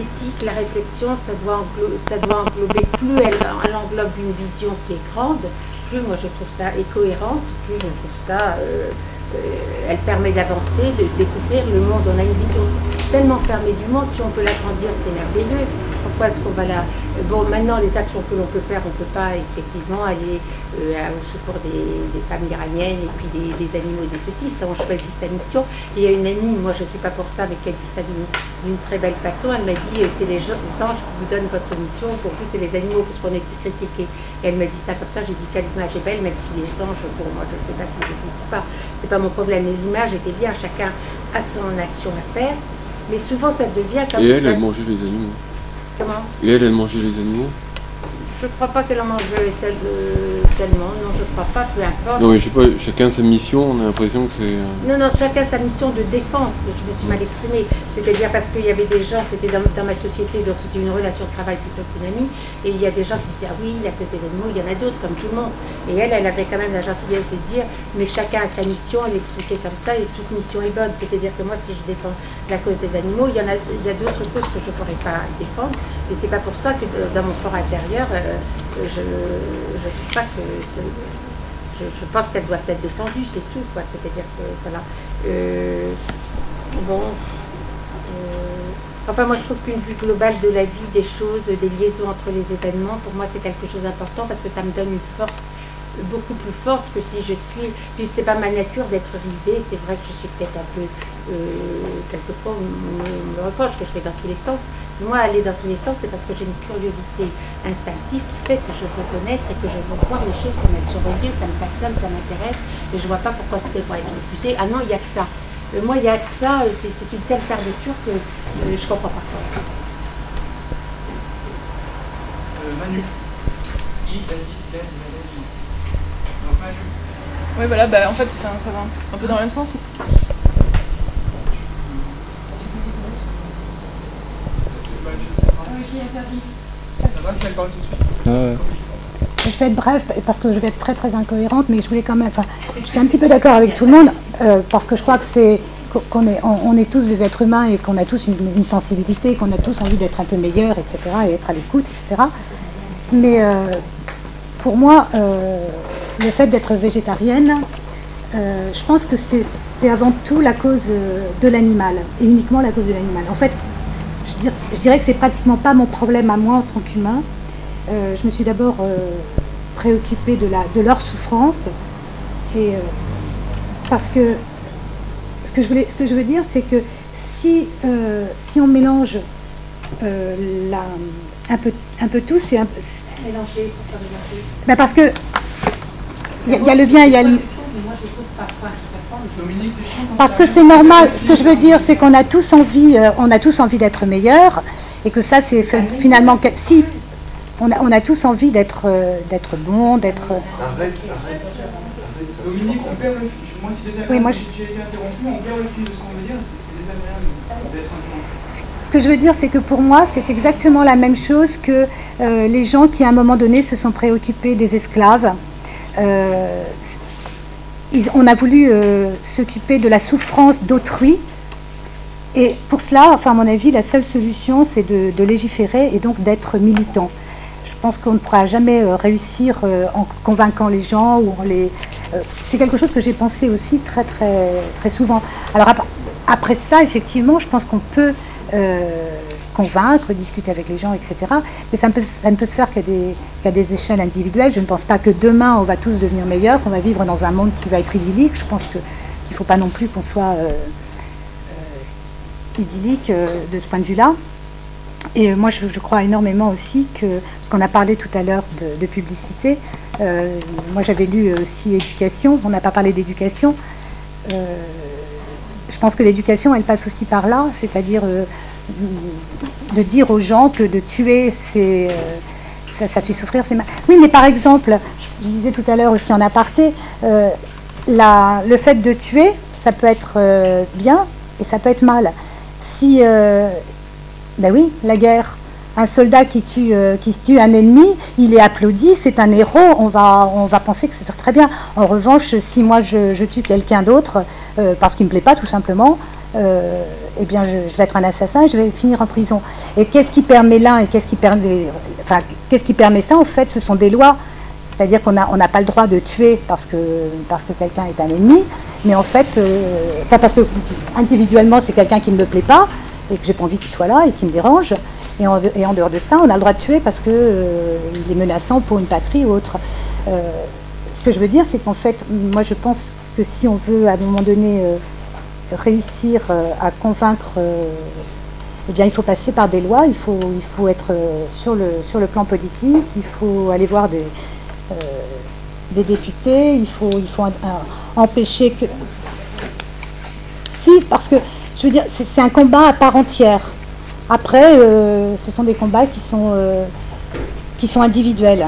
l'éthique, la réflexion, ça doit, englo ça doit englober, plus elle, elle englobe une vision qui est grande, plus moi je trouve ça est cohérente, plus je trouve ça, euh, euh, elle permet d'avancer, de découvrir le monde. On a une vision tellement fermée du monde, si on peut l'agrandir, c'est merveilleux. Pourquoi est-ce qu'on va là? Bon, maintenant, les actions que l'on peut faire, on ne peut pas effectivement aller euh, au secours des, des femmes iraniennes et puis des, des animaux et des ceci. Ça, on choisit sa mission. Et il y a une amie, moi je ne suis pas pour ça, mais qui a dit ça d'une très belle façon. Elle m'a dit, c'est les, les anges qui vous donnent votre mission, pour vous c'est les animaux, parce qu'on est critiqués. Et elle m'a dit ça comme ça, j'ai dit, tiens, l'image est belle, même si les anges, pour moi, je ne sais pas s'ils n'existent pas. C'est pas mon problème, mais l'image était bien, chacun a son action à faire. Mais souvent, ça devient comme Et elle, ça. elle mangeait les animaux. Comment? Et elle, elle mangeait les animaux? Je crois pas qu'elle en mange tel, euh, tellement, non, je crois pas, peu importe. Non, mais je sais pas, chacun sa mission, on a l'impression que c'est... Euh... Non, non, chacun sa mission de défense, je me suis mal exprimée. C'est-à-dire parce qu'il y avait des gens, c'était dans, dans ma société, donc c'était une relation de travail plutôt qu'une amie, et il y a des gens qui disaient, ah oui, la cause des animaux, il y en a d'autres, comme tout le monde. Et elle, elle avait quand même la gentillesse de dire, mais chacun a sa mission, elle expliquait comme ça, et toute mission est bonne. C'est-à-dire que moi, si je défends la cause des animaux, il y en a, il y a d'autres causes que je ne pourrais pas défendre, et c'est pas pour ça que dans mon fort intérieur, euh, je ne trouve pas que... Je, je pense qu'elles doivent être défendues, c'est tout, quoi. C'est-à-dire que, voilà. Euh, bon. Euh, enfin, moi, je trouve qu'une vue globale de la vie, des choses, des liaisons entre les événements, pour moi, c'est quelque chose d'important parce que ça me donne une force beaucoup plus forte que si je suis... Puis, c'est pas ma nature d'être rivée. C'est vrai que je suis peut-être un peu... Euh, quelquefois, on me, me reproche que je fais dans tous les sens. Moi, aller dans tous les sens, c'est parce que j'ai une curiosité instinctive qui fait que je veux connaître et que je veux voir les choses comme elles sont reliées. Ça me passionne, ça m'intéresse et je vois pas pourquoi c'était pour être refusé. Ah non, il n'y a que ça. Euh, moi, il n'y a que ça. C'est une telle fermeture que euh, je comprends pas. Euh, Manu. Yves, David, Glenn, Isabelle. Donc Manu. Oui, voilà, bah, en fait, ça, ça va un peu dans le même sens. Ça va, si elle parle tout de suite. Ah ouais. Je vais être bref parce que je vais être très très incohérente, mais je voulais quand même. Enfin, je suis un petit peu d'accord avec tout le monde euh, parce que je crois que c'est qu'on est on, on est tous des êtres humains et qu'on a tous une, une sensibilité, qu'on a tous envie d'être un peu meilleurs, et cetera, et être à l'écoute, et cetera. Mais euh, pour moi, euh, le fait d'être végétarienne, euh, je pense que c'est avant tout la cause de l'animal et uniquement la cause de l'animal. En fait, je dirais, je dirais que c'est pratiquement pas mon problème à moi en tant qu'humain. Euh, je me suis d'abord euh, préoccupée de, la, de leur souffrance et euh, parce que ce que je voulais, ce que je veux dire, c'est que si euh, si on mélange euh, la, un peu un peu tout, c'est un mélanger, pourquoi mélanger? Ben parce que il y, y a le bien, il y a le parce que c'est normal. Ce que je veux dire, c'est qu'on a tous envie, euh, on a tous envie d'être meilleurs, et que ça, c'est finalement si on a, on a tous envie d'être euh, d'être bon, d'être. Arrête, arrête, arrête. Dominique, on perd le fil. Moi, c'est désagréable. Oui, moi, j'ai été interrompu, on perd le fil de ce qu'on veut dire. C'est désagréable d'être interrompu. Ce que je veux dire, c'est que pour moi, c'est exactement la même chose que euh, les gens qui, à un moment donné, se sont préoccupés des esclaves. Euh, ils, on a voulu euh, s'occuper de la souffrance d'autrui. Et pour cela, enfin, à mon avis, la seule solution, c'est de, de légiférer et donc d'être militant. Je pense qu'on ne pourra jamais euh, réussir euh, en convainquant les gens ou en les. Euh, c'est quelque chose que j'ai pensé aussi très très très souvent. Alors ap après ça, effectivement, je pense qu'on peut euh, convaincre, discuter avec les gens, et cetera. Mais ça ne peut, ça ne peut se faire qu'à des, qu'à des échelles individuelles. Je ne pense pas que demain on va tous devenir meilleurs, qu'on va vivre dans un monde qui va être idyllique. Je pense que qu'il ne faut pas non plus qu'on soit euh, euh, idyllique euh, de ce point de vue-là. Et moi, je, je crois énormément aussi que, parce qu'on a parlé tout à l'heure de, de publicité, euh, moi j'avais lu aussi éducation, on n'a pas parlé d'éducation. Euh, je pense que l'éducation, elle passe aussi par là, c'est-à-dire euh, de dire aux gens que de tuer, c'est, euh, ça, ça fait souffrir, c'est mal. Oui, mais par exemple, je disais tout à l'heure aussi en aparté, euh, la, le fait de tuer, ça peut être euh, bien et ça peut être mal. Si... Euh, Ben oui, la guerre. Un soldat qui tue, euh, qui tue un ennemi, il est applaudi, c'est un héros, on va, on va penser que c'est très bien. En revanche, si moi je, je tue quelqu'un d'autre, euh, parce qu'il ne me plaît pas tout simplement, euh, eh bien, je, je vais être un assassin et je vais finir en prison. Et qu'est-ce qui permet l'un et qu'est-ce qui permet, enfin, qu'est-ce qui permet ça, en fait, ce sont des lois. C'est-à-dire qu'on n'a on n'a pas le droit de tuer parce que, parce que quelqu'un est un ennemi, mais en fait, euh, enfin, parce que individuellement, c'est quelqu'un qui ne me plaît pas et que j'ai pas envie qu'il soit là et qui me dérange. Et en, et en dehors de ça, on a le droit de tuer parce qu'il euh, est menaçant pour une patrie ou autre. Euh, ce que je veux dire, c'est qu'en fait, moi, je pense que si on veut, à un moment donné, euh, réussir euh, à convaincre, euh, eh bien, il faut passer par des lois, il faut, il faut être euh, sur, le, sur le plan politique, il faut aller voir des... Euh, des députés, il faut, il faut un, un, empêcher que... Si, parce que, je veux dire, c'est, c'est un combat à part entière. Après, euh, ce sont des combats qui sont, euh, qui sont individuels.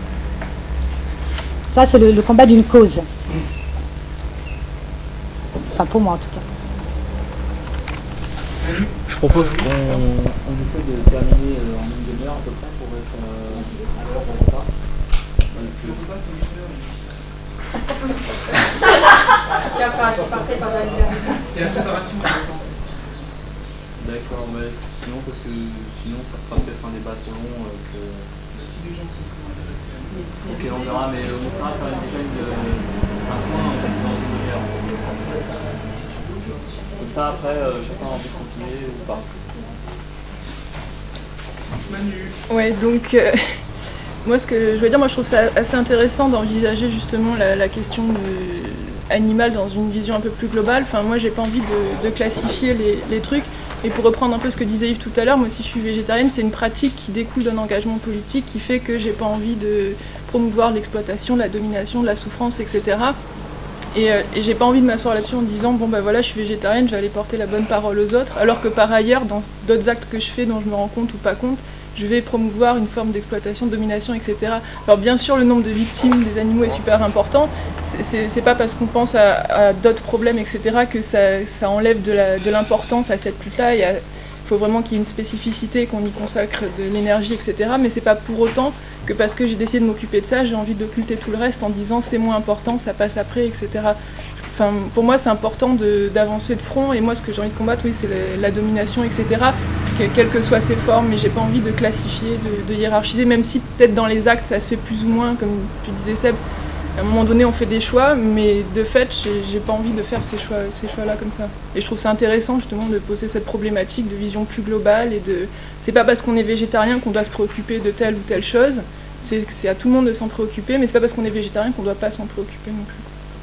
Ça, c'est le, le combat d'une cause. Enfin, pour moi, en tout cas. Je propose qu'on on essaie de terminer en une demi-heure à peu près pour être euh, à l'heure au repas. Le repas, c'est une heure. Tu vas faire partir pendant une heure. C'est la préparation du repas. D'accord, mais sinon, parce que sinon ça fera peut-être un débat trop long. Euh, que... Si les gens sont plus intéressés. Ok, on verra, mais on essaiera de faire déjà une, un point en fait, dans une demi-heure. Comme ça, après, euh, chacun a envie de continuer ou pas. Manu. Ouais, donc euh, moi ce que je veux dire, moi je trouve ça assez intéressant d'envisager justement la, la question de, animale dans une vision un peu plus globale. Enfin, moi j'ai pas envie de, de classifier les, les trucs. Et pour reprendre un peu ce que disait Yves tout à l'heure, moi si je suis végétarienne, c'est une pratique qui découle d'un engagement politique qui fait que j'ai pas envie de promouvoir l'exploitation, de la domination, de la souffrance, et cetera. Et, euh, et j'ai pas envie de m'asseoir là-dessus en disant bon bah voilà je suis végétarienne, je vais aller porter la bonne parole aux autres, alors que par ailleurs dans d'autres actes que je fais dont je me rends compte ou pas compte, je vais promouvoir une forme d'exploitation, de domination, et cetera. Alors bien sûr le nombre de victimes des animaux est super important, c'est, c'est, c'est pas parce qu'on pense à, à d'autres problèmes, et cetera que ça, ça enlève de, la, de l'importance à cette lutte-là. Il faut vraiment qu'il y ait une spécificité, qu'on y consacre de l'énergie, et cetera. Mais c'est pas pour autant que parce que j'ai décidé de m'occuper de ça, j'ai envie d'occulter tout le reste en disant c'est moins important, ça passe après, et cetera. Enfin, pour moi, c'est important de, d'avancer de front, et moi, ce que j'ai envie de combattre, oui, c'est le, la domination, et cetera, que, quelles que soient ses formes, mais j'ai pas envie de classifier, de, de hiérarchiser, même si peut-être dans les actes, ça se fait plus ou moins, comme tu disais, Seb, à un moment donné, on fait des choix, mais de fait, j'ai, j'ai pas envie de faire ces choix, ces choix-là comme ça. Et je trouve ça intéressant, justement, de poser cette problématique de vision plus globale, et de... C'est pas parce qu'on est végétarien qu'on doit se préoccuper de telle ou telle chose, c'est, c'est à tout le monde de s'en préoccuper, mais c'est pas parce qu'on est végétarien qu'on doit pas s'en préoccuper non plus.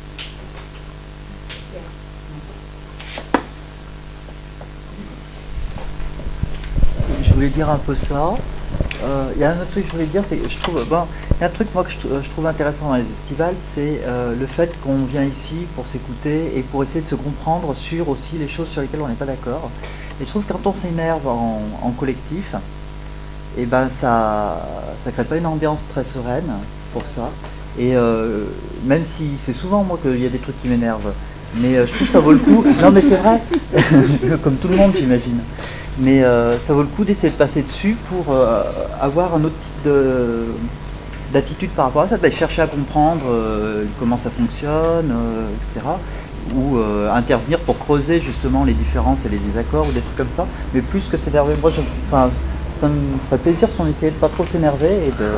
Je voulais dire un peu ça. Il euh, y a un autre truc que je voulais dire, c'est que je trouve, bon, il y a un truc moi que je, je trouve intéressant dans les festivals, c'est euh, le fait qu'on vient ici pour s'écouter et pour essayer de se comprendre sur aussi les choses sur lesquelles on n'est pas d'accord. Et je trouve que quand on s'énerve en, en collectif, et ben ça, ça crée pas une ambiance très sereine pour ça. Et euh, même si c'est souvent moi qu'il y a des trucs qui m'énervent, mais euh, je trouve que ça vaut le coup. Non mais c'est vrai, comme tout le monde j'imagine. Mais euh, ça vaut le coup d'essayer de passer dessus pour euh, avoir un autre type de, d'attitude par rapport à ça, ben, chercher à comprendre euh, comment ça fonctionne, euh, et cetera. Ou euh, intervenir pour creuser justement les différences et les désaccords ou des trucs comme ça. Mais plus que s'énerver, moi, je, enfin, ça me ferait plaisir si on essayait de pas trop s'énerver et de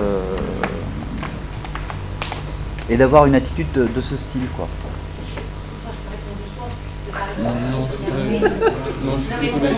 et d'avoir une attitude de, de ce style, quoi. Non, non, non, je suis désolé.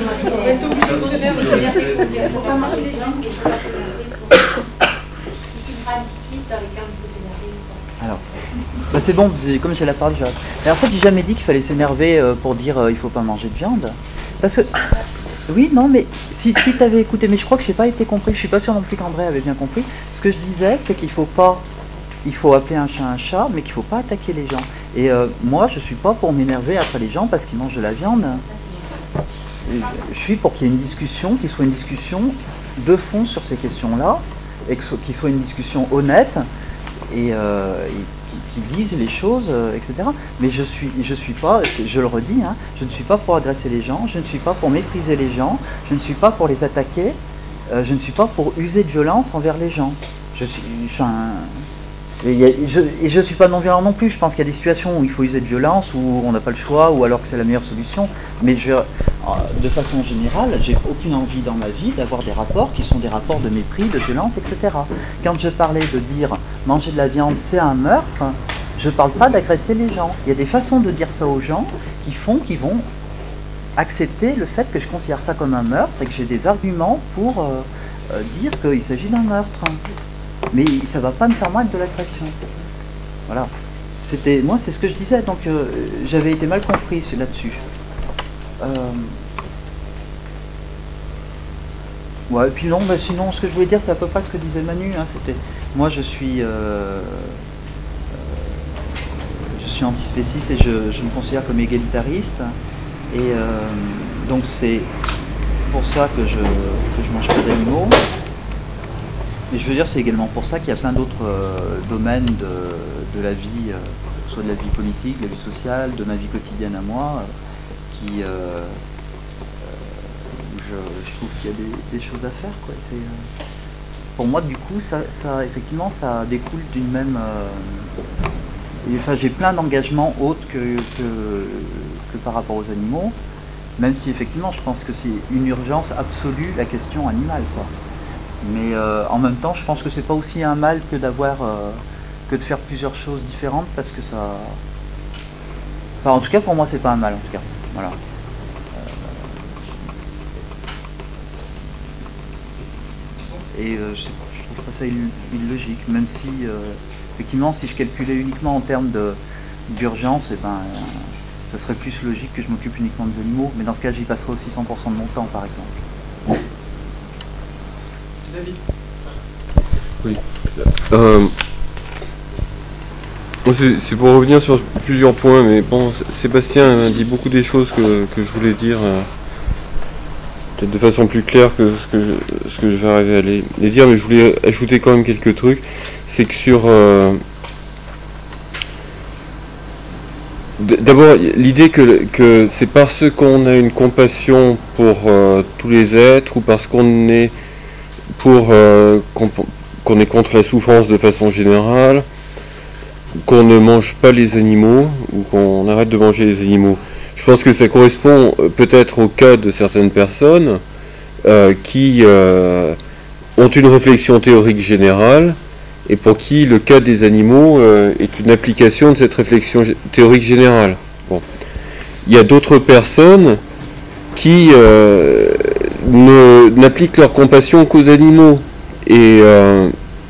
Il faut pas manger les viandes et il faut pas s'énerver pour... Si tu feras une petite liste dans lesquelles il faut s'énerver ou pas. Alors, bah c'est bon, comme j'ai la parole, j'ai... Mais en fait, j'ai jamais dit qu'il fallait s'énerver pour dire euh, il faut pas manger de viande. Parce que... Oui, non, mais si, si tu avais écouté, mais je crois que je n'ai pas été compris, je suis pas sûr non plus qu'André avait bien compris. Ce que je disais, c'est qu'il faut pas... Il faut appeler un chat un chat, mais qu'il ne faut pas attaquer les gens. Et euh, moi, je ne suis pas pour m'énerver après les gens parce qu'ils mangent de la viande. Et je suis pour qu'il y ait une discussion, qu'il soit une discussion de fond sur ces questions-là, et qu'il soit une discussion honnête, et, euh, et qui, qui disent les choses, euh, et cetera. Mais je suis, je suis pas, je le redis, hein, je ne suis pas pour agresser les gens, je ne suis pas pour mépriser les gens, je ne suis pas pour les attaquer, euh, je ne suis pas pour user de violence envers les gens. Je suis, enfin, Et, y a, et je ne suis pas non-violent non plus. Je pense qu'il y a des situations où il faut user de violence, où on n'a pas le choix, ou alors que c'est la meilleure solution. Mais je, de façon générale, j'ai aucune envie dans ma vie d'avoir des rapports qui sont des rapports de mépris, de violence, et cetera. Quand je parlais de dire manger de la viande, c'est un meurtre, je ne parle pas d'agresser les gens. Il y a des façons de dire ça aux gens qui font, qui vont accepter le fait que je considère ça comme un meurtre et que j'ai des arguments pour euh, euh, dire qu'il s'agit d'un meurtre. Mais ça ne va pas nécessairement être de l'agression. Voilà. C'était, moi, c'est ce que je disais, donc euh, j'avais été mal compris là-dessus. Euh... Ouais, et puis non, bah, sinon, ce que je voulais dire, c'était à peu près ce que disait Manu. Hein, c'était, moi, je suis, euh, euh, je suis antispéciste et je, je me considère comme égalitariste. Et euh, donc c'est pour ça que je que je mange pas d'animaux. Mais je veux dire, c'est également pour ça qu'il y a plein d'autres euh, domaines de, de la vie, euh, soit de la vie politique, de la vie sociale, de ma vie quotidienne à moi, euh, qui, euh, euh, où je, je trouve qu'il y a des, des choses à faire, quoi. C'est, euh, pour moi, du coup, ça, ça, effectivement, ça découle d'une même... Euh, et, enfin, j'ai plein d'engagements autres que, que, que par rapport aux animaux, même si, effectivement, je pense que c'est une urgence absolue, la question animale, quoi. Mais euh, en même temps, je pense que c'est pas aussi un mal que d'avoir, euh, que de faire plusieurs choses différentes, parce que ça... Enfin, en tout cas, pour moi, c'est pas un mal, en tout cas. Voilà. Euh... Et euh, je, je trouve pas ça ill illogique, même si, euh, effectivement, si je calculais uniquement en termes de, d'urgence, eh ben, euh, ça serait plus logique que je m'occupe uniquement des animaux, mais dans ce cas, j'y passerai aussi cent pour cent de mon temps, par exemple. David. Oui. Euh, c'est pour revenir sur plusieurs points, mais bon, Sébastien a dit beaucoup des choses que, que je voulais dire, euh, peut-être de façon plus claire que ce que je, ce que je vais arriver à les, les dire, mais je voulais ajouter quand même quelques trucs. C'est que sur... Euh, D'abord, l'idée que, que c'est parce qu'on a une compassion pour euh, tous les êtres, ou parce qu'on est pour euh, qu'on qu'on est contre la souffrance de façon générale, qu'on ne mange pas les animaux, ou qu'on arrête de manger les animaux. Je pense que ça correspond peut-être au cas de certaines personnes euh, qui euh, ont une réflexion théorique générale, et pour qui le cas des animaux euh, est une application de cette réflexion théorique générale. Bon. Il y a d'autres personnes qui euh, n'appliquent leur compassion qu'aux animaux, et euh,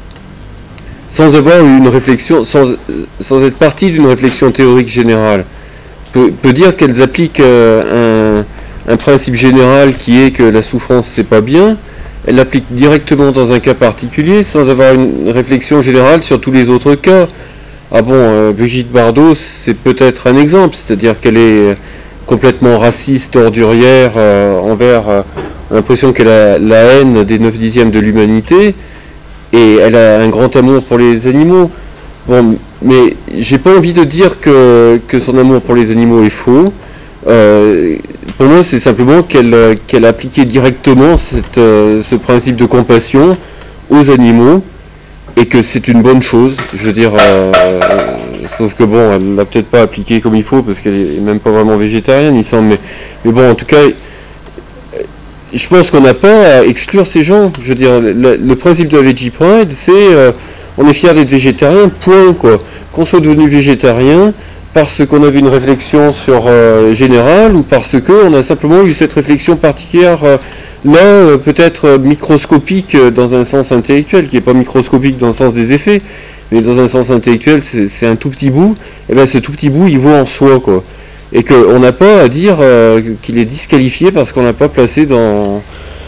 sans avoir une réflexion, sans, sans être partie d'une réflexion théorique générale, peut, peut dire qu'elles appliquent euh, un, un principe général qui est que la souffrance c'est pas bien. Elles l'appliquent directement dans un cas particulier sans avoir une réflexion générale sur tous les autres cas. Ah bon, euh, Brigitte Bardot, c'est peut-être un exemple, c'est-à-dire qu'elle est complètement raciste, ordurière, euh, envers euh, l'impression qu'elle a la haine des neuf dixièmes de l'humanité, et elle a un grand amour pour les animaux. Bon, mais j'ai pas envie de dire que, que son amour pour les animaux est faux. Euh, pour moi, c'est simplement qu'elle qu'elle a appliqué directement cette, euh, ce principe de compassion aux animaux, et que c'est une bonne chose. Je veux dire, euh, sauf que bon, elle l'a peut-être pas appliqué comme il faut, parce qu'elle est même pas vraiment végétarienne, il semble. Mais, mais bon, en tout cas, je pense qu'on n'a pas à exclure ces gens. Je veux dire, le, le principe de la Veggie Pride, c'est euh, on est fier d'être végétarien, point, quoi. Qu'on soit devenu végétarien parce qu'on avait une réflexion sur euh, générale, ou parce qu'on a simplement eu cette réflexion particulière, euh, là, euh, peut-être euh, microscopique euh, dans un sens intellectuel, qui n'est pas microscopique dans le sens des effets, mais dans un sens intellectuel, c'est un tout petit bout, et bien ce tout petit bout, il vaut en soi, quoi. Et qu'on n'a pas à dire euh, qu'il est disqualifié parce qu'on l'a pas placé dans,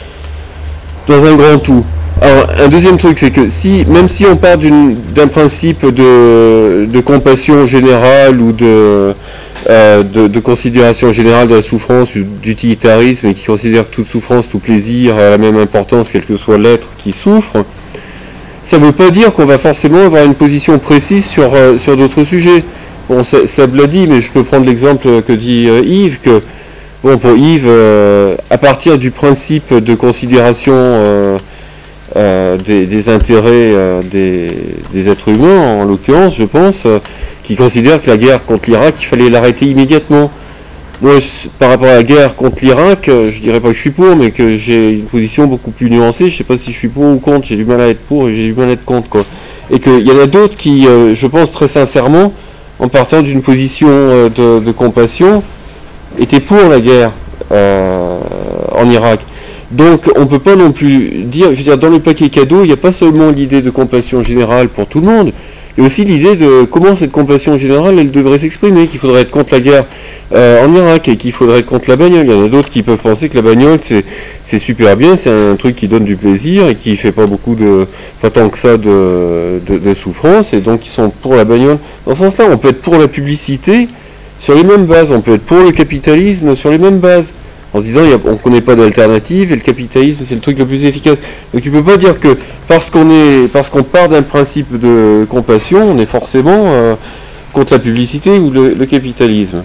dans un grand tout. Alors, un deuxième truc, c'est que si, même si on part d'un principe de, de compassion générale, ou de, euh, de, de considération générale de la souffrance, ou d'utilitarisme, et qui considère toute souffrance, tout plaisir à la même importance, quel que soit l'être qui souffre, ça ne veut pas dire qu'on va forcément avoir une position précise sur, euh, sur d'autres sujets. Bon, Seb l'a dit, mais je peux prendre l'exemple que dit euh, Yves, que, bon, pour Yves, euh, à partir du principe de considération euh, euh, des, des intérêts euh, des, des êtres humains, en l'occurrence, je pense, euh, qui considèrent que la guerre contre l'Irak, il fallait l'arrêter immédiatement. Moi, par rapport à la guerre contre l'Irak, euh, je dirais pas que je suis pour, mais que j'ai une position beaucoup plus nuancée. Je sais pas si je suis pour ou contre, j'ai du mal à être pour et j'ai du mal à être contre, quoi. Et qu'il y en a d'autres qui, euh, je pense très sincèrement, en partant d'une position euh, de, de compassion, étaient pour la guerre euh, en Irak. Donc on ne peut pas non plus dire, je veux dire, dans le paquet cadeau, il n'y a pas seulement l'idée de compassion générale pour tout le monde, il y a aussi l'idée de comment cette compassion générale, elle devrait s'exprimer, qu'il faudrait être contre la guerre euh, en Irak et qu'il faudrait être contre la bagnole. Il y en a d'autres qui peuvent penser que la bagnole, c'est, c'est super bien, c'est un truc qui donne du plaisir et qui fait pas beaucoup de, pas tant que ça de, de, de souffrance, et donc ils sont pour la bagnole. Dans ce sens-là, on peut être pour la publicité sur les mêmes bases, on peut être pour le capitalisme sur les mêmes bases, en se disant il y a, on ne connaît pas d'alternative et le capitalisme c'est le truc le plus efficace. Donc tu ne peux pas dire que parce qu'on est, parce qu'on part d'un principe de compassion, on est forcément euh, contre la publicité ou le, le capitalisme.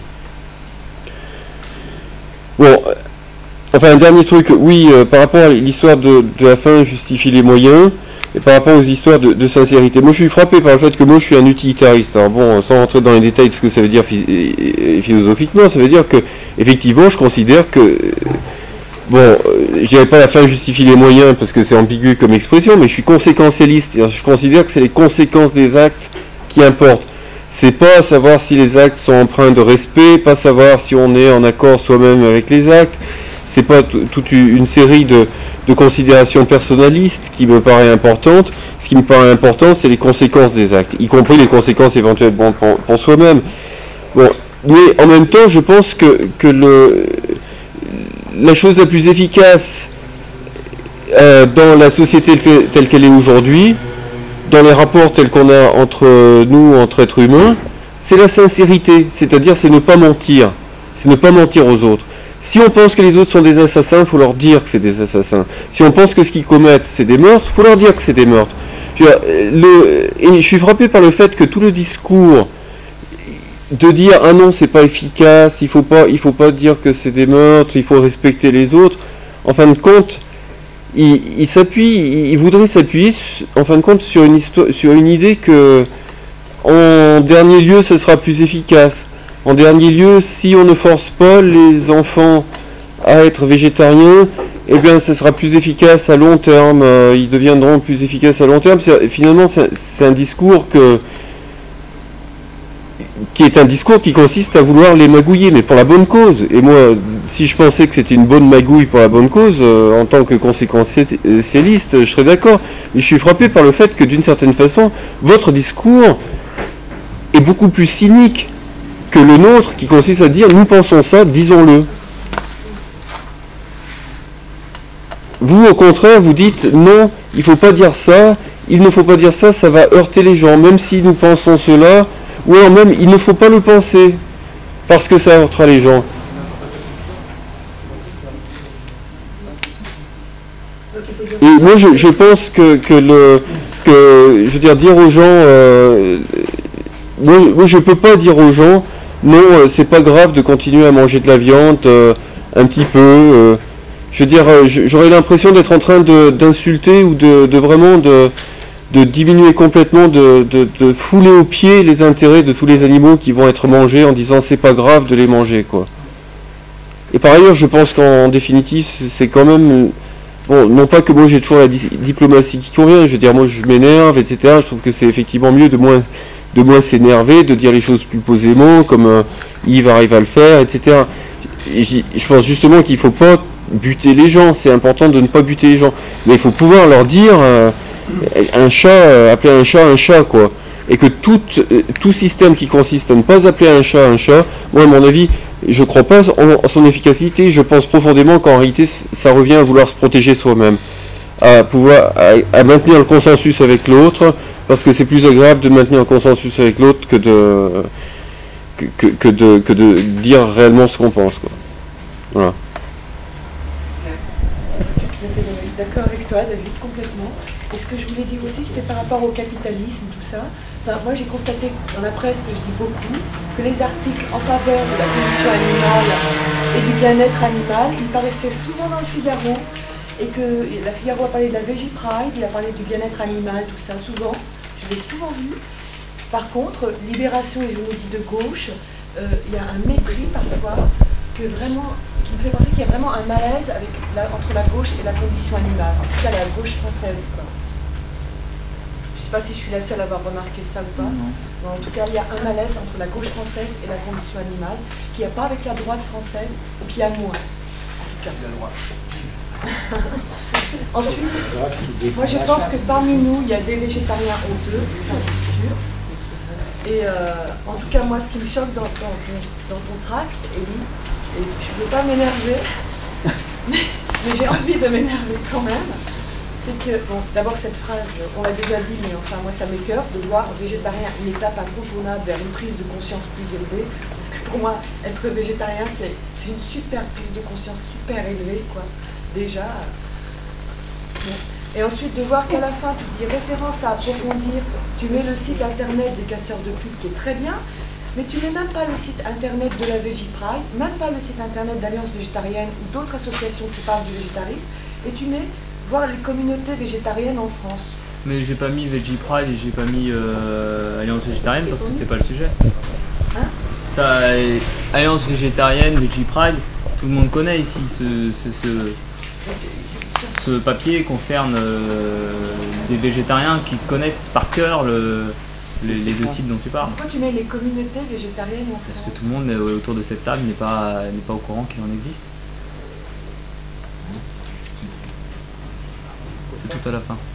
Bon, euh, enfin un dernier truc, oui, euh, par rapport à l'histoire de, de la fin justifie les moyens, et par rapport aux histoires de, de sincérité. Moi je suis frappé par le fait que moi je suis un utilitariste. Alors bon, sans rentrer dans les détails de ce que ça veut dire philosophiquement, ça veut dire que effectivement je considère que, bon, euh, je dirais pas la fin justifie les moyens parce que c'est ambigu comme expression, mais je suis conséquentialiste. Je considère que c'est les conséquences des actes qui importent. C'est pas savoir si les actes sont empreints de respect, pas savoir si on est en accord soi-même avec les actes. C'est pas toute une série de, de considérations personnalistes qui me paraît importante. Ce qui me paraît important, c'est les conséquences des actes, y compris les conséquences éventuellement pour, pour soi-même. Bon, mais en même temps, je pense que, que le, la chose la plus efficace euh, dans la société telle qu'elle est aujourd'hui, dans les rapports tels qu'on a entre nous, entre êtres humains, c'est la sincérité, c'est-à-dire c'est ne pas mentir, c'est ne pas mentir aux autres. Si on pense que les autres sont des assassins, il faut leur dire que c'est des assassins. Si on pense que ce qu'ils commettent, c'est des meurtres, il faut leur dire que c'est des meurtres. Je, le, et je suis frappé par le fait que tout le discours de dire « Ah non, c'est pas efficace, il faut pas, il faut pas dire que c'est des meurtres, il faut respecter les autres », en fin de compte, il, il s'appuie, il, il voudrait s'appuyer, en fin de compte, sur une, histoire, sur une idée que, en dernier lieu, ce sera plus efficace. En dernier lieu, si on ne force pas les enfants à être végétariens, eh bien, ce sera plus efficace à long terme. Euh, ils deviendront plus efficaces à long terme. C'est, finalement, c'est, c'est un discours que, qui est un discours qui consiste à vouloir les magouiller, mais pour la bonne cause. Et moi, si je pensais que c'était une bonne magouille pour la bonne cause, euh, en tant que conséquentialiste, je serais d'accord. Mais je suis frappé par le fait que, d'une certaine façon, votre discours est beaucoup plus cynique que le nôtre, qui consiste à dire « nous pensons ça, disons-le ». Vous, au contraire, vous dites « non, il ne faut pas dire ça, il ne faut pas dire ça, ça va heurter les gens, même si nous pensons cela, ou alors même il ne faut pas le penser, parce que ça heurtera les gens ». Et moi, je, je pense que, que le, que, je veux dire, dire aux gens, euh, moi, moi, je peux pas dire aux gens, non, euh, c'est pas grave de continuer à manger de la viande euh, un petit peu. Euh, je veux dire, euh, j'aurais l'impression d'être en train de, d'insulter ou de, de vraiment de, de diminuer complètement, de, de, de fouler aux pieds les intérêts de tous les animaux qui vont être mangés en disant c'est pas grave de les manger, quoi. Et par ailleurs, je pense qu'en définitive, c'est quand même... Bon, non pas que moi j'ai toujours la di- diplomatie qui convient, je veux dire, moi je m'énerve, et cetera. Je trouve que c'est effectivement mieux de moins, de moins s'énerver, de dire les choses plus posément, comme euh, Yves arrive à le faire, et cetera. J- je pense justement qu'il ne faut pas buter les gens, c'est important de ne pas buter les gens. Mais il faut pouvoir leur dire, euh, un chat, euh, appeler un chat un chat, quoi. Et que tout, euh, tout système qui consiste à ne pas appeler un chat un chat, moi à mon avis, je ne crois pas en son efficacité, je pense profondément qu'en réalité ça revient à vouloir se protéger soi-même, à pouvoir à, à maintenir le consensus avec l'autre, parce que c'est plus agréable de maintenir un consensus avec l'autre que de que, que, que de que de dire réellement ce qu'on pense, quoi. Voilà. D'accord avec toi, David, complètement. Et ce que je voulais dire aussi, c'était par rapport au capitalisme, tout ça. Enfin, moi, j'ai constaté dans la presse, que je lis beaucoup, que les articles en faveur de la condition animale et du bien-être animal, ils paraissaient souvent dans le Figaro. et que la Figaro a parlé de la Veggie Pride, il a parlé du bien-être animal, tout ça, souvent, je l'ai souvent vu. Par contre, Libération et journaux dits de gauche, euh, il y a un mépris parfois que vraiment, qui me fait penser qu'il y a vraiment un malaise avec la, entre la gauche et la condition animale, en tout cas la gauche française, quoi. Je ne sais pas si je suis la seule à avoir remarqué ça ou pas. Non. Mais en tout cas, il y a un malaise entre la gauche française et la condition animale, qu'il n'y a pas avec la droite française, ou qu'il y a moins. En tout cas. La droite. Ensuite, moi je pense que parmi nous, il y a des végétariens honteux, j'en suis sûre. Et euh, en tout cas, moi, ce qui me choque dans, dans, ton, dans ton tract, Élie, et je ne veux pas m'énerver, mais, mais j'ai envie de m'énerver quand même, c'est que, bon, d'abord cette phrase, on l'a déjà dit, mais enfin moi ça m'écoeure de voir végétarien une étape incontournable vers une prise de conscience plus élevée, parce que pour moi, être végétarien, c'est une super prise de conscience, super élevée, quoi, déjà. Bon. Et ensuite de voir qu'à la fin, tu dis référence à approfondir, tu mets le site internet des casseurs de pub qui est très bien, mais tu mets même pas le site internet de la Veggie Pride, même pas le site internet d'Alliance végétarienne ou d'autres associations qui parlent du végétarisme, et tu mets voir les communautés végétariennes en France. Mais j'ai pas mis Veggie Pride et j'ai pas mis euh, Alliance végétarienne parce que c'est pas le sujet. Hein Ça, Alliance végétarienne, Veggie Pride, tout le monde connaît ici ce, ce, ce, ce papier concerne euh, des végétariens qui connaissent par cœur le, les, les deux sites dont tu parles. Pourquoi tu mets les communautés végétariennes en France? Parce que tout le monde autour de cette table n'est pas, n'est pas au courant qu'il en existe. C'est tout à la fin.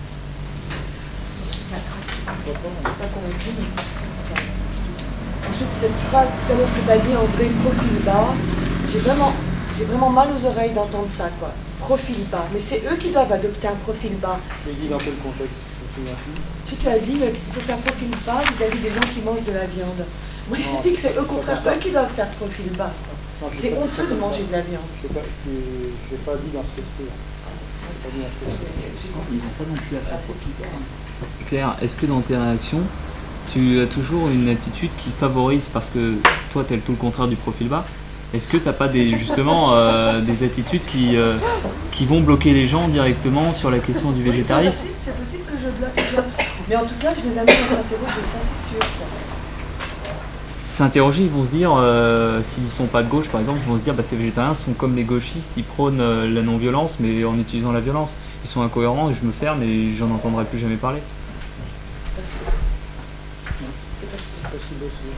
Ensuite, cette phrase, tout à l'heure, ce que tu as dit, André, profil bas, j'ai vraiment, j'ai vraiment mal aux oreilles d'entendre ça, quoi. Profil bas. Mais c'est eux qui doivent adopter un profil bas. Mais dit dans quel contexte? Si tu as dit qu'il faut faire profil bas vis-à-vis des gens qui mangent de la viande. Moi, Non, je dis que c'est c'est au contraire ça. eux qui doivent faire profil bas. C'est honteux de manger de la viande. Je n'ai pas, je l'ai pas dit dans cet esprit. Pas dit dans cet esprit. Ils vont pas non plus à faire profil bas. Claire, est-ce que dans tes réactions, tu as toujours une attitude qui favorise, parce que toi tu es tout le contraire du profil bas, est-ce que tu n'as pas des, justement euh, des attitudes qui, euh, qui vont bloquer les gens directement sur la question du végétarisme? Oui, c'est possible, possible que je bloque les gens. Mais en tout cas, je les amène à s'interroger, ça c'est sûr. S'interroger, ils vont se dire, euh, s'ils ne sont pas de gauche par exemple, ils vont se dire bah, ces végétariens sont comme les gauchistes, ils prônent euh, la non-violence mais en utilisant la violence. Ils sont incohérents et je me ferme et j'en entendrai plus jamais parler. C'est possible aussi.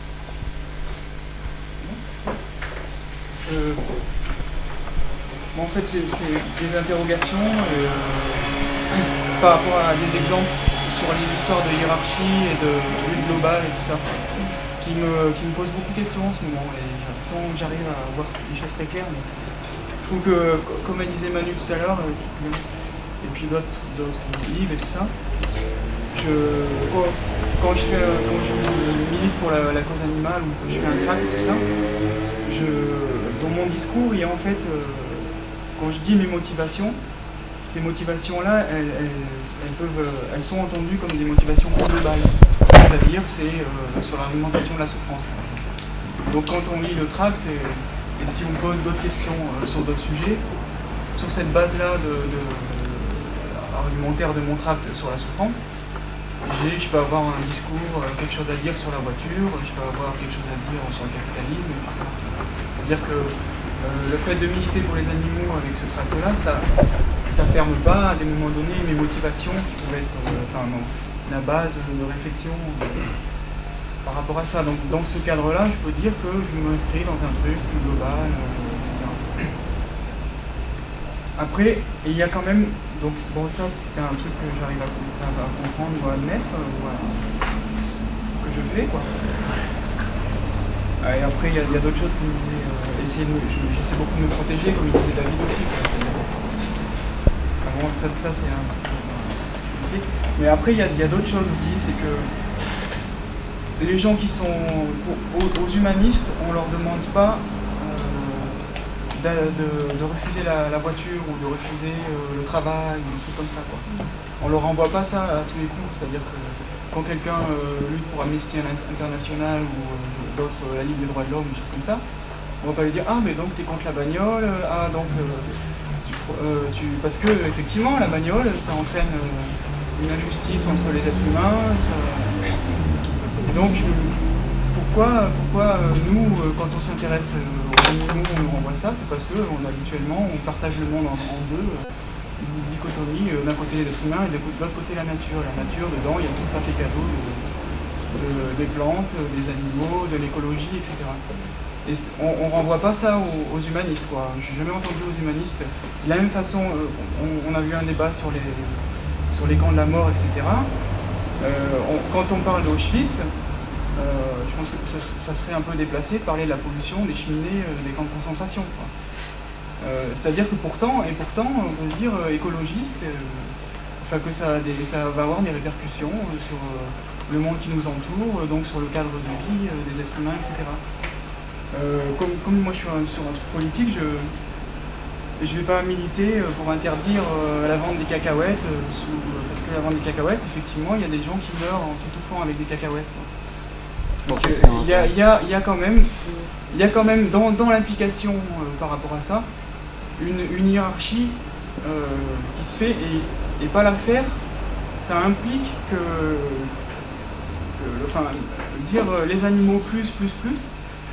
Euh, bon, en fait, c'est des interrogations euh, par rapport à des exemples sur les histoires de hiérarchie et de lutte globale et tout ça, qui me, qui me posent beaucoup de questions en ce moment, et sans que j'arrive à voir les choses très claires. Mais je trouve que, comme elle disait Manu tout à l'heure, et puis d'autres, Yves et tout ça, je, quand, je fais, quand je milite pour la, la cause animale ou que je fais un tract et tout ça, je, dans mon discours, il y a en fait, euh, quand je dis mes motivations, ces motivations-là, elles, elles, elles, peuvent, elles sont entendues comme des motivations plus globales. C'est-à-dire, c'est euh, sur l'argumentation de la souffrance. Donc quand on lit le tract, et, et si on pose d'autres questions euh, sur d'autres sujets, sur cette base-là de, de, de, argumentaire de mon tract sur la souffrance, je peux avoir un discours, quelque chose à dire sur la voiture, je peux avoir quelque chose à dire sur le capitalisme, et cetera. C'est-à-dire que euh, le fait de militer pour les animaux avec ce tract-là, ça ça ferme pas à des moments donnés mes motivations qui peuvent être euh, enfin, non, la base de réflexion euh, par rapport à ça. Donc dans ce cadre-là, je peux dire que je m'inscris dans un truc plus global, euh, et cetera. Après, il y a quand même, donc bon ça c'est un truc que j'arrive à, à, à comprendre ou à admettre, ou à, que je fais quoi. Et après il y a, a d'autres choses comme il disait, euh, essayer de, j'essaie beaucoup de me protéger, comme il disait David aussi. Quoi. Enfin, bon, ça, ça c'est un, un... Mais après il y a, a d'autres choses aussi, c'est que les gens qui sont pour, aux, aux humanistes, on leur demande pas De, de, de refuser la, la voiture ou de refuser euh, le travail ou des trucs comme ça, quoi. On leur renvoie pas ça à tous les coups, c'est-à-dire que quand quelqu'un euh, lutte pour Amnesty International ou euh, d'autres, euh, la Ligue des droits de l'homme, des choses comme ça, on va pas lui dire ah mais donc t'es contre la bagnole, ah donc euh, tu, euh, tu, parce que effectivement la bagnole ça entraîne euh, une injustice entre les êtres humains, ça, et donc pourquoi, pourquoi euh, nous, euh, quand on s'intéresse euh, aux animaux, on nous renvoie ça? C'est parce que on, habituellement on partage le monde en, en deux, euh, une dichotomie, euh, d'un côté les êtres humains et de l'autre côté la nature. La nature, dedans, il y a tout le paquet cadeau de, de, des plantes, des animaux, de l'écologie, et cetera. Et on ne renvoie pas ça aux, aux humanistes, quoi. Je n'ai jamais entendu aux humanistes. De la même façon, euh, on, on a vu un débat sur les, sur les camps de la mort, et cetera. Euh, on, quand on parle d'Auschwitz, euh, je pense que ça, ça serait un peu déplacé de parler de la pollution des cheminées euh, des camps de concentration, quoi. Euh, c'est-à-dire que pourtant, et pourtant, on peut se dire euh, écologiste, euh, enfin que ça, a des, ça va avoir des répercussions euh, sur euh, le monde qui nous entoure, euh, donc sur le cadre de vie euh, des êtres humains, et cetera. Euh, comme, comme moi je suis un, sur un truc politique, je ne vais pas militer pour interdire euh, la vente des cacahuètes, euh, sous, euh, parce que la vente des cacahuètes, effectivement, il y a des gens qui meurent en s'étouffant avec des cacahuètes, quoi. Donc il y, y, y a quand même, il y a quand même dans, dans l'implication euh, par rapport à ça, une, une hiérarchie euh, qui se fait, et, et pas la faire, ça implique que, que enfin, dire les animaux plus, plus, plus,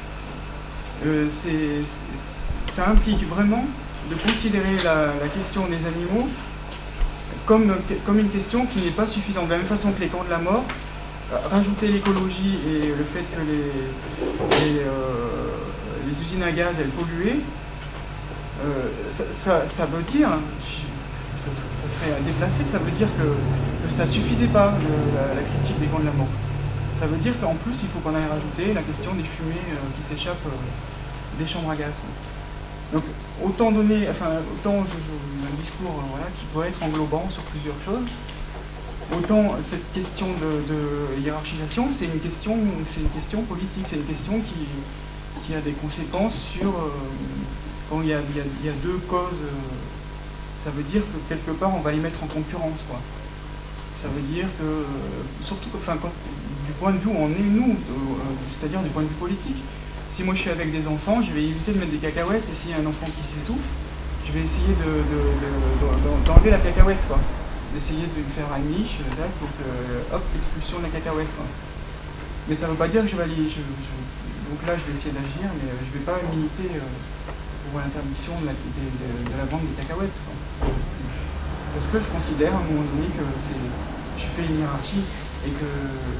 euh, c'est, ça implique vraiment de considérer la, la question des animaux comme, comme une question qui n'est pas suffisante. De la même façon que les camps de la mort, rajouter l'écologie et le fait que les, les, euh, les usines à gaz, elles polluaient, euh, ça, ça, ça veut dire, ça, ça serait déplacé, ça veut dire que, que ça ne suffisait pas, le, la, la critique des camps de la mort. Ça veut dire qu'en plus, il faut qu'on aille rajouter la question des fumées euh, qui s'échappent euh, des chambres à gaz. Donc, autant donner, enfin, autant je, je, un discours euh, voilà, qui peut être englobant sur plusieurs choses, autant cette question de, de hiérarchisation, c'est une question, c'est une question politique, c'est une question qui, qui a des conséquences sur euh, quand il y, a, il, y a, il y a deux causes, euh, ça veut dire que quelque part on va les mettre en concurrence, quoi. Ça veut dire que, euh, surtout enfin, quand, du point de vue où on est nous, euh, c'est-à-dire du point de vue politique, si moi je suis avec des enfants, je vais éviter de mettre des cacahuètes, et s'il y a un enfant qui s'étouffe, je vais essayer de, de, de, de, d'enlever la cacahuète, quoi. D'essayer de lui faire un niche, là, pour que, hop, l'expulsion de la cacahuète, quoi. Mais ça ne veut pas dire que je vais aller... Je, je, donc là, je vais essayer d'agir, mais je ne vais pas militer euh, pour l'interdiction de la, de, de, de la vente des cacahuètes, quoi. Parce que je considère, à un moment donné, que c'est, je fais une hiérarchie, et que...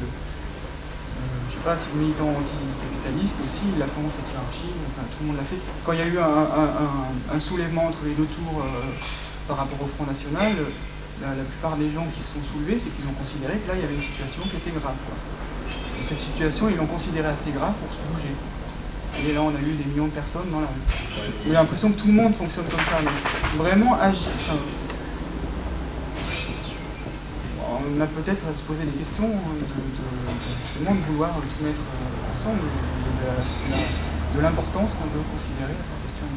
Euh, je ne sais pas si le militant anticapitaliste aussi, il a fait cette hiérarchie, enfin, tout le monde l'a fait. Quand il y a eu un, un, un, un soulèvement entre les deux tours euh, par rapport au Front National, La, la plupart des gens qui se sont soulevés, c'est qu'ils ont considéré que là, il y avait une situation qui était grave, quoi. Et cette situation, ils l'ont considérée assez grave pour se bouger. Et là, on a eu des millions de personnes dans la rue. J'ai l'impression que tout le monde fonctionne comme ça. Donc, vraiment agir. Enfin, on a peut-être à se poser des questions de, de, de justement de vouloir tout mettre ensemble, de, de, de l'importance qu'on veut considérer à cette question.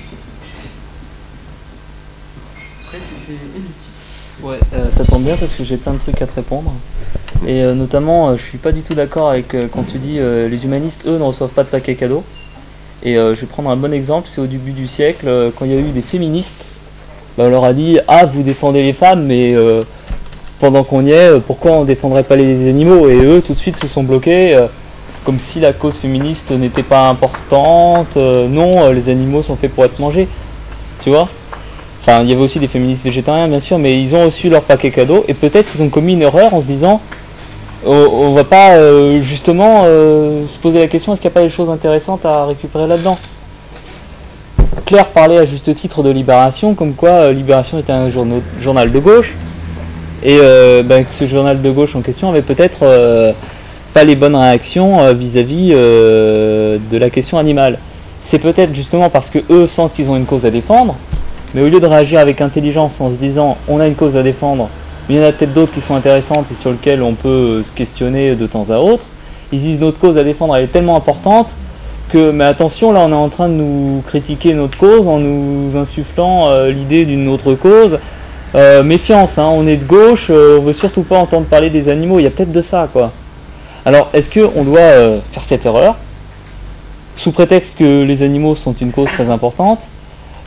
Après, c'était Élie. Ouais, euh, ça tombe bien parce que j'ai plein de trucs à te répondre. Et euh, notamment, euh, je suis pas du tout d'accord avec euh, quand tu dis euh, les humanistes, eux, ne reçoivent pas de paquet cadeau. Et euh, je vais prendre un bon exemple, c'est au début du siècle, euh, quand il y a eu des féministes, bah, on leur a dit « Ah, vous défendez les femmes, mais euh, pendant qu'on y est, pourquoi on ne défendrait pas les animaux ?» Et eux, tout de suite, se sont bloqués, euh, comme si la cause féministe n'était pas importante. Euh, non, euh, les animaux sont faits pour être mangés, tu vois. Enfin, il y avait aussi des féministes végétariens, bien sûr, mais ils ont reçu leur paquet cadeau, et peut-être qu'ils ont commis une erreur en se disant on, on va pas euh, justement euh, se poser la question, est-ce qu'il n'y a pas des choses intéressantes à récupérer là-dedans. Claire parlait à juste titre de Libération, comme quoi euh, Libération était un journal, journal de gauche, et euh, ben, que ce journal de gauche en question avait peut-être euh, pas les bonnes réactions euh, vis-à-vis euh, de la question animale. C'est peut-être justement parce que eux sentent qu'ils ont une cause à défendre, mais au lieu de réagir avec intelligence en se disant on a une cause à défendre, mais il y en a peut-être d'autres qui sont intéressantes et sur lesquelles on peut se questionner de temps à autre, ils disent notre cause à défendre elle est tellement importante que, mais attention, là on est en train de nous critiquer notre cause en nous insufflant euh, l'idée d'une autre cause. Euh, méfiance, hein, on est de gauche, euh, on veut surtout pas entendre parler des animaux, il y a peut-être de ça, quoi. Alors, est-ce qu'on doit euh, faire cette erreur, sous prétexte que les animaux sont une cause très importante ?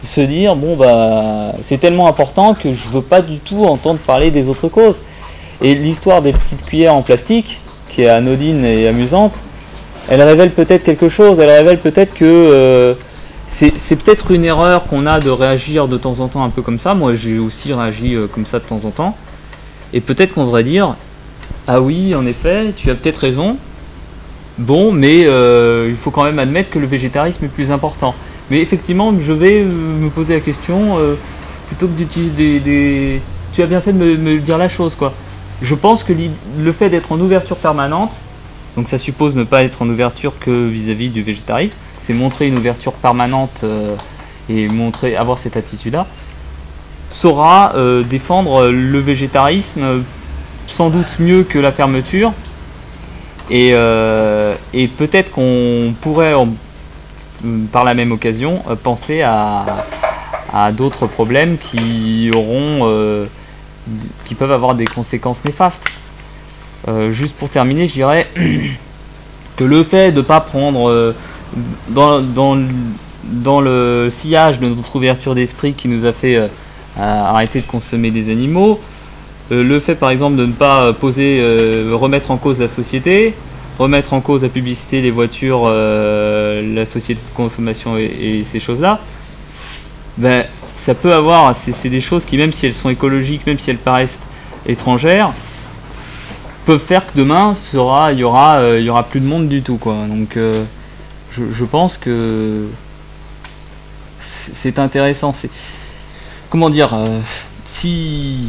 se dire bon bah c'est tellement important que je veux pas du tout entendre parler des autres causes. Et l'histoire des petites cuillères en plastique, qui est anodine et amusante, elle révèle peut-être quelque chose, elle révèle peut-être que euh, c'est, c'est peut-être une erreur qu'on a de réagir de temps en temps un peu comme ça. Moi j'ai aussi réagi euh, comme ça de temps en temps. Et peut-être qu'on devrait dire ah oui en effet tu as peut-être raison, bon mais euh, il faut quand même admettre que le végétarisme est plus important. Mais effectivement je vais euh, me poser la question, euh, plutôt que d'utiliser des, des... Tu as bien fait de me, me dire la chose quoi. Je pense que le fait d'être en ouverture permanente, donc ça suppose ne pas être en ouverture que vis-à-vis du végétarisme, c'est montrer une ouverture permanente euh, et montrer, avoir cette attitude-là, saura euh, défendre le végétarisme euh, sans doute mieux que la fermeture. Et, euh, et peut-être qu'on pourrait, en, par la même occasion, euh, penser à, à d'autres problèmes qui auront, euh, qui peuvent avoir des conséquences néfastes. Euh, juste pour terminer, je dirais que le fait de ne pas prendre euh, dans, dans, dans le sillage de notre ouverture d'esprit qui nous a fait euh, arrêter de consommer des animaux, euh, le fait par exemple de ne pas poser, euh, remettre en cause la société, remettre en cause la publicité, les voitures, euh, la société de consommation et, et ces choses-là, ben, ça peut avoir, c'est, c'est des choses qui même si elles sont écologiques, même si elles paraissent étrangères, peuvent faire que demain sera, il y aura, euh, il y aura plus de monde du tout quoi. Donc euh, je, je pense que c'est intéressant. C'est comment dire, euh, si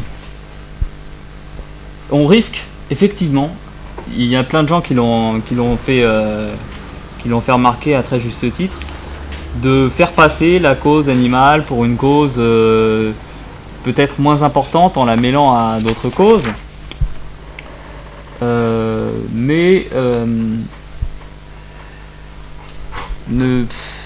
on risque effectivement, il y a plein de gens qui l'ont, qui l'ont fait, euh, qui l'ont fait remarquer à très juste titre, de faire passer la cause animale pour une cause euh, peut-être moins importante en la mêlant à d'autres causes. Euh, mais euh, ne,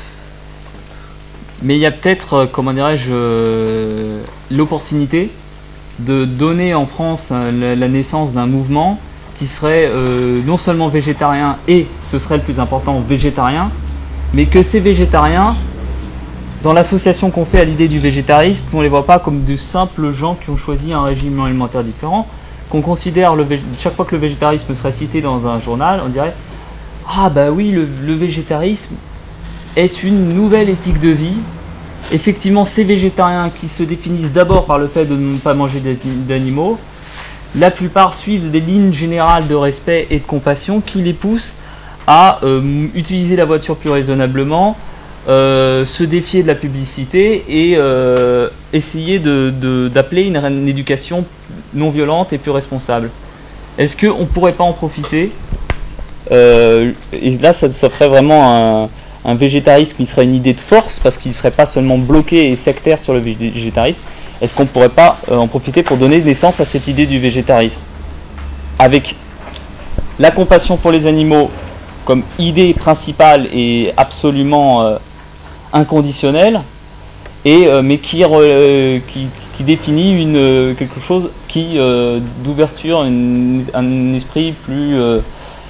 mais il y a peut-être, comment dirais-je, euh, l'opportunité de donner en France la, la naissance d'un mouvement qui serait euh, non seulement végétarien et, ce serait le plus important, végétarien, mais que ces végétariens, dans l'association qu'on fait à l'idée du végétarisme, on ne les voit pas comme de simples gens qui ont choisi un régime alimentaire différent, qu'on considère, le vég... chaque fois que le végétarisme serait cité dans un journal, on dirait « Ah bah oui, le, le végétarisme est une nouvelle éthique de vie. Effectivement, ces végétariens qui se définissent d'abord par le fait de ne pas manger d'animaux, la plupart suivent des lignes générales de respect et de compassion qui les poussent à euh, utiliser la voiture plus raisonnablement, euh, se défier de la publicité et euh, essayer de, de, d'appeler une, une éducation non violente et plus responsable. » Est-ce qu'on ne pourrait pas en profiter euh, et là, ça, ça ferait vraiment un, un végétarisme qui serait une idée de force, parce qu'il ne serait pas seulement bloqué et sectaire sur le végétarisme. Est-ce qu'on ne pourrait pas euh, en profiter pour donner naissance à cette idée du végétarisme, avec la compassion pour les animaux comme idée principale et absolument euh, inconditionnelle, et, euh, mais qui, euh, qui, qui définit une, quelque chose qui, euh, d'ouverture, une, un esprit plus... Euh,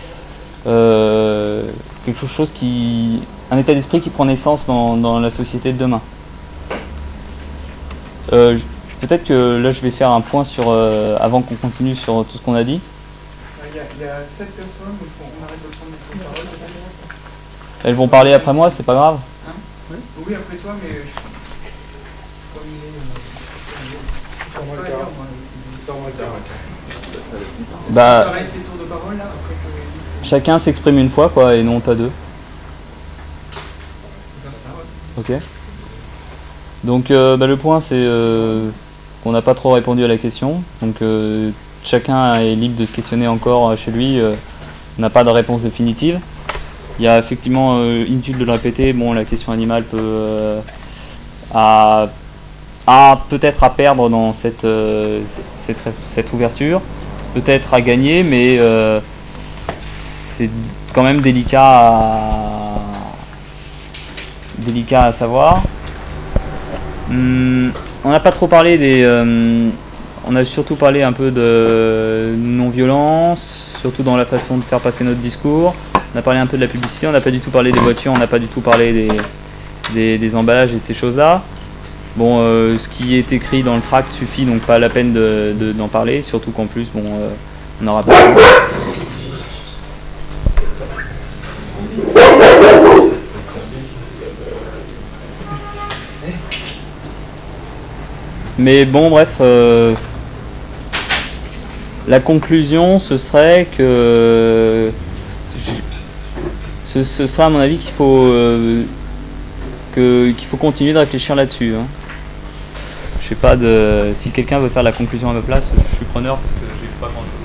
Euh, quelque chose qui, un état d'esprit qui prend naissance dans, dans la société de demain. Euh, peut-être que là je vais faire un point sur, euh, avant qu'on continue sur tout ce qu'on a dit. Il y a, il y a sept personnes, donc on arrête de prendre les parole. Elles vont parler après moi, c'est pas grave. Hein oui. oui, après toi, mais je, comme il est... Bah, ça arrête les tours de parole là, après que... Chacun s'exprime une fois quoi, et non pas deux. Ok. Donc euh, bah, le point c'est euh, qu'on n'a pas trop répondu à la question. Donc euh, chacun est libre de se questionner encore chez lui. Euh, on n'a pas de réponse définitive. Il y a effectivement, euh, inutile de le répéter, bon la question animale peut euh, a, a peut-être à perdre dans cette, euh, cette, cette ouverture, peut-être à gagner, mais euh, c'est quand même délicat à, délicat à savoir. Hum, on n'a pas trop parlé des... Euh, on a surtout parlé un peu de non-violence, surtout dans la façon de faire passer notre discours. On a parlé un peu de la publicité, on n'a pas du tout parlé des voitures, on n'a pas du tout parlé des, des, des emballages et de ces choses-là. bon, euh, ce qui est écrit dans le tract suffit, donc pas la peine de, de, d'en parler, surtout qu'en plus, bon, euh, on n'aura pas. Mais bon, bref, euh, la conclusion, ce serait que ce, ce serait à mon avis qu'il faut euh, que, qu'il faut continuer de réfléchir là-dessus. Hein. Je sais pas de si quelqu'un veut faire la conclusion à ma place, je suis preneur parce que j'ai pas grand-chose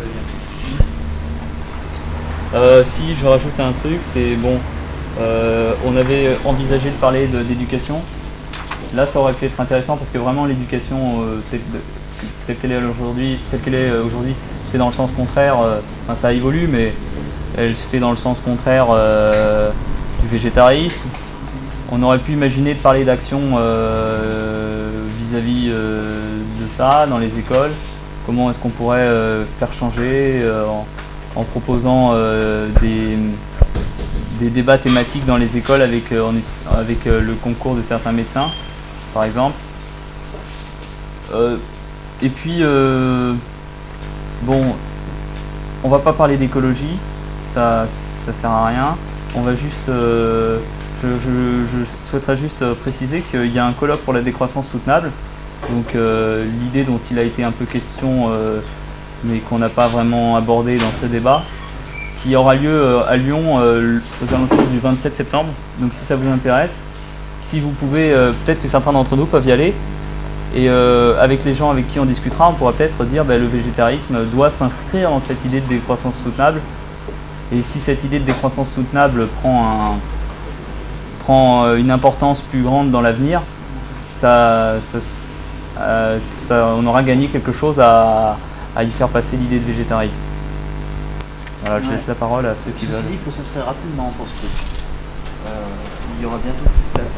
à dire. Euh, si je rajoute un truc, c'est bon. Euh, on avait envisagé de parler de, d'éducation. Là, ça aurait pu être intéressant parce que vraiment l'éducation euh, telle, telle qu'elle est aujourd'hui, telle qu'elle est aujourd'hui, se fait dans le sens contraire. Euh, enfin, ça évolue, mais elle se fait dans le sens contraire euh, du végétarisme. On aurait pu imaginer de parler d'action euh, vis-à-vis euh, de ça dans les écoles. Comment est-ce qu'on pourrait euh, faire changer euh, en, en proposant euh, des des débats thématiques dans les écoles avec, euh, en, avec euh, le concours de certains médecins, par exemple. Euh, et puis, euh, bon, on va pas parler d'écologie, ça, ça sert à rien. On va juste, euh, je, je, je souhaiterais juste préciser qu'il y a un colloque pour la décroissance soutenable. Donc, euh, l'idée dont il a été un peu question, euh, mais qu'on n'a pas vraiment abordé dans ce débat, qui aura lieu à Lyon euh, aux alentours du vingt-sept septembre. Donc si ça vous intéresse, si vous pouvez, euh, peut-être que certains d'entre nous peuvent y aller. Et euh, avec les gens avec qui on discutera, on pourra peut-être dire bah, le végétarisme doit s'inscrire dans cette idée de décroissance soutenable. Et si cette idée de décroissance soutenable prend, un, prend une importance plus grande dans l'avenir, ça, ça, euh, ça, on aura gagné quelque chose à, à y faire passer l'idée de végétarisme. Voilà, je ouais. laisse la parole à ceux qui Ceci veulent. dit, il faut s'inscrire rapidement pour ce truc. Euh, il y aura bientôt plus de place.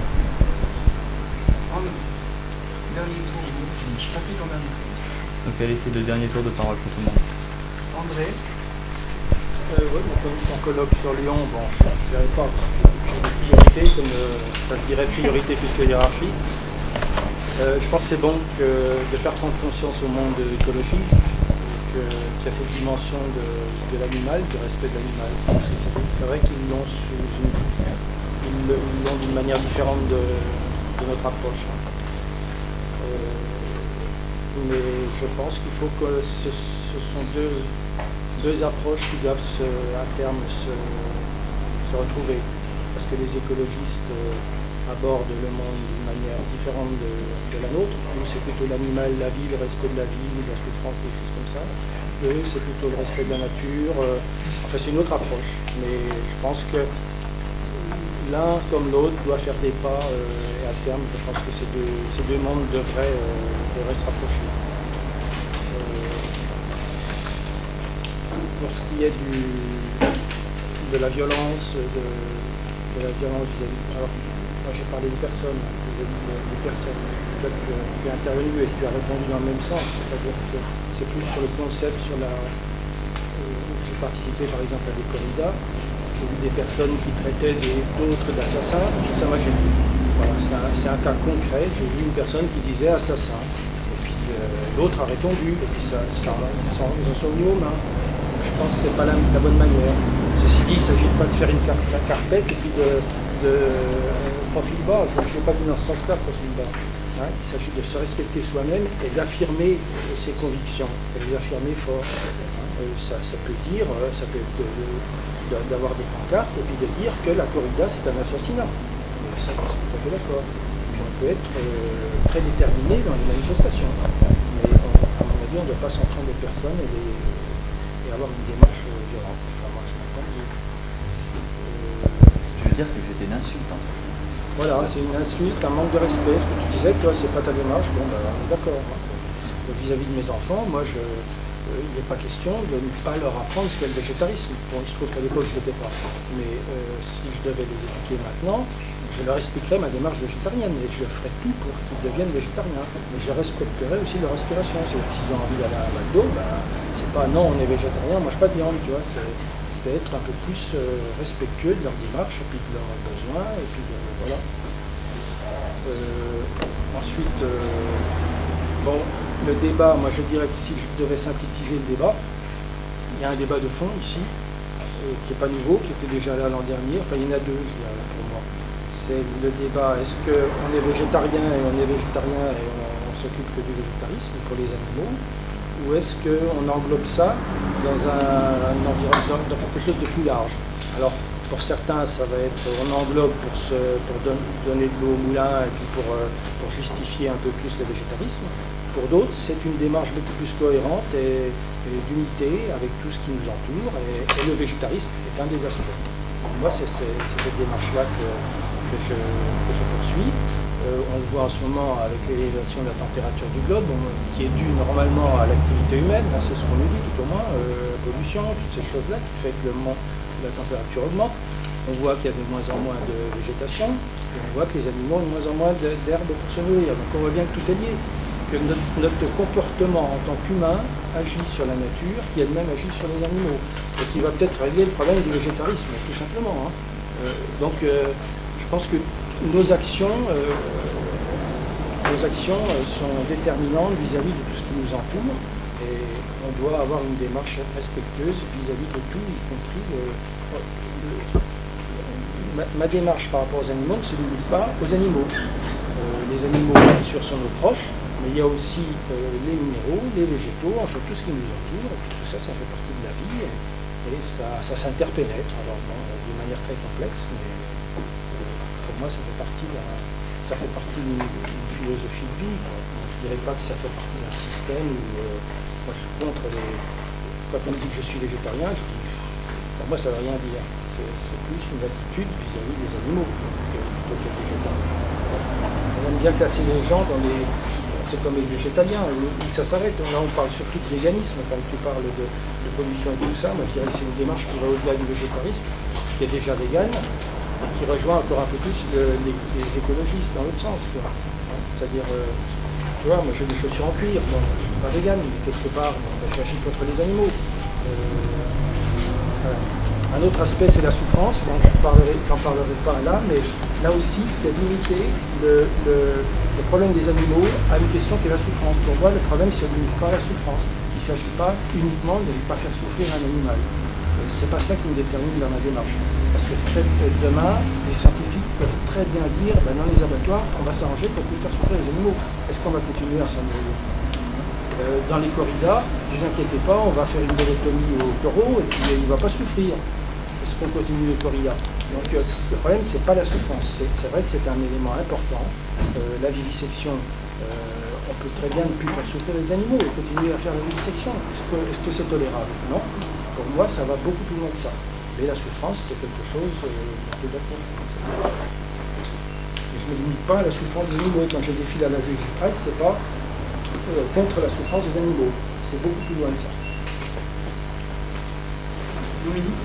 Dernier tour, je n'ai pas fait ton dernier tour. Donc allez, c'est le dernier tour de parole pour tout le monde. André. Euh, oui, mon, mon colloque sur Lyon, bon, je ne dirais pas, j'ai des priorités, comme euh, enfin, je dirais priorité plus que hiérarchie. Euh, je pense que c'est bon que, de faire prendre conscience au monde écologiste qu'il y a cette dimension de, de l'animal, du respect de l'animal. C'est vrai qu'ils l'ont sous une, ils l'ont d'une manière différente de, de notre approche. Euh, mais je pense qu'il faut que ce, ce sont deux, deux approches qui doivent se, à terme se, se retrouver. Parce que les écologistes euh, abordent le monde d'une manière différente de, de la nôtre. Nous, c'est plutôt l'animal, la vie, le respect de la vie, la souffrance, des choses comme ça. Eux, c'est plutôt le respect de la nature. Euh, enfin, c'est une autre approche. Mais je pense que l'un comme l'autre doit faire des pas. Euh, et à terme, je pense que ces deux, ces deux mondes devraient, euh, devraient se rapprocher. Euh, pour ce qui est du, de la violence, de, de la violence vis-à-vis. Alors, moi j'ai parlé des personnes, vis-à-vis des personnes. Toi tu, tu es intervenu et tu as répondu dans le même sens, c'est-à-dire que c'est plus sur le concept, sur la. Euh, j'ai participé par exemple à des corridas, j'ai vu des personnes qui traitaient d'autres d'assassins, et ça m'a gêné. Voilà, c'est un, c'est un cas concret, j'ai vu une personne qui disait assassin, et puis euh, l'autre a répondu, et puis ça, ça, ça, ils en sont venus aux mains. Je pense que ce n'est pas la, la bonne manière. Ceci dit, il ne s'agit pas de faire une car carpette et puis de, de euh, profil bas. Je n'ai pas vu dans ce sens-là, profil bas. Hein, il s'agit de se respecter soi-même et d'affirmer ses convictions, de les affirmer fort. Hein, euh, ça, ça peut dire, ça peut être d'avoir de, de, des pancartes et puis de dire que la corrida c'est un assassinat. Et ça, je suis tout à fait d'accord. Puis on peut être euh, très déterminé dans les manifestations. Mais on, à mon avis, on ne doit pas s'en prendre aux personnes et les. Et avoir une démarche violente. Enfin, moi, c'est mon point de vue. Je veux dire, c'est que c'était une insulte, en fait. Voilà, c'est une insulte, un manque de respect. Ce que tu disais, toi, c'est pas ta démarche. Bon, ben, on est d'accord. Hein. Vis-à-vis de mes enfants, moi, je, euh, il n'est pas question de ne pas leur apprendre ce qu'est le végétarisme. Bon, il se trouve qu'à l'époque, je ne l'étais pas. Mais euh, si je devais les éduquer maintenant, je leur expliquerais ma démarche végétarienne et je ferais tout pour qu'ils deviennent végétariens. Mais je respecterais aussi leur respiration. C'est-à-dire s'ils ont envie d'aller à un McDo, ben, c'est pas non, on est végétarien, on mange pas de viande, tu vois. C'est être un peu plus euh, respectueux de leur démarche et puis de leurs besoins et puis de, voilà. Euh, ensuite, euh, bon, le débat, moi je dirais que si je devais synthétiser le débat, il y a un débat de fond ici, euh, qui n'est pas nouveau, qui était déjà là l'an dernier. Enfin, il y en a deux, je dirais, pour moi. C'est le débat, est-ce qu'on est végétarien et on est végétarien et on, on s'occupe que du végétarisme pour les animaux, ou est-ce qu'on englobe ça dans, un, un environnement, dans quelque chose de plus large? Alors, pour certains, ça va être, on englobe pour, se, pour don, donner de l'eau au moulin et puis pour, euh, pour justifier un peu plus le végétarisme. Pour d'autres, c'est une démarche beaucoup plus cohérente et, et d'unité avec tout ce qui nous entoure, et, et le végétarisme est un des aspects. Moi, c'est cette démarche-là que, que, je, que je poursuis. Euh, on le voit en ce moment avec l'élévation de la température du globe, on, qui est due normalement à l'activité humaine, hein, c'est ce qu'on nous dit tout au moins, euh, pollution, toutes ces choses-là qui fait que le, la température augmente. On voit qu'il y a de moins en moins de végétation, et on voit que les animaux ont de moins en moins d'herbes pour se nourrir. Donc on voit bien que tout est lié, que notre, notre comportement en tant qu'humain agit sur la nature, qui elle-même agit sur les animaux, et qui va peut-être régler le problème du végétarisme, tout simplement. Hein. Euh, donc euh, je pense que nos actions, euh, nos actions sont déterminantes vis-à-vis de tout ce qui nous entoure, et on doit avoir une démarche respectueuse vis-à-vis de tout, y compris le, le, ma, ma démarche par rapport aux animaux ne se limite pas aux animaux. Euh, les animaux, bien sûr, sont nos proches, mais il y a aussi euh, les minéraux, les végétaux, enfin tout ce qui nous entoure, et puis tout ça, ça fait partie de la vie, et, et ça, ça s'interpénètre, alors bon, d'une manière très complexe, mais pour moi, ça fait partie d'un, ça fait partie d'une, d'une philosophie de vie. Quoi. Je ne dirais pas que ça fait partie d'un système où euh, moi je suis contre les. Quand on me dit que je suis végétarien, je dis pour moi ça ne veut rien dire. C'est, c'est plus une attitude vis-à-vis des animaux que, plutôt que végétarien. On aime bien classer les gens dans les. C'est comme les végétaliens, où ça s'arrête. Là on parle surtout de véganisme quand tu parles de, de pollution et tout ça. Moi je dirais que c'est une démarche qui va au-delà du végétarisme, qui est déjà végane, et qui rejoint encore un peu plus le, les, les écologistes dans l'autre sens. Quoi. Hein, c'est-à-dire, euh, tu vois, moi j'ai des chaussures en cuir, bon, je ne suis pas végane, mais quelque part, bon, ben, j'agis contre les animaux. Euh, voilà. Un autre aspect, c'est la souffrance. Bon, je parlerai, j'en parlerai pas là, mais là aussi, c'est limiter le, le, le problème des animaux à une question qui est la souffrance. Pour moi, le problème ne se limite pas à la souffrance. Il ne s'agit pas uniquement de ne pas faire souffrir un animal. C'est pas ça qui me détermine dans ma démarche. Parce que peut-être demain, les scientifiques peuvent très bien dire, ben dans les abattoirs, on va s'arranger pour plus faire souffrir les animaux. Est-ce qu'on va continuer à s'en nourrir? euh, Dans les corridas, ne vous inquiétez pas, on va faire une lobotomie au taureau et puis il ne va pas souffrir. Est-ce qu'on continue les corridas? Donc euh, le problème, c'est pas la souffrance. C'est, c'est vrai que c'est un élément important. Euh, la vivisection, euh, on peut très bien ne plus faire souffrir les animaux et continuer à faire la vivisection. Est-ce que, est-ce que c'est tolérable? Non. Pour moi, ça va beaucoup plus loin que ça. Mais la souffrance, c'est quelque chose euh, dont je dois tenir compte. Et je ne me limite pas à la souffrance des animaux. Quand je défile à la vue du Pride, c'est pas euh, contre la souffrance des animaux. C'est beaucoup plus loin que ça. Dominique.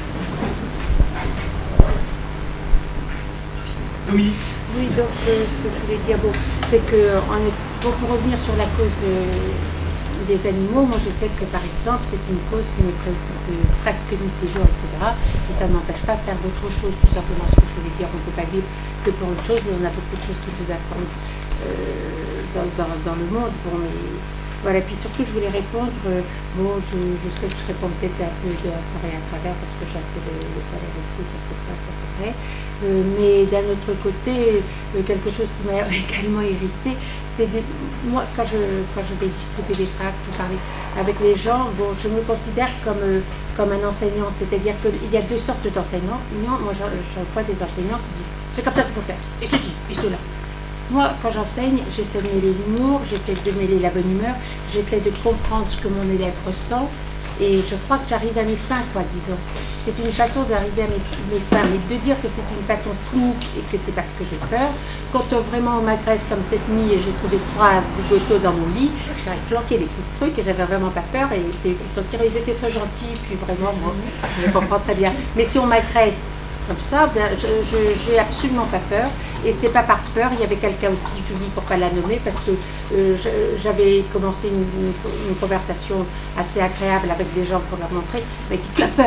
Dominique. Oui, donc euh, ce que je voulais dire, bon, c'est que on est, bon, pour revenir sur la cause euh, des animaux, moi je sais que par exemple c'est une cause qui me préoccupe euh, presque nuit et jour, et cetera. Et ça ne m'empêche pas de faire d'autres choses, tout simplement ce que je voulais dire. On ne peut pas vivre que pour une chose et on a beaucoup de choses qui nous attendent euh, dans, dans, dans le monde. Bon, mais voilà, puis surtout je voulais répondre, euh, bon je, je sais que je réponds peut-être un peu de, à travers à travers parce que j'ai un peu de, de colère aussi quelquefois, ça c'est vrai, euh, mais d'un autre côté, euh, quelque chose qui m'a également hérissée, c'est de, moi quand je, quand je vais distribuer des tracts, parler avec les gens, bon je me considère comme, euh, comme un enseignant, c'est-à-dire qu'il y a deux sortes d'enseignants. Moi je, je vois des enseignants qui disent c'est comme ça qu'il faut faire, et ceci, et cela. Moi, quand j'enseigne, j'essaie de mêler l'humour, j'essaie de mêler la bonne humeur, j'essaie de comprendre ce que mon élève ressent, et je crois que j'arrive à mes fins, quoi, disons. C'est une façon d'arriver à mes, mes fins, mais de dire que c'est une façon cynique et que c'est parce que j'ai peur. Quand on, vraiment on m'agresse comme cette nuit et j'ai trouvé trois zigotos dans mon lit, j'avais planqué des coups de trucs et j'avais vraiment pas peur, et c'est eux qui sont tirés, ils étaient très gentils, puis vraiment, moi, je comprends très bien. Mais si on m'agresse comme ça, ben, je n'ai absolument pas peur, et c'est pas par peur. Il y avait quelqu'un aussi, je dis pour pas la nommer, parce que euh, j'avais commencé une, une, une conversation assez agréable avec des gens pour leur montrer, mais dit tu as peur,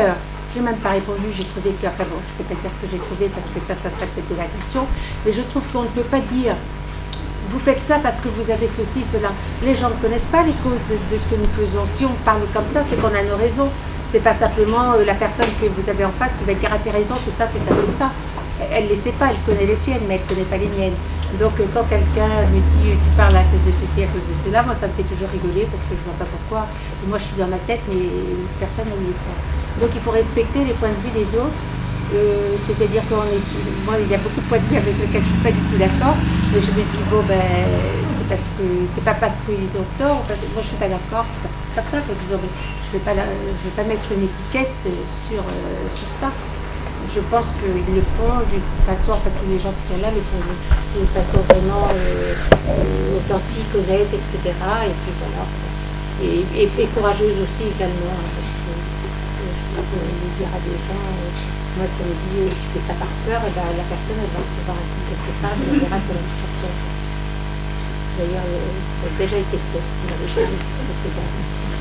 j'ai même pas répondu, j'ai trouvé que, enfin bon, je peux pas dire ce que j'ai trouvé parce que ça, ça serait peut-être de l'agression, mais je trouve qu'on ne peut pas dire vous faites ça parce que vous avez ceci, cela. Les gens ne connaissent pas les causes de, de ce que nous faisons. Si on parle comme ça, c'est qu'on a nos raisons. C'est pas simplement euh, la personne que vous avez en face qui va dire ah t'es raison, c'est ça, c'est ça, c'est ça. Elle ne les sait pas, elle connaît les siennes, mais elle ne connaît pas les miennes. Donc euh, quand quelqu'un me dit tu parles à cause de ceci, à cause de cela, moi ça me fait toujours rigoler parce que je ne vois pas pourquoi. Et moi je suis dans ma tête, mais personne ne le fait. Donc il faut respecter les points de vue des autres. Euh, c'est-à-dire qu'on est, moi il y a beaucoup de points de vue avec lesquels je ne suis pas du tout d'accord, mais je me dis bon ben c'est parce que c'est pas parce qu'ils ont tort, parce que moi je suis pas d'accord, parce que c'est pas ça, disons, je vais pas la, je vais pas mettre une étiquette sur euh, sur ça. Je pense qu'ils le font d'une façon, enfin tous les gens qui sont là le font d'une façon vraiment euh, euh, authentique, honnête, et cetera. Et puis voilà. Et, et, et courageuse aussi également, hein, parce que je peux dire à des gens, euh, moi si on me dit euh, tu fais ça par peur, et ben, la personne elle va recevoir un coup quelque part, et elle verra si elle a par peur. D'ailleurs, euh, ça a déjà été fait dans les années précédentes.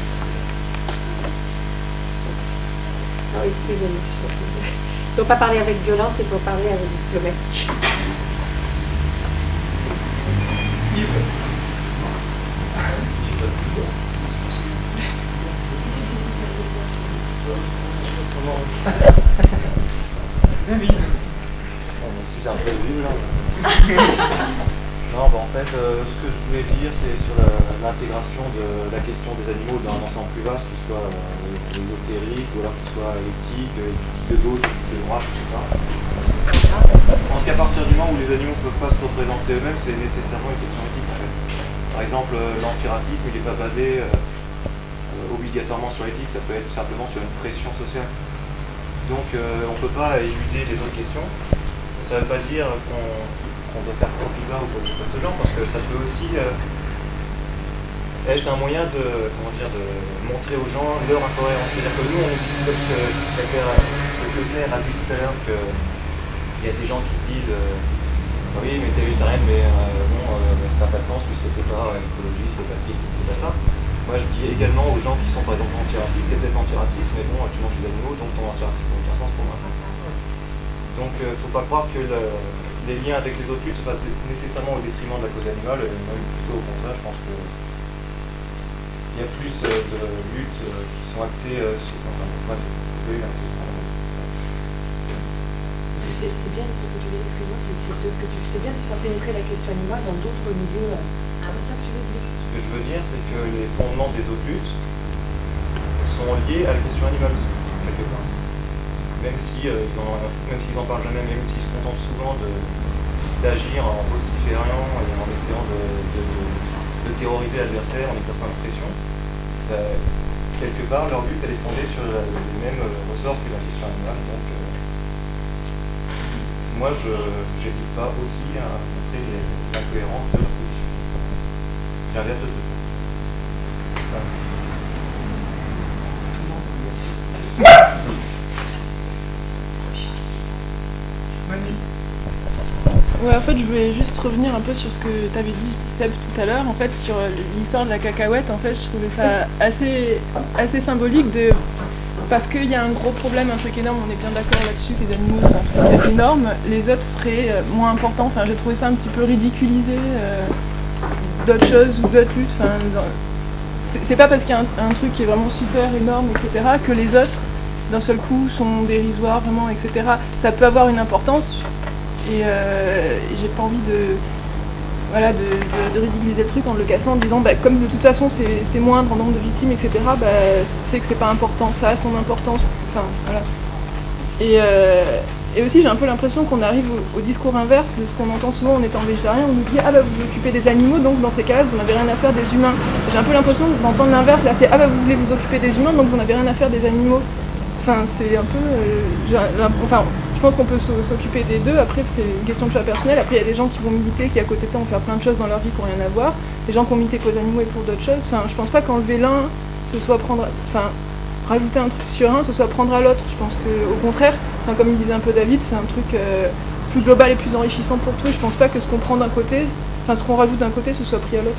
Non, excusez-moi, il ne faut pas parler avec violence, il faut parler avec diplomatie. Yves. David. Bon, moi aussi j'ai un peu de vue là. Non, bah en fait, euh, ce que je voulais dire, c'est sur l'intégration de la question des animaux dans un ensemble plus vaste, qu'il soit euh, ésotérique ou alors qu'il soit éthique, euh, de gauche, de droite, et cetera. Je pense qu'à partir du moment où les animaux ne peuvent pas se représenter eux-mêmes, c'est nécessairement une question éthique en fait. Par exemple, euh, l'antiracisme, il n'est pas basé euh, euh, obligatoirement sur l'éthique, ça peut être simplement sur une pression sociale. Donc euh, on ne peut pas éluder les autres questions. Ça ne veut pas dire qu'on qu'on doit faire profil bas ou quoi de ce genre, parce que ça peut aussi euh, être un moyen de, comment dire, de montrer aux gens leur incohérence. C'est-à-dire que nous, on est comme ce que Kleufner a dit tout à l'heure, qu'il y a des gens qui disent euh, oui, mais t'es végétarienne, mais euh, bon, euh, ça n'a pas de sens puisque t'es pas écologiste, t'es pas ci, c'est pas ça. Moi, je dis également aux gens qui sont par exemple antiracistes, t'es peut-être antiraciste, mais bon, tu manges des animaux, donc ton antiracisme n'a aucun sens pour moi. Donc, il ne faut pas croire que le, les liens avec les autres luttes se passent nécessairement au détriment de la cause animale, et même plutôt au contraire, je pense que il y a plus euh, de luttes euh, qui sont axées euh, sur... Enfin, bref, oui, merci. C'est bien ce que tu veux dire, excuse-moi, c'est bien de faire pénétrer la question animale dans d'autres milieux. C'est pas ça que tu veux dire? Ce que je veux dire, c'est que les fondements des autres luttes sont liés à la question animale aussi, quelque part. Même si euh, ils en, même s'ils en parlent jamais, même s'ils se contentent souvent d'agir en vociférant et en essayant de, de, de terroriser l'adversaire en exerçant une pression, euh, quelque part leur lutte elle est fondée sur les mêmes ressorts que la question animale. Donc euh, moi je n'hésite pas aussi à montrer les, les incohérences de leur position. J'inverse le truc. Voilà. Ouais, en fait, je voulais juste revenir un peu sur ce que tu avais dit, Seb, tout à l'heure, en fait, sur l'histoire de la cacahuète. En fait, je trouvais ça assez, assez symbolique de... Parce qu'il y a un gros problème, un truc énorme, on est bien d'accord là-dessus, que les animaux, c'est un truc énorme, les autres seraient moins importants. Enfin, j'ai trouvé ça un petit peu ridiculisé euh, d'autres choses ou d'autres luttes. Enfin, dans... c'est pas parce qu'il y a un, un truc qui est vraiment super énorme, et cetera, que les autres, d'un seul coup, sont dérisoires, vraiment, et cetera. Ça peut avoir une importance... Et euh, j'ai pas envie de, voilà, de, de, de ridiculiser le truc en le cassant, en disant bah, comme de toute façon c'est moindre en nombre de victimes, et cetera, bah, c'est que c'est pas important, ça a son importance. Enfin, voilà. Et, euh, et aussi j'ai un peu l'impression qu'on arrive au, au discours inverse de ce qu'on entend souvent en étant végétarien, on nous dit ah bah vous vous occupez des animaux, donc dans ces cas-là vous en avez rien à faire des humains. J'ai un peu l'impression d'entendre l'inverse, là c'est ah bah vous voulez vous occuper des humains, donc vous en avez rien à faire des animaux. Enfin c'est un peu... Euh, enfin, je pense qu'on peut s'occuper des deux, après c'est une question de choix personnel, après il y a des gens qui vont militer, qui à côté de ça vont faire plein de choses dans leur vie qui n'ont rien à voir, des gens qui ont milité pour les animaux et pour d'autres choses, enfin je pense pas qu'enlever l'un, ce soit prendre, enfin rajouter un truc sur un, ce soit prendre à l'autre, je pense qu'au contraire, enfin comme il disait un peu David, c'est un truc euh, plus global et plus enrichissant pour tout, et je pense pas que ce qu'on prend d'un côté, enfin ce qu'on rajoute d'un côté, ce soit pris à l'autre.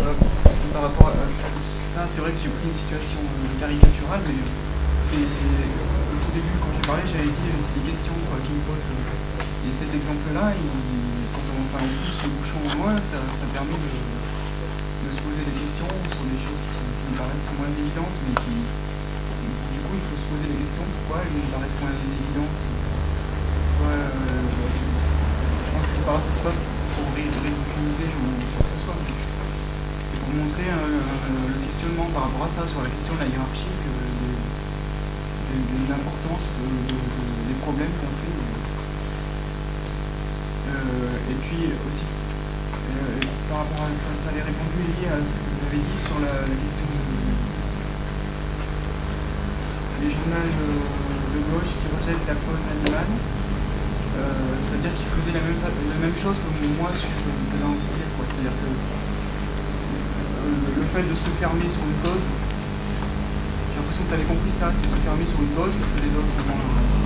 euh, par rapport à ça, c'est vrai que j'ai pris une situation euh, caricaturale, mais c'est au tout début, quand j'ai parlé, j'avais dit c'est des questions quoi, qui me posent. Et cet exemple-là, il- quand on, enfin, on pousse le bouchon au loin, ça, ça permet de, de se poser des questions sur des choses qui, sont, qui me paraissent moins évidentes, mais qui, du coup, il faut se poser des questions. Pourquoi elles me paraissent moins évidentes? Pourquoi, euh, je pense que c'est par là, c'est pas pour ré ridiculiser ou quoi que ce soit. C'est pour montrer euh, le questionnement par rapport à ça, sur la question de la hiérarchie, que de, de, de l'importance de, de, de, des problèmes qu'on fait. Euh, et puis aussi, euh, par rapport à quand tu avais répondu, Elie, à ce que vous avez dit sur la, la question de, des journaux de gauche qui rejettent la cause animale. Euh, c'est-à-dire qu'ils faisaient la même, la même chose que moi je devais envie de dire. C'est-à-dire que euh, le fait de se fermer sur une cause, j'ai l'impression que tu avais compris ça, c'est se fermer sur une cause parce que les autres sont moins.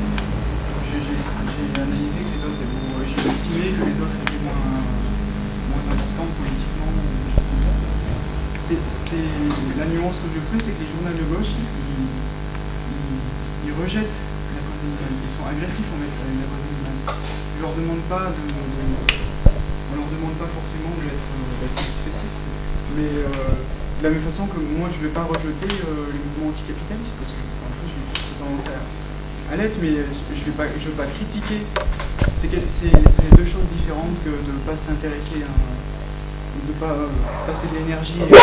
J'ai analysé que les autres, bon, j'ai estimé que les autres étaient moins, moins importants politiquement. C'est la nuance que je fais, c'est que les journaux de gauche, ils, ils, ils rejettent la cause animale, ils sont agressifs en fait avec la cause animale. Je leur demande pas de, de, on leur demande pas forcément d'être antispéciste, mais euh, de la même façon que moi je vais pas rejeter euh, les mouvements anticapitalistes, parce que en plus j'ai tendance à, à l'être, mais je vais pas, je vais pas critiquer. C'est deux choses différentes que de ne pas s'intéresser à de ne pas euh, passer de l'énergie de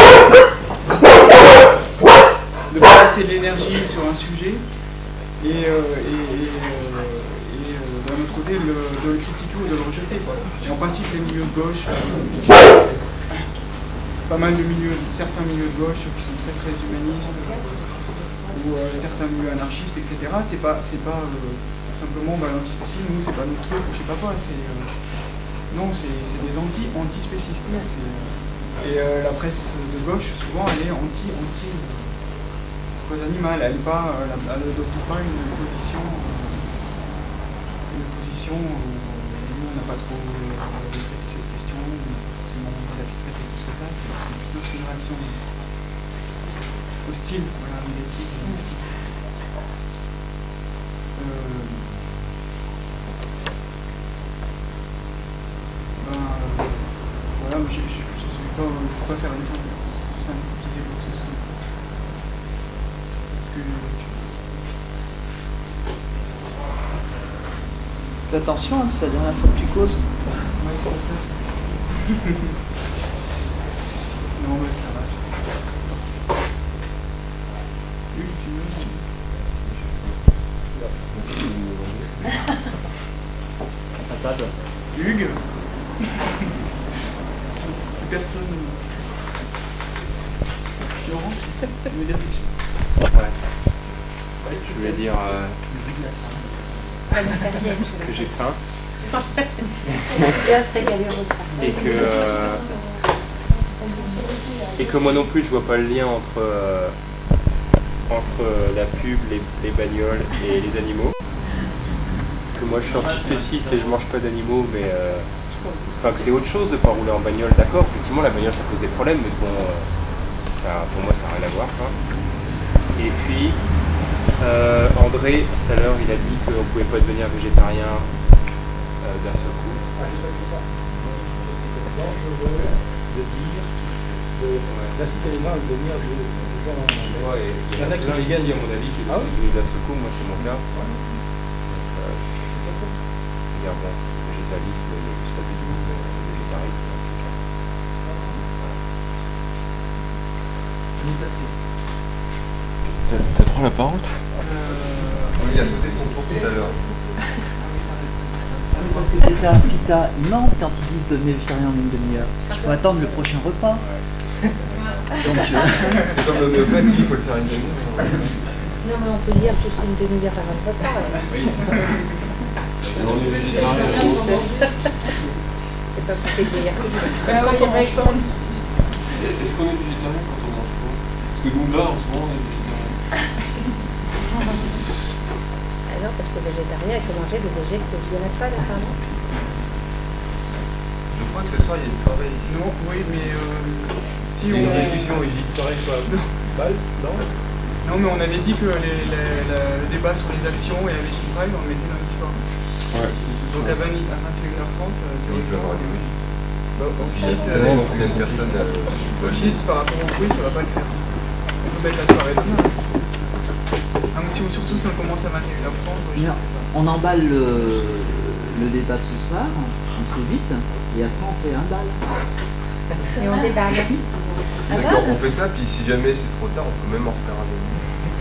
pas passer de l'énergie sur un sujet et, euh, et, et, euh, et euh, d'un autre côté le, de le critiquer ou de le rejeter quoi. Et en principe les milieux de gauche euh, pas mal de milieux, certains milieux de gauche qui sont très très humanistes euh, ou euh, certains milieux anarchistes, et cetera. C'est pas, c'est pas euh, simplement bah, l'antispécisme, nous c'est pas notre truc, je sais pas quoi, c'est euh, non, c'est des anti, anti-spécistes. Euh, et euh, la presse de gauche, souvent, elle est anti, anti euh, cause animale. Elle n'adopte pas une position, euh, une position où nous on n'a pas trop euh, traité cette question, on n'a pas forcément envie de traiter plus que ça. C'est plutôt une réaction hostile, voilà, négative, hostile. Euh, ben, euh, voilà, je ne vais pas, pas faire une synthétiser quoi que ce soit. Parce que fais attention, hein, c'est la dernière fois que tu causes. Ouais, comme ça. Non, mais ça va. Hugues, tu veux? À table. Hugues. Plus personne. Laurent, tu veux dire quelque chose? Ouais. Je voulais dire euh, que j'ai faim. et que euh, et que moi non plus je vois pas le lien entre euh, entre la pub, les, les bagnoles et les animaux. Que moi je suis antispéciste et je mange pas d'animaux, mais euh, enfin que c'est autre chose de pas rouler en bagnole, d'accord, effectivement la bagnole ça pose des problèmes, mais bon euh, ça, pour moi ça n'a rien à voir quoi. Et puis euh, André tout à l'heure il a dit qu'on pouvait pas devenir végétarien euh, d'un seul coup. Ah, j'ai pas dit ça. C'est dangereux de dire que l'assistance animale va devenir de jour en jour. Tu vois, et il y en a plein ici à mon avis qui ah, sont devenus d'un seul coup, moi c'est mon cas. Ouais. Donc, euh, tout à fait. C'est-à-dire bon, végétalisme, il n'existe pas du tout, mais végétarisme en tout cas. T'as t'as droit à la parole? Euh... Oui, il a sauté son tour tout à l'heure. Oui, parce que Pita, Pita, il ment quand ils disent devenir végétarien en une demi-heure. Parce qu'il faut attendre le prochain repas. Ouais. Donc, euh... c'est comme l'homéopathie, il faut le faire une demi-heure. Non, mais on peut dire juste une demi-heure avant le repas. Oui, c'est ça. Et on est végétarien. C'est pas possible de dire que Bah ouais, il mange pas. Est-ce qu'on est végétarien quand on mange pas? Parce que nous, là, en ce moment, on est végétarien. Ah non, parce que végétarien, il faut manger des végètes cuits à la poêle, apparemment. Je crois que ce soir, il y a une soirée ici. Non, oui, mais euh, si Si Il y a on... une discussion, il dit que pareil, quoi. Balle, danse. Non, mais on avait dit que les, les- le débat sur les actions et la chiffrage, on le mettait dans l'histoire. Ouais. Donc à, vingt, à vingt et une heures trente, euh, théoriquement, Oui, bah, au Ça shit, dépend euh, combien de personnes. euh, au shit, par rapport au bruit, ça va pas le faire. On peut mettre la soirée demain. Ah, mais si, surtout si on commence à vingt et une heures trente, je sais Non, pas. on emballe le, le débat de ce soir, on fait vite, et après on fait un bal. Et on déballe. D'accord, on fait ça, puis si jamais c'est trop tard, on peut même en refaire un deuxième.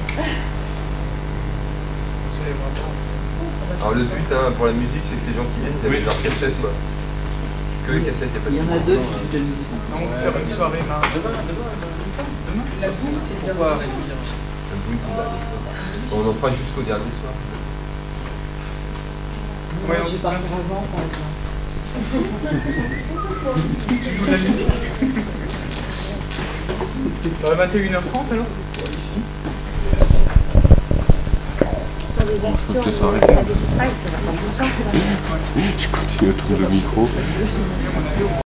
On se lèvera pas. Alors le but hein, pour la musique, c'est que les gens qui viennent, ils avaient leur cassette, quoi. Que les cassettes, il n'y a pas de Il y en a souci. deux qui jouent de la musique. Non, on peut faire une soirée mardi. Demain, demain, demain. La boum, c'est bien. Pourquoi réduire? La boule, c'est le dernier soir. On en fera jusqu'au dernier soir. Moi, je vais partir avant, par exemple. Tu joues de la musique? À vingt et une heures trente alors? Ici. Sur les actions, Faut peut-être on arrêter. a des chiffrages, ça va prendre longtemps. Je continue autour de micro.